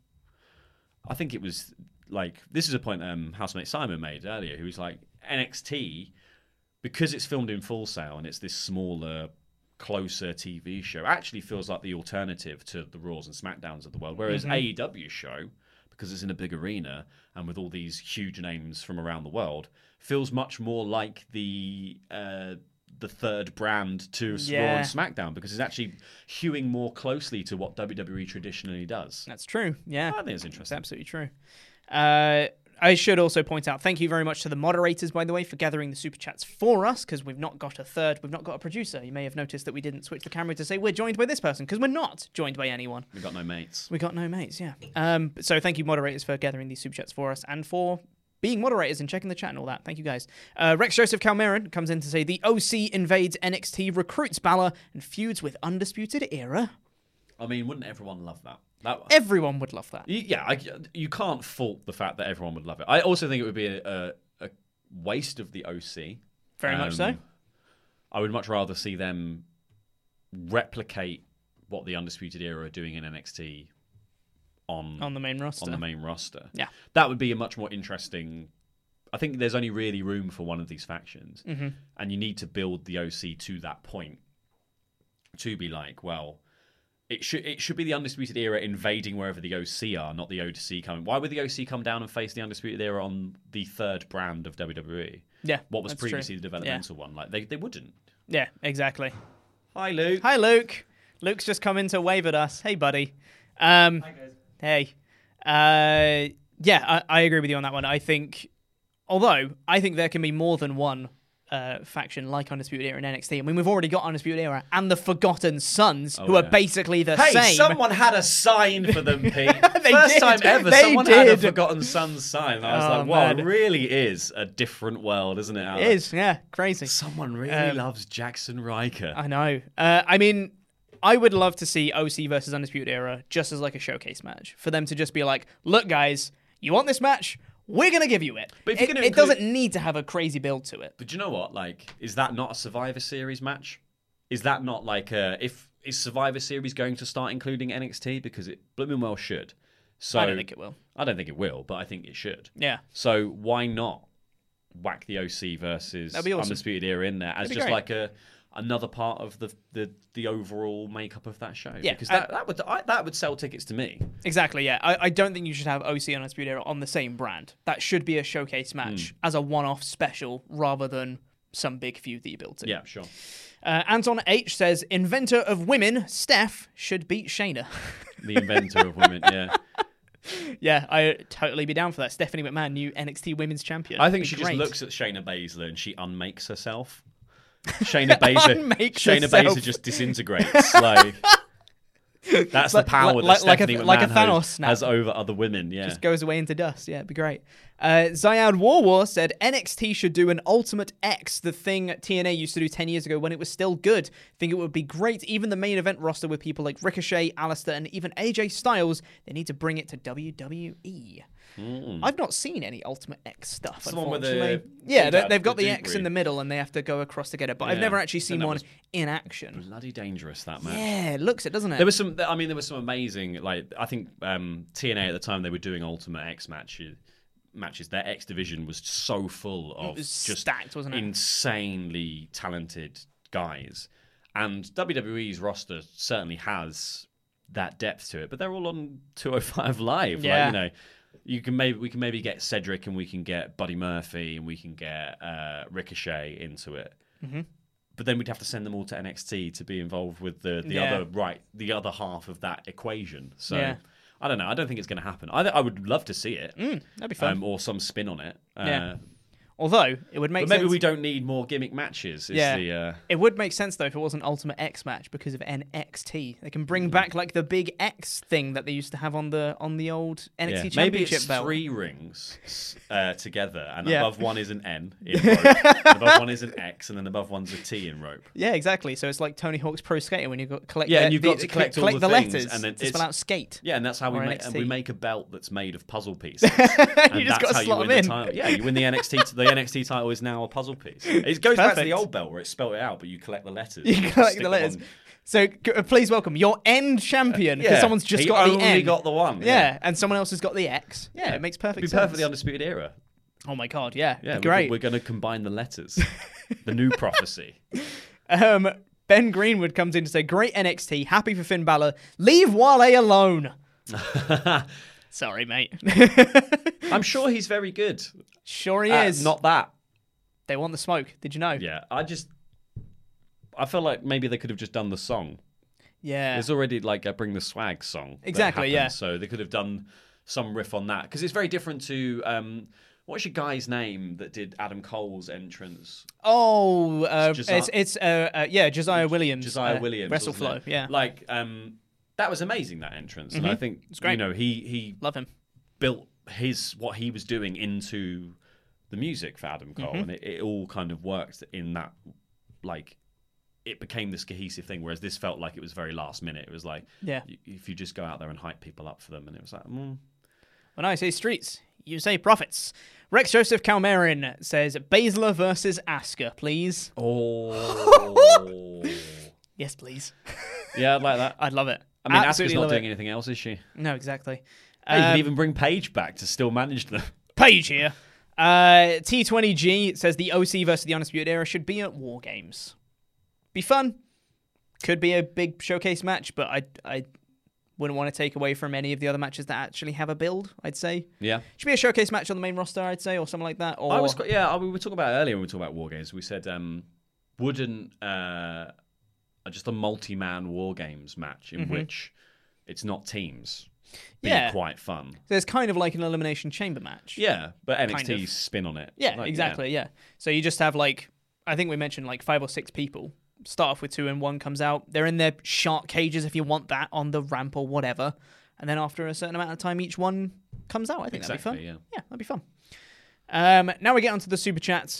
[SPEAKER 11] I think it was like, this is a point um, housemate Simon made earlier, who was like, N X T, because it's filmed in Full Sail and it's this smaller, closer T V show, actually feels like the alternative to the Raws and SmackDowns of the world. Whereas
[SPEAKER 10] Mhm.
[SPEAKER 11] A E W show, because it's in a big arena and with all these huge names from around the world, feels much more like the uh, the third brand to Raw
[SPEAKER 10] Yeah.
[SPEAKER 11] and SmackDown because it's actually hewing more closely to what W W E traditionally does.
[SPEAKER 10] That's true. Yeah.
[SPEAKER 11] I think it's interesting.
[SPEAKER 10] It's absolutely true. Uh, I should also point out, thank you very much to the moderators, by the way, for gathering the super chats for us, because we've not got a third, we've not got a producer. You may have noticed that we didn't switch the camera to say we're joined by this person, because we're not joined by anyone.
[SPEAKER 11] We've got no mates.
[SPEAKER 10] We got no mates, yeah. Um, so thank you, moderators, for gathering these super chats for us and for being moderators and checking the chat and all that. Thank you, guys. Uh, Rex Joseph Calmeron comes in to say the O C invades N X T, recruits Balor, and feuds with Undisputed Era.
[SPEAKER 11] I mean, wouldn't everyone love that? That
[SPEAKER 10] Everyone would love that.
[SPEAKER 11] You- Yeah, I, you can't fault the fact that everyone would love it. I also think it would be a, a, a waste of the O C.
[SPEAKER 10] Very much so.
[SPEAKER 11] I would much rather see them replicate what the Undisputed Era are doing in N X T on
[SPEAKER 10] On the main roster.
[SPEAKER 11] On the main roster.
[SPEAKER 10] Yeah.
[SPEAKER 11] That would be a much more interesting. I think there's only really room for one of these factions,
[SPEAKER 10] Mhm.
[SPEAKER 11] and you need to build the O C to that point to be like, well. It should it should be the Undisputed Era invading wherever the O C are, not the O C coming. Why would the O C come down and face the Undisputed Era on the third brand of W W E?
[SPEAKER 10] Yeah,
[SPEAKER 11] What was
[SPEAKER 10] that's true.
[SPEAKER 11] previously the developmental one? Like they, they wouldn't.
[SPEAKER 10] Yeah, exactly.
[SPEAKER 11] Hi, Luke.
[SPEAKER 10] Hi, Luke. Luke's just come in to wave at us. Hey, buddy. Um, Hi, guys. Hey. Uh, yeah, I, I agree with you on that one. I think, although I think there can be more than one uh, faction like Undisputed Era and N X T. I mean, we've already got Undisputed Era and the Forgotten Sons,
[SPEAKER 11] Oh,
[SPEAKER 10] who are
[SPEAKER 11] yeah.
[SPEAKER 10] basically the
[SPEAKER 11] hey,
[SPEAKER 10] same.
[SPEAKER 11] someone had a sign for them, Pete.
[SPEAKER 10] They
[SPEAKER 11] First
[SPEAKER 10] did.
[SPEAKER 11] time ever,
[SPEAKER 10] They
[SPEAKER 11] someone had a
[SPEAKER 10] did.
[SPEAKER 11] Forgotten Sons sign. And I was
[SPEAKER 10] Oh,
[SPEAKER 11] like, wow,
[SPEAKER 10] man.
[SPEAKER 11] it really is a different world, isn't it? Alan?
[SPEAKER 10] It is, yeah, crazy.
[SPEAKER 11] Someone really
[SPEAKER 10] Um,
[SPEAKER 11] loves Jackson Riker.
[SPEAKER 10] I know. Uh, I mean, I would love to see O C versus Undisputed Era just as like a showcase match for them to just be like, look, guys, You want this match? We're going to give you it.
[SPEAKER 11] But if you're
[SPEAKER 10] it,
[SPEAKER 11] gonna
[SPEAKER 10] it
[SPEAKER 11] include-
[SPEAKER 10] doesn't need to have a crazy build to it.
[SPEAKER 11] But do you know what? Like, is that not a Survivor Series match? Is that not like a... If, is Survivor Series going to start including N X T? Because it blooming well should. So
[SPEAKER 10] I don't think it will.
[SPEAKER 11] I don't think it will, but I think it should.
[SPEAKER 10] Yeah.
[SPEAKER 11] So why not whack the O C versus
[SPEAKER 10] That'd be awesome.
[SPEAKER 11] Undisputed Era in there as
[SPEAKER 10] That'd be
[SPEAKER 11] just
[SPEAKER 10] great.
[SPEAKER 11] like a another part of the the, the overall makeup of that show?
[SPEAKER 10] Yeah,
[SPEAKER 11] because
[SPEAKER 10] I-
[SPEAKER 11] that, that would I, that would sell tickets to me.
[SPEAKER 10] Exactly, yeah. I, I don't think you should have O C and Undisputed Era on the same brand. That should be a showcase match
[SPEAKER 11] Mm.
[SPEAKER 10] as a one-off special rather than some big feud that you built in.
[SPEAKER 11] Yeah, sure.
[SPEAKER 10] Uh, Anton H says, inventor of women, Steph, should beat Shayna.
[SPEAKER 11] The inventor of women, yeah.
[SPEAKER 10] Yeah, I'd totally be down for that. Stephanie McMahon, new N X T Women's Champion.
[SPEAKER 11] I think
[SPEAKER 10] Be
[SPEAKER 11] she
[SPEAKER 10] great.
[SPEAKER 11] just looks at Shayna Baszler and she unmakes herself. Shayna Baszler,
[SPEAKER 10] Unmakes
[SPEAKER 11] Shayna
[SPEAKER 10] herself.
[SPEAKER 11] Baszler just disintegrates. Like that's
[SPEAKER 10] Like-
[SPEAKER 11] the power
[SPEAKER 10] like-
[SPEAKER 11] that
[SPEAKER 10] like- like a-
[SPEAKER 11] Stephanie McMahon
[SPEAKER 10] like a Thanos
[SPEAKER 11] has,
[SPEAKER 10] snap.
[SPEAKER 11] has over other women. Yeah,
[SPEAKER 10] Just goes away into dust. Yeah, it'd be great. Uh, Zyad Warwar said N X T should do an Ultimate X, the thing T N A used to do ten years ago when it was still good. Think it would be great. Even the main event roster with people like Ricochet, Alistair, and even A J Styles, they need to bring it to W W E.
[SPEAKER 11] Mm.
[SPEAKER 10] I've not seen any Ultimate X stuff,
[SPEAKER 11] It's the one with the
[SPEAKER 10] unfortunately. yeah,
[SPEAKER 11] big
[SPEAKER 10] they,
[SPEAKER 11] ad,
[SPEAKER 10] they've got
[SPEAKER 11] the
[SPEAKER 10] the
[SPEAKER 11] Duke
[SPEAKER 10] X in
[SPEAKER 11] ring.
[SPEAKER 10] the middle and they have to go across to get it. But I've
[SPEAKER 11] Yeah.
[SPEAKER 10] never actually
[SPEAKER 11] And
[SPEAKER 10] seen
[SPEAKER 11] that
[SPEAKER 10] one
[SPEAKER 11] was
[SPEAKER 10] in action.
[SPEAKER 11] bloody dangerous that match.
[SPEAKER 10] Yeah, it looks it, doesn't it?
[SPEAKER 11] There was some. I mean, there was some amazing. Like I think um, T N A at the time they were doing Ultimate X matches. Matches. Their X division was so full of
[SPEAKER 10] was
[SPEAKER 11] just
[SPEAKER 10] stacked, wasn't it?
[SPEAKER 11] insanely talented guys, and W W E's roster certainly has that depth to it. But they're all on two oh five Live.
[SPEAKER 10] Yeah.
[SPEAKER 11] Like, you know, you can maybe we can maybe get Cedric and we can get Buddy Murphy and we can get uh, Ricochet into it.
[SPEAKER 10] Mhm.
[SPEAKER 11] But then we'd have to send them all to N X T to be involved with the, the
[SPEAKER 10] Yeah.
[SPEAKER 11] other right, the other half of that equation. So
[SPEAKER 10] Yeah.
[SPEAKER 11] I don't know. I don't think it's going to happen. I, I would love to see it,
[SPEAKER 10] Mm, that'd be fun.
[SPEAKER 11] um, or some spin on it. Uh,
[SPEAKER 10] Yeah. Although it would make
[SPEAKER 11] but maybe
[SPEAKER 10] sense.
[SPEAKER 11] we don't need more gimmick matches. Is
[SPEAKER 10] Yeah,
[SPEAKER 11] the, uh,
[SPEAKER 10] it would make sense though if it was an Ultimate X match because of N X T. They can bring back like the big X thing that they used to have on the on the old N X T
[SPEAKER 11] yeah. Maybe
[SPEAKER 10] Championship
[SPEAKER 11] it's
[SPEAKER 10] belt.
[SPEAKER 11] three rings uh, together, and
[SPEAKER 10] Yeah.
[SPEAKER 11] above one is an N in rope, and above one is an X, and then above one's a T in rope.
[SPEAKER 10] Yeah, exactly. So it's like Tony Hawk's Pro Skater when you got collect.
[SPEAKER 11] Yeah,
[SPEAKER 10] the,
[SPEAKER 11] and you've
[SPEAKER 10] the-
[SPEAKER 11] got to collect all the,
[SPEAKER 10] the
[SPEAKER 11] things,
[SPEAKER 10] letters
[SPEAKER 11] and then
[SPEAKER 10] to
[SPEAKER 11] it's-
[SPEAKER 10] spell out skate.
[SPEAKER 11] Yeah, and that's how we
[SPEAKER 10] or
[SPEAKER 11] make
[SPEAKER 10] N X
[SPEAKER 11] and
[SPEAKER 10] T.
[SPEAKER 11] we make a belt that's made of puzzle pieces.
[SPEAKER 10] You
[SPEAKER 11] and
[SPEAKER 10] just
[SPEAKER 11] that's
[SPEAKER 10] gotta
[SPEAKER 11] how you
[SPEAKER 10] slot
[SPEAKER 11] win
[SPEAKER 10] them
[SPEAKER 11] the
[SPEAKER 10] in.
[SPEAKER 11] title. Yeah, you win the N X T. The N X T title is now a puzzle piece. It goes back to the
[SPEAKER 10] Perfect.
[SPEAKER 11] old belt where it spelled it out, but you collect the letters.
[SPEAKER 10] You
[SPEAKER 11] and
[SPEAKER 10] collect
[SPEAKER 11] stick
[SPEAKER 10] the
[SPEAKER 11] them
[SPEAKER 10] letters.
[SPEAKER 11] on.
[SPEAKER 10] So g- uh, please welcome your N champion because
[SPEAKER 11] Yeah,
[SPEAKER 10] someone's just
[SPEAKER 11] he
[SPEAKER 10] got the
[SPEAKER 11] only
[SPEAKER 10] N.
[SPEAKER 11] got the one,
[SPEAKER 10] Yeah.
[SPEAKER 11] yeah.
[SPEAKER 10] and someone else has got the X. Yeah, it makes perfect
[SPEAKER 11] It'd be
[SPEAKER 10] sense.
[SPEAKER 11] perfectly Undisputed Era.
[SPEAKER 10] Oh my god, yeah,
[SPEAKER 11] Yeah,
[SPEAKER 10] It'd be
[SPEAKER 11] we're,
[SPEAKER 10] great.
[SPEAKER 11] we're going to combine the letters. The new prophecy.
[SPEAKER 10] Um, Ben Greenwood comes in to say, "Great N X T, happy for Finn Balor. Leave Wale alone." Sorry, mate.
[SPEAKER 11] I'm sure he's very good.
[SPEAKER 10] Sure he
[SPEAKER 11] Uh,
[SPEAKER 10] is.
[SPEAKER 11] Not that.
[SPEAKER 10] They want the smoke. Did you know?
[SPEAKER 11] Yeah, I just. I feel like maybe they could have just done the song.
[SPEAKER 10] Yeah.
[SPEAKER 11] There's already like a Bring the Swag song. that
[SPEAKER 10] Exactly, yeah.
[SPEAKER 11] happened, So they could have done some riff on that because it's very different to um, what's your guy's name that did Adam Cole's entrance?
[SPEAKER 10] Oh, uh,
[SPEAKER 11] Josiah-
[SPEAKER 10] it's it's uh, uh, yeah, Josiah Williams.
[SPEAKER 11] Josiah
[SPEAKER 10] uh,
[SPEAKER 11] Williams, wasn't
[SPEAKER 10] WrestleFlow.
[SPEAKER 11] it?
[SPEAKER 10] Yeah,
[SPEAKER 11] like um, that was amazing, that entrance, and I
[SPEAKER 10] Mhm.
[SPEAKER 11] think
[SPEAKER 10] It's great.
[SPEAKER 11] you know he he
[SPEAKER 10] love him.
[SPEAKER 11] built his what he was doing into the music for Adam Cole,
[SPEAKER 10] Mhm.
[SPEAKER 11] and it, it all kind of worked in that like. It became this cohesive thing, whereas this felt like it was very last minute. It was like,
[SPEAKER 10] Yeah.
[SPEAKER 11] y- if you just go out there and hype people up for them, and it was like, mm.
[SPEAKER 10] When I say streets, you say profits. Rex Joseph Calmerin says Baszler versus Asuka, please.
[SPEAKER 11] Oh.
[SPEAKER 10] Yes, please.
[SPEAKER 11] Yeah, I'd like that.
[SPEAKER 10] I'd love it.
[SPEAKER 11] I mean, Asuka's
[SPEAKER 10] Absolutely
[SPEAKER 11] not
[SPEAKER 10] love
[SPEAKER 11] doing
[SPEAKER 10] it.
[SPEAKER 11] anything else, is she?
[SPEAKER 10] No, exactly.
[SPEAKER 11] Hey, you
[SPEAKER 10] Um,
[SPEAKER 11] can even bring Paige back to still manage them.
[SPEAKER 10] Page here. Uh, T twenty G says the O C versus the Undisputed Era should be at War Games. Be fun. Could be a big showcase match, but I I wouldn't want to take away from any of the other matches that actually have a build, I'd say.
[SPEAKER 11] Yeah.
[SPEAKER 10] Should be a showcase match on the main roster, I'd say, or something like that. Or
[SPEAKER 11] I was, quite- yeah, we were talking about it earlier when we were talking about War Games. We said, um, wouldn't uh, just a multi-man War Games match in
[SPEAKER 10] Mhm.
[SPEAKER 11] which it's not teams be
[SPEAKER 10] Yeah.
[SPEAKER 11] quite fun?
[SPEAKER 10] There's kind of like an Elimination Chamber match.
[SPEAKER 11] Yeah, but N X
[SPEAKER 10] Kind
[SPEAKER 11] T's
[SPEAKER 10] of.
[SPEAKER 11] spin on it.
[SPEAKER 10] Yeah,
[SPEAKER 11] Like,
[SPEAKER 10] exactly, yeah. So you just have like, I think we mentioned like five or six people. Start off with two and one comes out. They're in their shark cages if you want that on the ramp or whatever. And then after a certain amount of time, each one comes out. I think
[SPEAKER 11] Exactly,
[SPEAKER 10] that'd be fun.
[SPEAKER 11] yeah.
[SPEAKER 10] Yeah, that'd be fun. Um, now we get onto the super chats.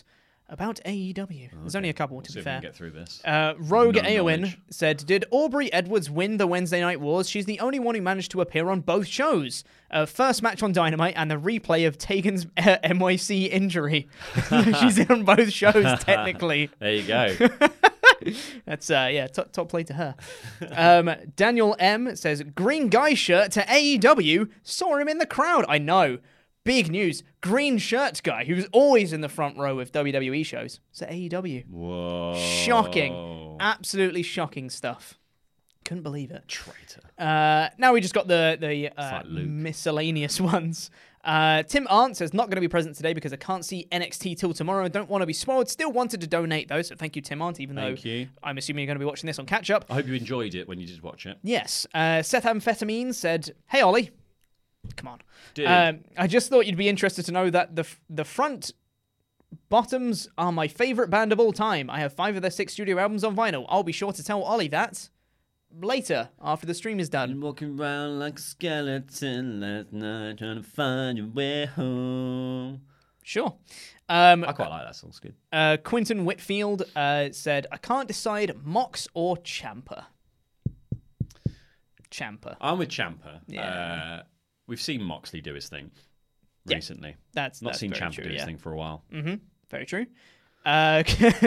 [SPEAKER 10] About A E W.
[SPEAKER 11] Okay.
[SPEAKER 10] There's only a couple,
[SPEAKER 11] We'll
[SPEAKER 10] to
[SPEAKER 11] see
[SPEAKER 10] be
[SPEAKER 11] if we
[SPEAKER 10] fair.
[SPEAKER 11] can get through this.
[SPEAKER 10] Uh, Rogue
[SPEAKER 11] No
[SPEAKER 10] Eowyn
[SPEAKER 11] knowledge.
[SPEAKER 10] said, did Aubrey Edwards win the Wednesday Night Wars? She's the only one who managed to appear on both shows. Uh, first match on Dynamite and the replay of Tegan's uh, N Y C injury. She's on both shows, technically.
[SPEAKER 11] There you go.
[SPEAKER 10] That's, uh, yeah, top, top play to her. Um, Daniel M says, green guy shirt to A E W. Saw him in the crowd. I know. Big news. Green shirt guy who's always in the front row of W W E shows. It's at A E W.
[SPEAKER 11] Whoa.
[SPEAKER 10] Shocking. Absolutely shocking stuff. Couldn't believe it.
[SPEAKER 11] Traitor.
[SPEAKER 10] Uh, now we just got the, the uh,
[SPEAKER 11] like Luke.
[SPEAKER 10] miscellaneous ones. Uh, Tim Arndt says, not going to be present today because I can't see N X T till tomorrow. Don't want to be spoiled. Still wanted to donate, though, so thank you, Tim Arndt, even
[SPEAKER 11] Thank
[SPEAKER 10] though
[SPEAKER 11] you.
[SPEAKER 10] I'm assuming you're going to be watching this on catch-up.
[SPEAKER 11] I hope you enjoyed it when you did watch it.
[SPEAKER 10] Yes. Uh, Seth Amphetamine said, hey, Ollie. Come on.
[SPEAKER 11] Dude.
[SPEAKER 10] Um, I just thought you'd be interested to know that the the front bottoms are my favourite band of all time. I have five of their six studio albums on vinyl. I'll be sure to tell Ollie that later, after the stream is done.
[SPEAKER 11] Walking around like a skeleton last night, trying to find your way home.
[SPEAKER 10] Sure. Um,
[SPEAKER 11] I quite like that song. It's good.
[SPEAKER 10] Uh, Quinton Whitfield uh, said, I can't decide Mox or Ciampa. Ciampa.
[SPEAKER 11] I'm with Ciampa.
[SPEAKER 10] Yeah.
[SPEAKER 11] Uh, we've seen Moxley do his thing
[SPEAKER 10] Yeah,
[SPEAKER 11] recently.
[SPEAKER 10] That's
[SPEAKER 11] Not
[SPEAKER 10] that's
[SPEAKER 11] seen
[SPEAKER 10] very
[SPEAKER 11] Ciampa
[SPEAKER 10] true,
[SPEAKER 11] do his
[SPEAKER 10] yeah.
[SPEAKER 11] thing for a while.
[SPEAKER 10] Mm-hmm. Very true. Uh,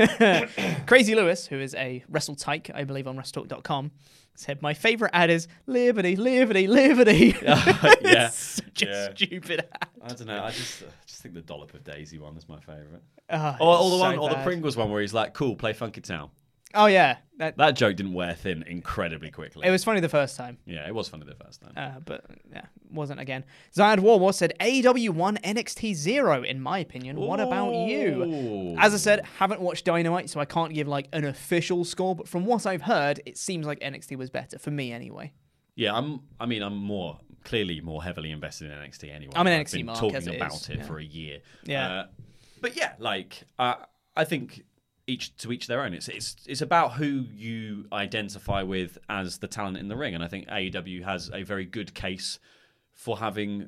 [SPEAKER 10] Crazy Lewis, who is a Wrestle Tyke, I believe, on WrestleTalk dot com, said, my favourite ad is Liberty, Liberty, Liberty.
[SPEAKER 11] Uh, yeah.
[SPEAKER 10] It's such a
[SPEAKER 11] Yeah.
[SPEAKER 10] stupid ad.
[SPEAKER 11] I don't know. I just uh, just think the Dollop of Daisy one is my favourite.
[SPEAKER 10] Oh,
[SPEAKER 11] or, or the
[SPEAKER 10] it's
[SPEAKER 11] one,
[SPEAKER 10] so
[SPEAKER 11] or the
[SPEAKER 10] bad.
[SPEAKER 11] Pringles one where he's like, "Cool, play Funky Town."
[SPEAKER 10] Oh, yeah. That,
[SPEAKER 11] That joke didn't wear thin incredibly quickly.
[SPEAKER 10] it was funny the first time.
[SPEAKER 11] Yeah, it was funny the first time.
[SPEAKER 10] Uh, but yeah, wasn't again. Zion Warwar said A E W won N X T zero, in my opinion. What about you?
[SPEAKER 11] Ooh.
[SPEAKER 10] As I said, haven't watched Dynamite, so I can't give like an official score, but from what I've heard, it seems like N X T was better, for me anyway.
[SPEAKER 11] Yeah, I'm. I mean, I'm more clearly more heavily invested in N X T anyway.
[SPEAKER 10] I'm an
[SPEAKER 11] I've
[SPEAKER 10] N X T
[SPEAKER 11] been
[SPEAKER 10] mark,
[SPEAKER 11] talking
[SPEAKER 10] as it
[SPEAKER 11] about
[SPEAKER 10] is,
[SPEAKER 11] it
[SPEAKER 10] yeah.
[SPEAKER 11] for a year.
[SPEAKER 10] Yeah.
[SPEAKER 11] Uh, but yeah, like uh, I think each to each their own. It's it's it's about who you identify with as the talent in the ring, and I think A E W has a very good case for having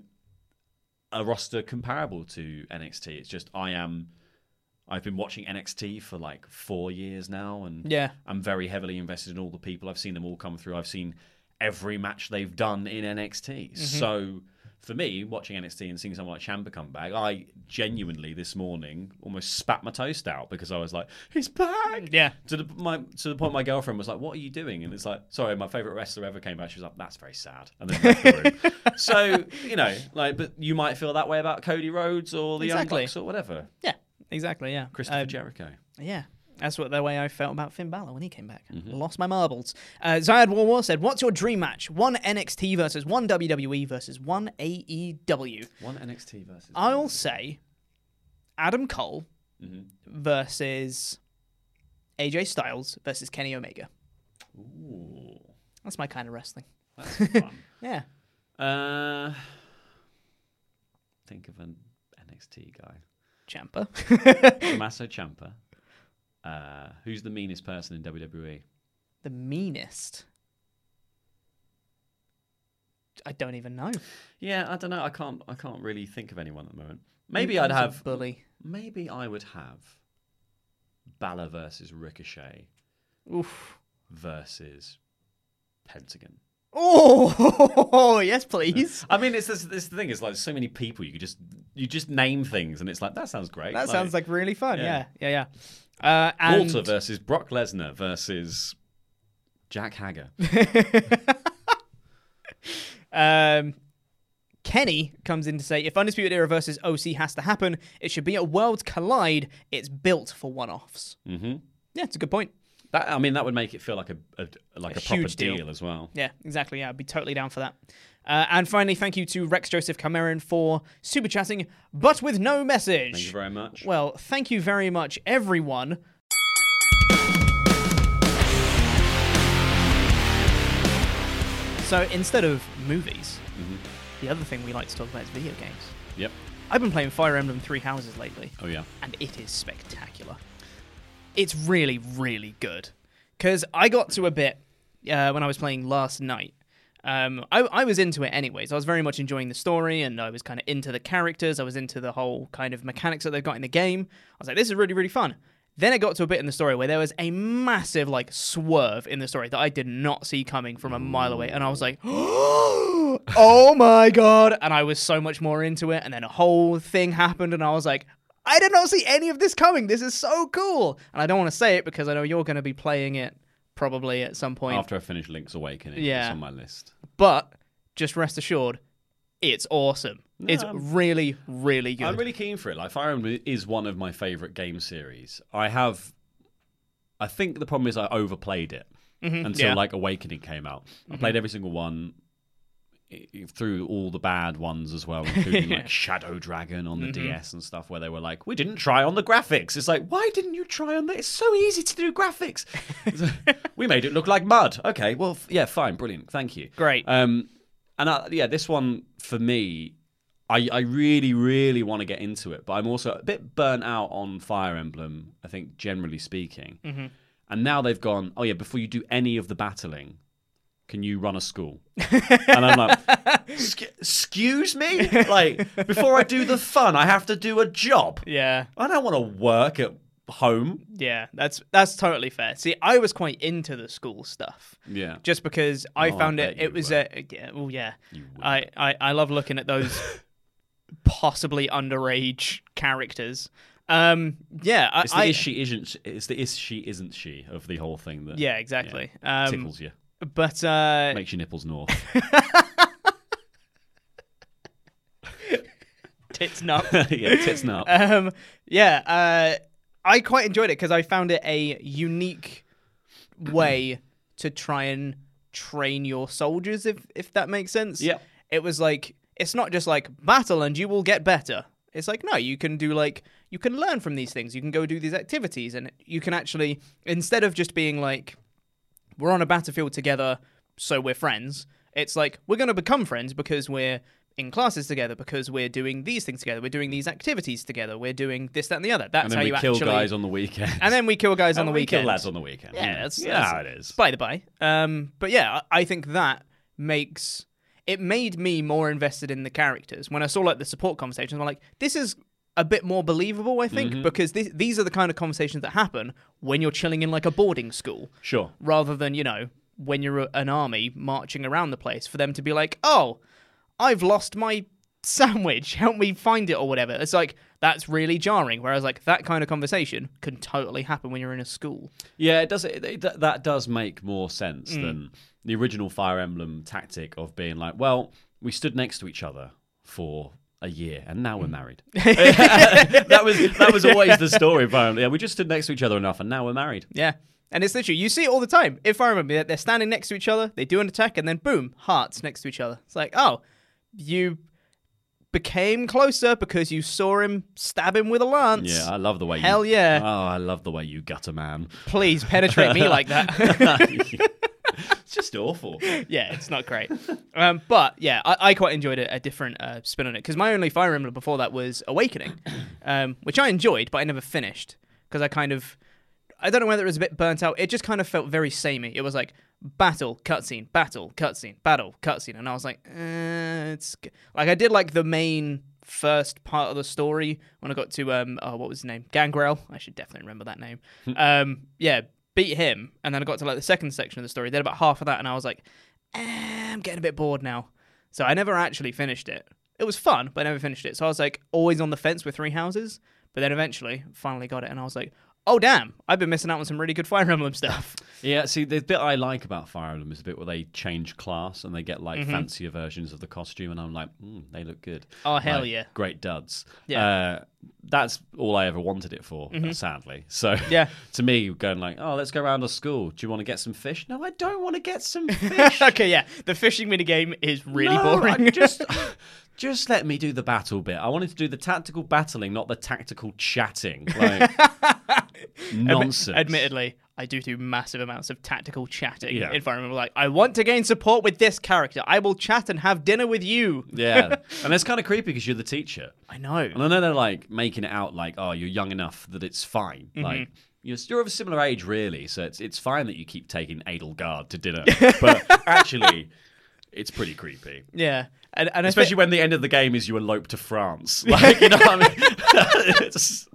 [SPEAKER 11] a roster comparable to N X T. It's just I am. I've been watching N X T for like four years now, and
[SPEAKER 10] Yeah.
[SPEAKER 11] I'm very heavily invested in all the people. I've seen them all come through. I've seen every match they've done in N X T.
[SPEAKER 10] Mm-hmm.
[SPEAKER 11] So for me, watching N X T and seeing someone like Ciampa come back, I genuinely this morning almost spat my toast out because I was like, "He's back!"
[SPEAKER 10] Yeah.
[SPEAKER 11] To the my to the point, my girlfriend was like, "What are you doing?" And it's like, "Sorry, my favorite wrestler ever came back." She was like, "That's very sad," and then left the room. So you know, like, but you might feel that way about Cody Rhodes or the Young
[SPEAKER 10] Exactly.
[SPEAKER 11] Bucks or whatever.
[SPEAKER 10] Yeah, exactly, yeah.
[SPEAKER 11] Christopher
[SPEAKER 10] Uh,
[SPEAKER 11] Jericho.
[SPEAKER 10] Yeah. That's what the way I felt about Finn Balor when he came back.
[SPEAKER 11] Mm-hmm.
[SPEAKER 10] Lost my marbles. Uh, Zayad Warwar said, what's your dream match? One N X T versus one W W E versus one A E W.
[SPEAKER 11] One N X T versus.
[SPEAKER 10] I'll say Adam Cole
[SPEAKER 11] Mm-hmm.
[SPEAKER 10] versus A J Styles versus Kenny Omega.
[SPEAKER 11] Ooh,
[SPEAKER 10] That's my kind of wrestling.
[SPEAKER 11] that's fun.
[SPEAKER 10] Yeah.
[SPEAKER 11] Uh, think of an N X T guy.
[SPEAKER 10] Ciampa.
[SPEAKER 11] Tommaso Ciampa. Uh, who's the meanest person in W W E?
[SPEAKER 10] The meanest. I don't even know.
[SPEAKER 11] Yeah, I don't know. I can't. I can't really think of anyone at the moment. Maybe
[SPEAKER 10] Who's
[SPEAKER 11] I'd
[SPEAKER 10] a
[SPEAKER 11] have.
[SPEAKER 10] bully.
[SPEAKER 11] Maybe I would have Balor versus Ricochet
[SPEAKER 10] Oof.
[SPEAKER 11] versus Pentagon.
[SPEAKER 10] Oh, yes, please.
[SPEAKER 11] I mean, it's this, this thing. It's like so many people. You could just you just name things, and it's like that sounds great.
[SPEAKER 10] That sounds like really fun.
[SPEAKER 11] yeah.
[SPEAKER 10] Yeah, yeah, yeah. Uh, and
[SPEAKER 11] Walter versus Brock Lesnar versus Jack Hager.
[SPEAKER 10] um, Kenny comes in to say, if Undisputed Era versus O C has to happen, it should be a Worlds Collide. It's built for one-offs.
[SPEAKER 11] Mm-hmm.
[SPEAKER 10] Yeah, it's a good point.
[SPEAKER 11] That I mean, that would make it feel like a, a like a,
[SPEAKER 10] A
[SPEAKER 11] proper
[SPEAKER 10] huge deal.
[SPEAKER 11] deal as well.
[SPEAKER 10] Yeah, exactly. Yeah, I'd be totally down for that. Uh, and finally, thank you to Rex Joseph Cameron for super chatting, but with no message.
[SPEAKER 11] Thank you very much.
[SPEAKER 10] Well, thank you very much, everyone. So instead of movies,
[SPEAKER 11] Mm-hmm.
[SPEAKER 10] the other thing we like to talk about is video games.
[SPEAKER 11] Yep.
[SPEAKER 10] I've been playing Fire Emblem Three Houses lately.
[SPEAKER 11] Oh yeah.
[SPEAKER 10] And it is spectacular. It's really, really good. Because I got to a bit uh, when I was playing last night Um, I, I was into it anyways. I was very much enjoying the story, and I was kind of into the characters. I was into the whole kind of mechanics that they've got in the game. I was like, this is really, really fun. Then it got to a bit in the story where there was a massive, like, swerve in the story that I did not see coming from a mile away. And I was like, oh my God. And I was so much more into it. And then a whole thing happened, and I was like, I did not see any of this coming. This is so cool. And I don't want to say it because I know you're going to be playing it probably at some point.
[SPEAKER 11] After I finish Link's Awakening,
[SPEAKER 10] yeah.
[SPEAKER 11] it's on my list.
[SPEAKER 10] But just rest assured, it's awesome.
[SPEAKER 11] No,
[SPEAKER 10] it's
[SPEAKER 11] I'm-
[SPEAKER 10] really, really good.
[SPEAKER 11] I'm really keen for it. Like, Fire Emblem is one of my favourite game series. I have... I think the problem is I overplayed it
[SPEAKER 10] Mhm,
[SPEAKER 11] until,
[SPEAKER 10] yeah.
[SPEAKER 11] like, Awakening came out. I
[SPEAKER 10] Mhm.
[SPEAKER 11] played every single one i- through all the bad ones as well, including,
[SPEAKER 10] Yeah.
[SPEAKER 11] like, Shadow Dragon on the
[SPEAKER 10] Mhm.
[SPEAKER 11] D S and stuff, where they were like, we didn't try on the graphics. It's like, why didn't you try on that? It's so easy to do graphics. We made it look like mud. Okay, well, f- yeah, fine, brilliant. Thank you.
[SPEAKER 10] Great.
[SPEAKER 11] Um, and I, yeah, this one for me, I, I really, really want to get into it, but I'm also a bit burnt out on Fire Emblem, I think, generally speaking.
[SPEAKER 10] Mhm.
[SPEAKER 11] And now they've gone, oh yeah, before you do any of the battling, can you run a school? And I'm like, "Sc- excuse me? Like, before I do the fun, I have to do a job.
[SPEAKER 10] Yeah.
[SPEAKER 11] I don't want to work at home.
[SPEAKER 10] Yeah, that's that's totally fair. See, I was quite into the school stuff.
[SPEAKER 11] Yeah.
[SPEAKER 10] Just because I
[SPEAKER 11] Oh, I
[SPEAKER 10] found
[SPEAKER 11] bet
[SPEAKER 10] it,
[SPEAKER 11] you
[SPEAKER 10] it was
[SPEAKER 11] were.
[SPEAKER 10] a yeah, well, yeah. I, I I love looking at those possibly underage characters. Um, yeah, I,
[SPEAKER 11] It's the
[SPEAKER 10] I,
[SPEAKER 11] is she isn't she, it's the is she isn't she of the whole thing that
[SPEAKER 10] yeah, exactly.
[SPEAKER 11] yeah,
[SPEAKER 10] Um,
[SPEAKER 11] tickles you,
[SPEAKER 10] but uh,
[SPEAKER 11] makes your nipples north.
[SPEAKER 10] tits nut.
[SPEAKER 11] Yeah, tits nut.
[SPEAKER 10] Um, yeah, uh, I quite enjoyed it because I found it a unique way to try and train your soldiers, if if that makes sense.
[SPEAKER 11] Yeah.
[SPEAKER 10] It was like, it's not just like battle and you will get better. It's like, no, you can do like, you can learn from these things. You can go do these activities, and you can actually, instead of just being like, we're on a battlefield together, so we're friends. It's like, we're going to become friends because we're in classes together, because we're doing these things together, we're doing these activities together, we're doing this, that, and the other. That's
[SPEAKER 11] And then
[SPEAKER 10] how
[SPEAKER 11] we
[SPEAKER 10] you
[SPEAKER 11] kill
[SPEAKER 10] actually...
[SPEAKER 11] guys on the weekend.
[SPEAKER 10] And then we kill guys on
[SPEAKER 11] And
[SPEAKER 10] the
[SPEAKER 11] we
[SPEAKER 10] weekend.
[SPEAKER 11] kill lads on the weekend.
[SPEAKER 10] Yeah,
[SPEAKER 11] Yeah.
[SPEAKER 10] that's,
[SPEAKER 11] Yeah,
[SPEAKER 10] that's,
[SPEAKER 11] it is.
[SPEAKER 10] by the by. Um, but yeah, I I think that makes... It made me more invested in the characters. When I saw like the support conversations, I'm like, this is a bit more believable, I think,
[SPEAKER 11] Mhm.
[SPEAKER 10] because this, these are the kind of conversations that happen when you're chilling in like a boarding school.
[SPEAKER 11] Sure.
[SPEAKER 10] Rather than, you know, when you're a- an army marching around the place, for them to be like, oh, I've lost my sandwich, help me find it or whatever. It's like, that's really jarring. Whereas like that kind of conversation can totally happen when you're in a school.
[SPEAKER 11] Yeah, it does. It, it, that does make more sense
[SPEAKER 10] Mm.
[SPEAKER 11] than the original Fire Emblem tactic of being like, well, we stood next to each other for a year and now we're married. that was that was always the story of Fire Emblem. Yeah, we just stood next to each other enough and now we're married.
[SPEAKER 10] Yeah. And it's literally, you see it all the time. If I remember, they're standing next to each other, they do an attack, and then boom, hearts next to each other. It's like, oh, you became closer because you saw him stab him with a lance.
[SPEAKER 11] Yeah, I love the way.
[SPEAKER 10] Hell
[SPEAKER 11] you,
[SPEAKER 10] yeah.
[SPEAKER 11] Oh, I love the way you gut a man.
[SPEAKER 10] Please penetrate me like that.
[SPEAKER 11] It's just awful.
[SPEAKER 10] Yeah, it's not great. Um, but yeah, I, I quite enjoyed a, a different uh, spin on it, because my only Fire Emblem before that was Awakening, um, which I enjoyed, but I never finished because I kind of, I don't know whether it was a bit burnt out. It just kind of felt very samey. It was like battle, cutscene, battle, cutscene, battle, cutscene, and I was like, eh, it's g-. Like I did like the main first part of the story when I got to um, oh, what was his name? Gangrel. I should definitely remember that name. um, yeah. Beat him, and then I got to like the second section of the story, did about half of that, and I was like, eh, I'm getting a bit bored now. So I never actually finished it. It was fun, but I never finished it. So I was like always on the fence with Three Houses, but then eventually finally got it, and I was like, oh damn, I've been missing out on some really good Fire Emblem stuff.
[SPEAKER 11] Yeah, see, the bit I like about Fire Emblem is the bit where they change class and they get like
[SPEAKER 10] Mhm.
[SPEAKER 11] fancier versions of the costume, and I'm like, mm, they look good.
[SPEAKER 10] Oh, hell
[SPEAKER 11] Like,
[SPEAKER 10] yeah.
[SPEAKER 11] Great duds.
[SPEAKER 10] Yeah.
[SPEAKER 11] Uh, that's all I ever wanted it for,
[SPEAKER 10] Mhm.
[SPEAKER 11] sadly. So
[SPEAKER 10] Yeah.
[SPEAKER 11] to me, going like, oh, let's go around to school. Do you want to get some fish? No, I don't want to get some fish.
[SPEAKER 10] Okay, yeah, the fishing minigame is really
[SPEAKER 11] No,
[SPEAKER 10] boring.
[SPEAKER 11] I just, just let me do the battle bit. I wanted to do the tactical battling, not the tactical chatting. Like, nonsense.
[SPEAKER 10] Admittedly, I do do massive amounts of tactical chatting.
[SPEAKER 11] Yeah.
[SPEAKER 10] If I remember, like, I want to gain support with this character. I will chat and have dinner with you.
[SPEAKER 11] Yeah, and it's kind of creepy because you're the teacher.
[SPEAKER 10] I know.
[SPEAKER 11] And I know they're like making it out like, oh, you're young enough that it's fine.
[SPEAKER 10] Mhm.
[SPEAKER 11] Like you're, you're of a similar age, really, so it's it's fine that you keep taking Edelgard to dinner. But actually, it's pretty creepy.
[SPEAKER 10] Yeah. And, and
[SPEAKER 11] especially
[SPEAKER 10] I
[SPEAKER 11] when the end of the game is you elope to France. Like, you know what I mean? It's,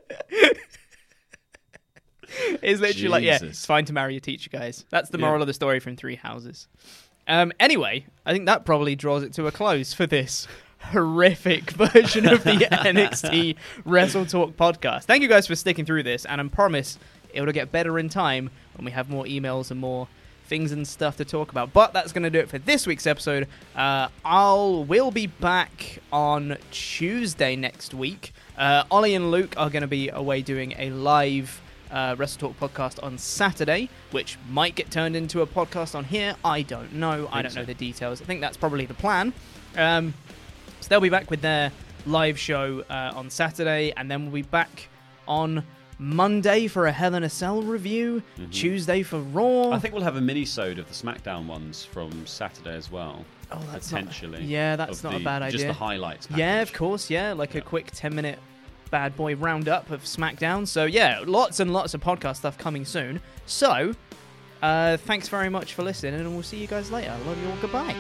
[SPEAKER 10] it's literally
[SPEAKER 11] Jesus.
[SPEAKER 10] like, yeah, it's fine to marry a teacher, guys. That's the moral
[SPEAKER 11] yeah.
[SPEAKER 10] of the story from Three Houses. Um, anyway, I think that probably draws it to a close for this horrific version of the N X T Wrestle Talk podcast. Thank you guys for sticking through this, and I promise it'll get better in time when we have more emails and more things and stuff to talk about. But that's going to do it for this week's episode. Uh, I'll will be back on Tuesday next week. Uh, Ollie and Luke are going to be away doing a live Uh, Wrestle Talk podcast on Saturday, which might get turned into a podcast on here. I don't know. I, I don't so. know the details. I think that's probably the plan. Um, so they'll be back with their live show uh, on Saturday, and then we'll be back on Monday for a Hell in a Cell review, mm-hmm. Tuesday for Raw.
[SPEAKER 11] I think we'll have a mini-sode of the SmackDown ones from Saturday as well.
[SPEAKER 10] Oh, that's
[SPEAKER 11] potentially.
[SPEAKER 10] Not, yeah, that's not
[SPEAKER 11] the,
[SPEAKER 10] a bad idea.
[SPEAKER 11] Just the highlights package.
[SPEAKER 10] Yeah, of course, yeah. Like yeah. a quick ten-minute bad boy roundup of SmackDown. So yeah, lots and lots of podcast stuff coming soon. So uh, thanks very much for listening, and we'll see you guys later. Love you all. Goodbye.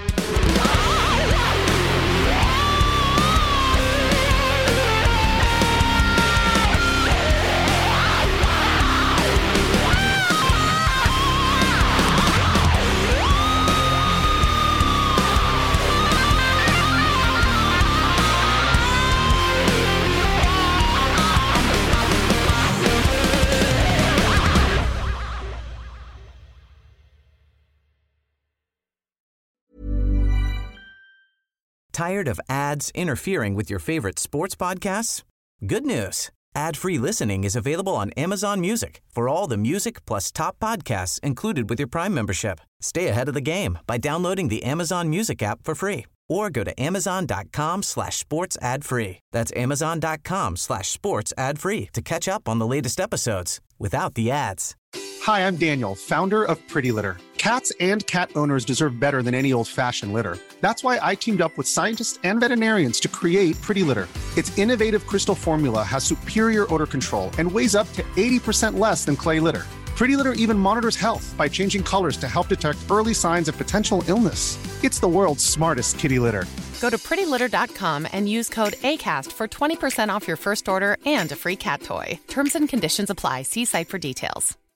[SPEAKER 1] Tired of ads interfering with your favorite sports podcasts? Good news. Ad-free listening is available on Amazon Music for all the music plus top podcasts included with your Prime membership. Stay ahead of the game by downloading the Amazon Music app for free or go to amazon.com slash sports ad free. That's amazon.com slash sports ad free to catch up on the latest episodes without the ads.
[SPEAKER 2] Hi, I'm Daniel, founder of Pretty Litter. Cats and cat owners deserve better than any old-fashioned litter. That's why I teamed up with scientists and veterinarians to create Pretty Litter. Its innovative crystal formula has superior odor control and weighs up to eighty percent less than clay litter. Pretty Litter even monitors health by changing colors to help detect early signs of potential illness. It's the world's smartest kitty litter.
[SPEAKER 3] Go to pretty litter dot com and use code ACAST for twenty percent off your first order and a free cat toy. Terms and conditions apply. See site for details.